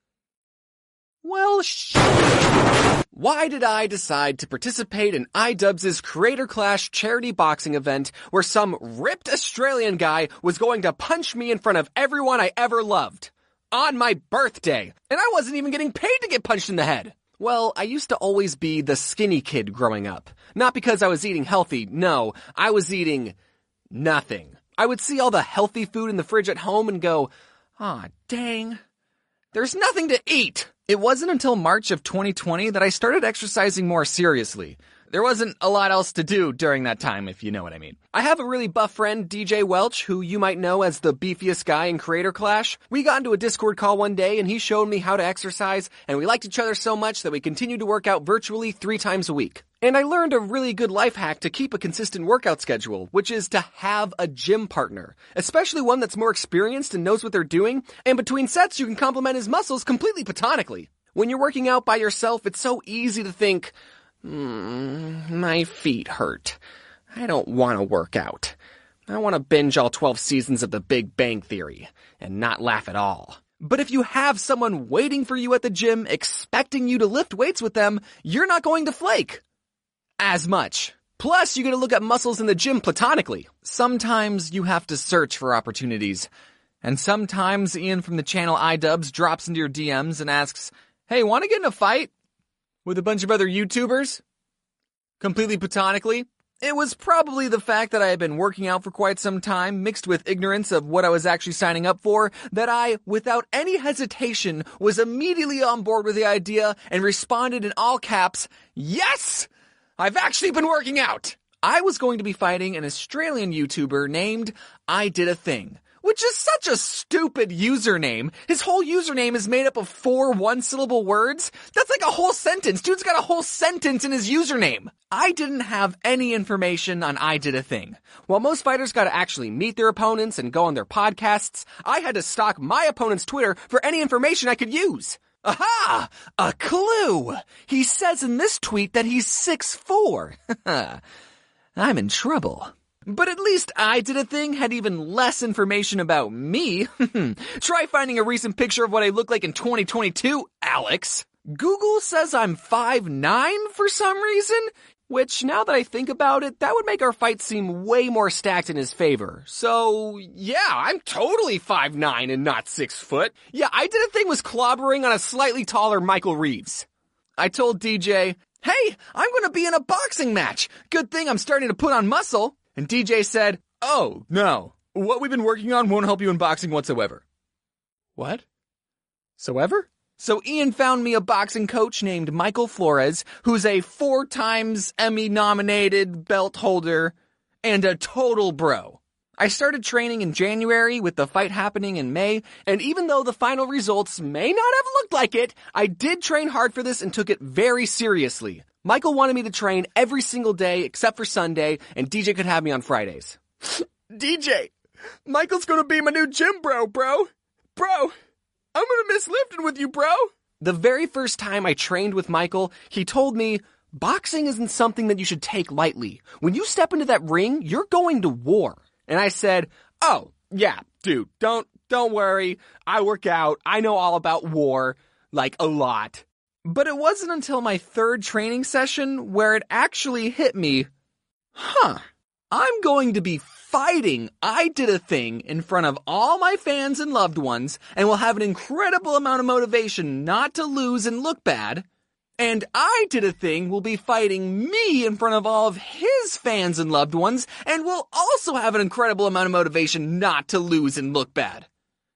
Well, sh- Why did I decide to participate in iDubbbz's Creator Clash charity boxing event where some ripped Australian guy was going to punch me in front of everyone I ever loved? On my birthday, and I wasn't even getting paid to get punched in the head. Well, I used to always be the skinny kid growing up. Not because I was eating healthy, no, I was eating nothing. I would see all the healthy food in the fridge at home and go, ah, dang, there's nothing to eat. It wasn't until March of twenty twenty that I started exercising more seriously. There wasn't a lot else to do during that time, if you know what I mean. I have a really buff friend, D J Welch, who you might know as the beefiest guy in Creator Clash. We got into a Discord call one day and he showed me how to exercise, and we liked each other so much that we continued to work out virtually three times a week. And I learned a really good life hack to keep a consistent workout schedule, which is to have a gym partner, especially one that's more experienced and knows what they're doing, and between sets you can complement his muscles completely platonically. When you're working out by yourself, it's so easy to think, Mm, my feet hurt. I don't want to work out. I want to binge all twelve seasons of The Big Bang Theory and not laugh at all. But if you have someone waiting for you at the gym, expecting you to lift weights with them, you're not going to flake as much. Plus, you get to look at muscles in the gym platonically. Sometimes you have to search for opportunities. And sometimes Ian from the channel iDubbbz drops into your D Ms and asks, hey, want to get in a fight? With a bunch of other YouTubers? Completely platonically? It was probably the fact that I had been working out for quite some time, mixed with ignorance of what I was actually signing up for, that I, without any hesitation, was immediately on board with the idea and responded in all caps, yes! I've actually been working out! I was going to be fighting an Australian YouTuber named I Did a Thing, which is such a stupid username. His whole username is made up of four one-syllable words. That's like a whole sentence. Dude's got a whole sentence in his username. I didn't have any information on I Did a Thing. While most fighters got to actually meet their opponents and go on their podcasts, I had to stalk my opponent's Twitter for any information I could use. Aha! A clue! He says in this tweet that he's six foot four. I'm in trouble. But at least I Did a Thing had even less information about me. Try finding a recent picture of what I look like in twenty twenty-two, Alex. Google says I'm five nine for some reason, which now that I think about it, that would make our fight seem way more stacked in his favor. So, yeah, I'm totally five nine and not six foot. Yeah, I Did a Thing was clobbering on a slightly taller Michael Reeves. I told D J, hey, I'm gonna be in a boxing match. Good thing I'm starting to put on muscle. And D J said, oh, no, what we've been working on won't help you in boxing whatsoever. What? So ever? So Ian found me a boxing coach named Michael Flores, who's a four times Emmy-nominated belt holder and a total bro. I started training in January with the fight happening in May, and even though the final results may not have looked like it, I did train hard for this and took it very seriously. Michael wanted me to train every single day except for Sunday, and D J could have me on Fridays. D J, Michael's gonna be my new gym bro, bro. Bro, I'm gonna miss lifting with you, bro. The very first time I trained with Michael, he told me, boxing isn't something that you should take lightly. When you step into that ring, you're going to war. And I said, oh, yeah, dude, don't, don't worry. I work out. I know all about war, like a lot. But it wasn't until my third training session where it actually hit me, huh, I'm going to be fighting I Did a Thing in front of all my fans and loved ones and will have an incredible amount of motivation not to lose and look bad. And I Did a Thing will be fighting me in front of all of his fans and loved ones and will also have an incredible amount of motivation not to lose and look bad.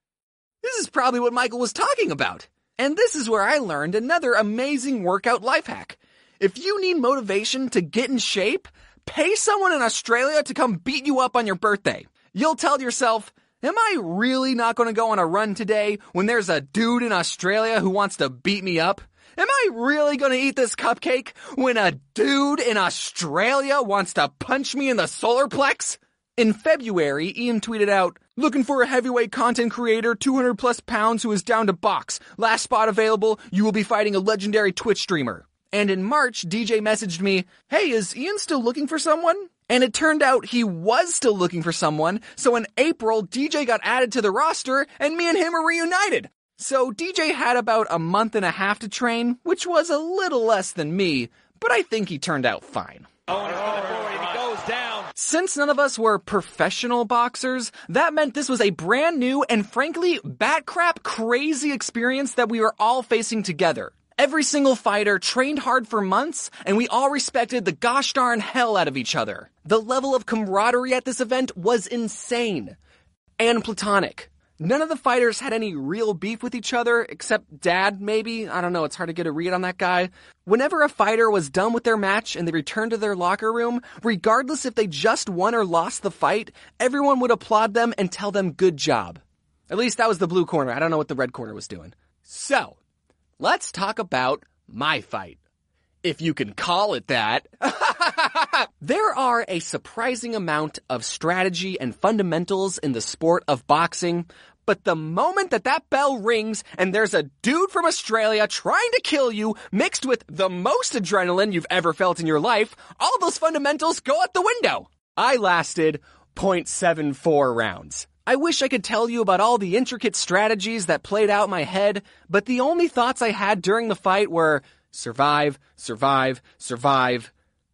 This is probably what Michael was talking about. And this is where I learned another amazing workout life hack. If you need motivation to get in shape, pay someone in Australia to come beat you up on your birthday. You'll tell yourself, am I really not going to go on a run today when there's a dude in Australia who wants to beat me up? Am I really going to eat this cupcake when a dude in Australia wants to punch me in the solar plex? In February, Ian tweeted out, looking for a heavyweight content creator, two hundred plus pounds who is down to box. Last spot available, you will be fighting a legendary Twitch streamer. And in March, D J messaged me, hey, is Ian still looking for someone? And it turned out he was still looking for someone, so in April, D J got added to the roster, and me and him are reunited. So D J had about a month and a half to train, which was a little less than me, but I think he turned out fine. Oh, and on the floor, and he goes down. Since none of us were professional boxers, that meant this was a brand new and frankly bat crap crazy experience that we were all facing together. Every single fighter trained hard for months, and we all respected the gosh darn hell out of each other. The level of camaraderie at this event was insane. And platonic. None of the fighters had any real beef with each other, except Dad, maybe. I don't know, it's hard to get a read on that guy. Whenever a fighter was done with their match and they returned to their locker room, regardless if they just won or lost the fight, everyone would applaud them and tell them good job. At least that was the blue corner. I don't know what the red corner was doing. So, let's talk about my fight. If you can call it that. There are a surprising amount of strategy and fundamentals in the sport of boxing, but the moment that that bell rings and there's a dude from Australia trying to kill you mixed with the most adrenaline you've ever felt in your life, all those fundamentals go out the window. I lasted zero point seven four rounds. I wish I could tell you about all the intricate strategies that played out in my head, but the only thoughts I had during the fight were survive, survive, survive.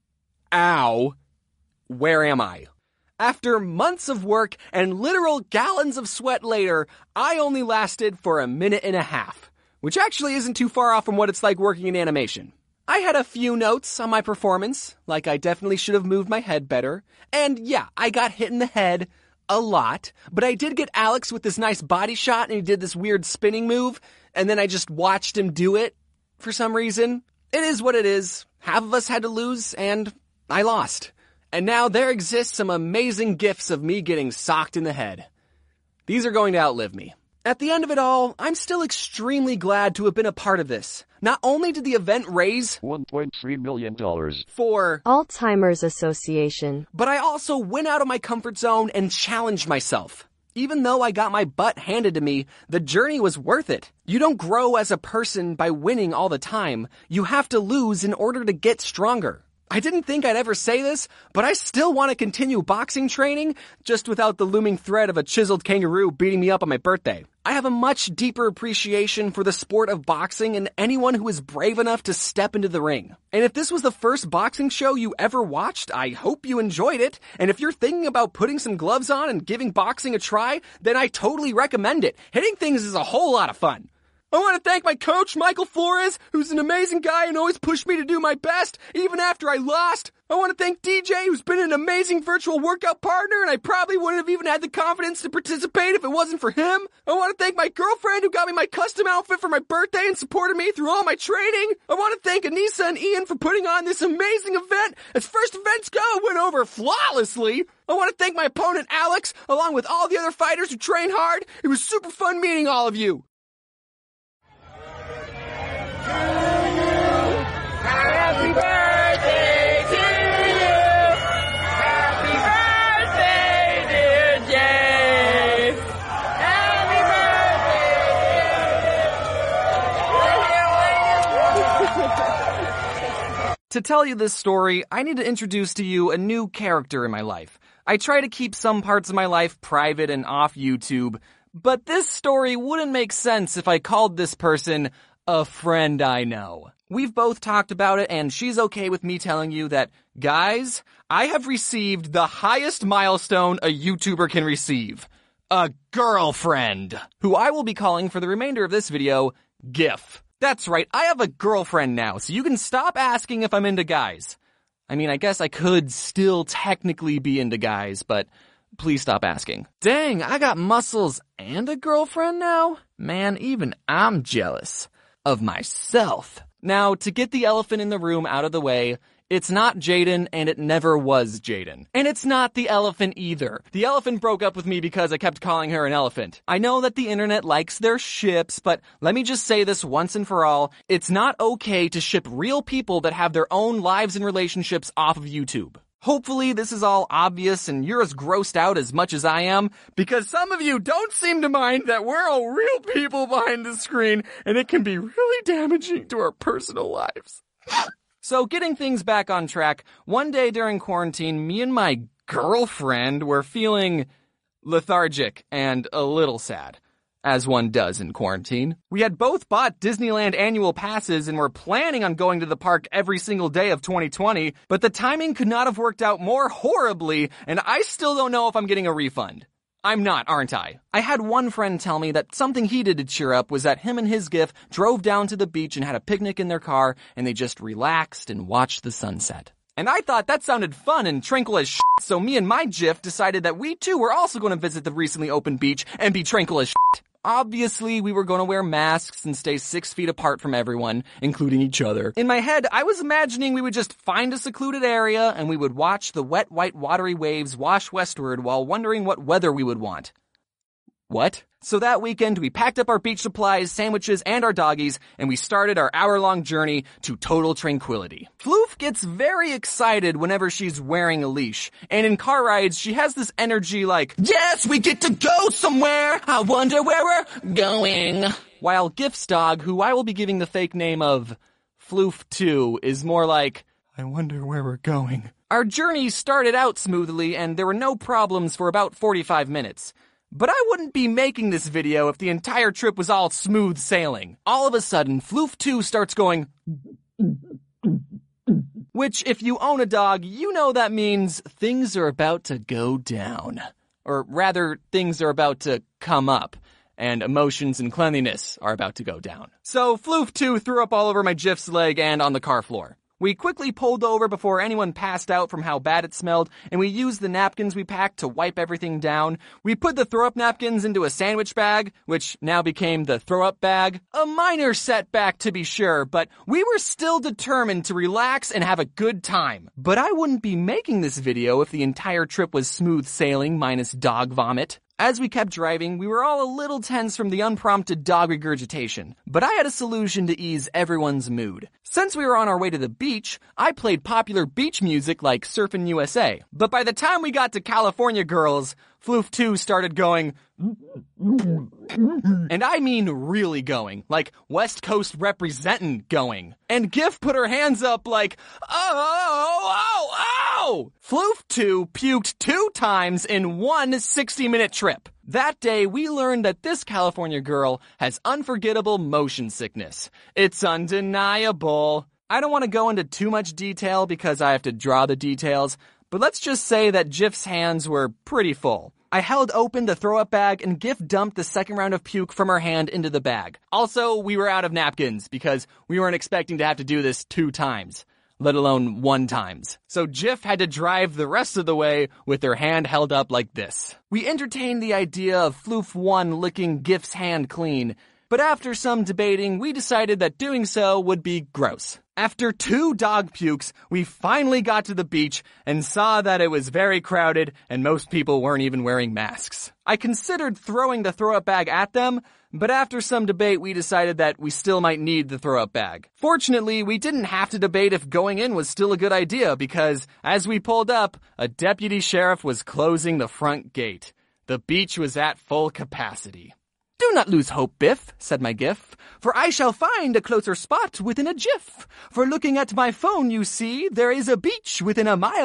Ow. Where am I? After months of work and literal gallons of sweat later, I only lasted for a minute and a half, which actually isn't too far off from what it's like working in animation. I had a few notes on my performance, like I definitely should have moved my head better, and yeah, I got hit in the head a lot, but I did get Alex with this nice body shot and he did this weird spinning move, and then I just watched him do it for some reason. It is what it is. Half of us had to lose, and I lost. And now there exist some amazing gifs of me getting socked in the head. These are going to outlive me. At the end of it all, I'm still extremely glad to have been a part of this. Not only did the event raise one point three million dollars for Alzheimer's Association, but I also went out of my comfort zone and challenged myself. Even though I got my butt handed to me, the journey was worth it. You don't grow as a person by winning all the time. You have to lose in order to get stronger. I didn't think I'd ever say this, but I still want to continue boxing training, just without the looming threat of a chiseled kangaroo beating me up on my birthday. I have a much deeper appreciation for the sport of boxing and anyone who is brave enough to step into the ring. And if this was the first boxing show you ever watched, I hope you enjoyed it. And if you're thinking about putting some gloves on and giving boxing a try, then I totally recommend it. Hitting things is a whole lot of fun. I want to thank my coach, Michael Flores, who's an amazing guy and always pushed me to do my best, even after I lost. I want to thank D J, who's been an amazing virtual workout partner, and I probably wouldn't have even had the confidence to participate if it wasn't for him. I want to thank my girlfriend, who got me my custom outfit for my birthday and supported me through all my training. I want to thank Anissa and Ian for putting on this amazing event. As first events go, it went over flawlessly. I want to thank my opponent, Alex, along with all the other fighters who trained hard. It was super fun meeting all of you. Happy birthday to you! Happy birthday, dear Jay! Happy birthday! To tell you this story, I need to introduce to you a new character in my life. I try to keep some parts of my life private and off YouTube, but this story wouldn't make sense if I called this person a friend I know. We've both talked about it, and she's okay with me telling you that, guys, I have received the highest milestone a YouTuber can receive. A girlfriend, who I will be calling for the remainder of this video, GIF. That's right, I have a girlfriend now, so you can stop asking if I'm into guys. I mean, I guess I could still technically be into guys, but please stop asking. Dang, I got muscles and a girlfriend now? Man, even I'm jealous of myself. Now, to get the elephant in the room out of the way, it's not Jaden, and it never was Jaden. And it's not the elephant either. The elephant broke up with me because I kept calling her an elephant. I know that the internet likes their ships, but let me just say this once and for all. It's not okay to ship real people that have their own lives and relationships off of YouTube. Hopefully this is all obvious and you're as grossed out as much as I am, because some of you don't seem to mind that we're all real people behind the screen and it can be really damaging to our personal lives. So getting things back on track, one day during quarantine, me and my girlfriend were feeling lethargic and a little sad, as one does in quarantine. We had both bought Disneyland annual passes and were planning on going to the park every single day of twenty twenty, but the timing could not have worked out more horribly, and I still don't know if I'm getting a refund. I'm not, aren't I? I had one friend tell me that something he did to cheer up was that him and his GIF drove down to the beach and had a picnic in their car, and they just relaxed and watched the sunset. And I thought that sounded fun and tranquil as shit, so me and my GIF decided that we too were also going to visit the recently opened beach and be tranquil as shit. Obviously, we were going to wear masks and stay six feet apart from everyone, including each other. In my head, I was imagining we would just find a secluded area and we would watch the wet, white, watery waves wash westward while wondering what weather we would want. What? So that weekend, we packed up our beach supplies, sandwiches, and our doggies, and we started our hour-long journey to total tranquility. Floof gets very excited whenever she's wearing a leash, and in car rides, she has this energy like, yes, we get to go somewhere! I wonder where we're going! While GIF's dog, who I will be giving the fake name of Floof two, is more like, I wonder where we're going. Our journey started out smoothly, and there were no problems for about forty-five minutes. But I wouldn't be making this video if the entire trip was all smooth sailing. All of a sudden, Floof two starts going, which if you own a dog, you know that means things are about to go down. Or rather, things are about to come up, and emotions and cleanliness are about to go down. So Floof two threw up all over my GIF's leg and on the car floor. We quickly pulled over before anyone passed out from how bad it smelled, and we used the napkins we packed to wipe everything down. We put the throw-up napkins into a sandwich bag, which now became the throw-up bag. A minor setback to be sure, but we were still determined to relax and have a good time. But I wouldn't be making this video if the entire trip was smooth sailing minus dog vomit. As we kept driving, we were all a little tense from the unprompted dog regurgitation, but I had a solution to ease everyone's mood. Since we were on our way to the beach, I played popular beach music like Surfin' U S A. But by the time we got to California Girls, Floof two started going, and I mean really going, like West Coast representin' going. And GIF put her hands up like, oh, oh, oh! Floof two puked two times in one sixty-minute trip. That day, we learned that this California girl has unforgettable motion sickness. It's undeniable. I don't want to go into too much detail because I have to draw the details, but let's just say that GIF's hands were pretty full. I held open the throw-up bag and GIF dumped the second round of puke from her hand into the bag. Also, we were out of napkins because we weren't expecting to have to do this two times, let alone one times. So GIF had to drive the rest of the way with her hand held up like this. We entertained the idea of Floof one licking GIF's hand clean, but after some debating, we decided that doing so would be gross. After two dog pukes, we finally got to the beach and saw that it was very crowded and most people weren't even wearing masks. I considered throwing the throw-up bag at them, but after some debate, we decided that we still might need the throw-up bag. Fortunately, we didn't have to debate if going in was still a good idea because, as we pulled up, a deputy sheriff was closing the front gate. The beach was at full capacity. Do not lose hope, Biff, said my GIF, for I shall find a closer spot within a jiff. For looking at my phone, you see, there is a beach within a mile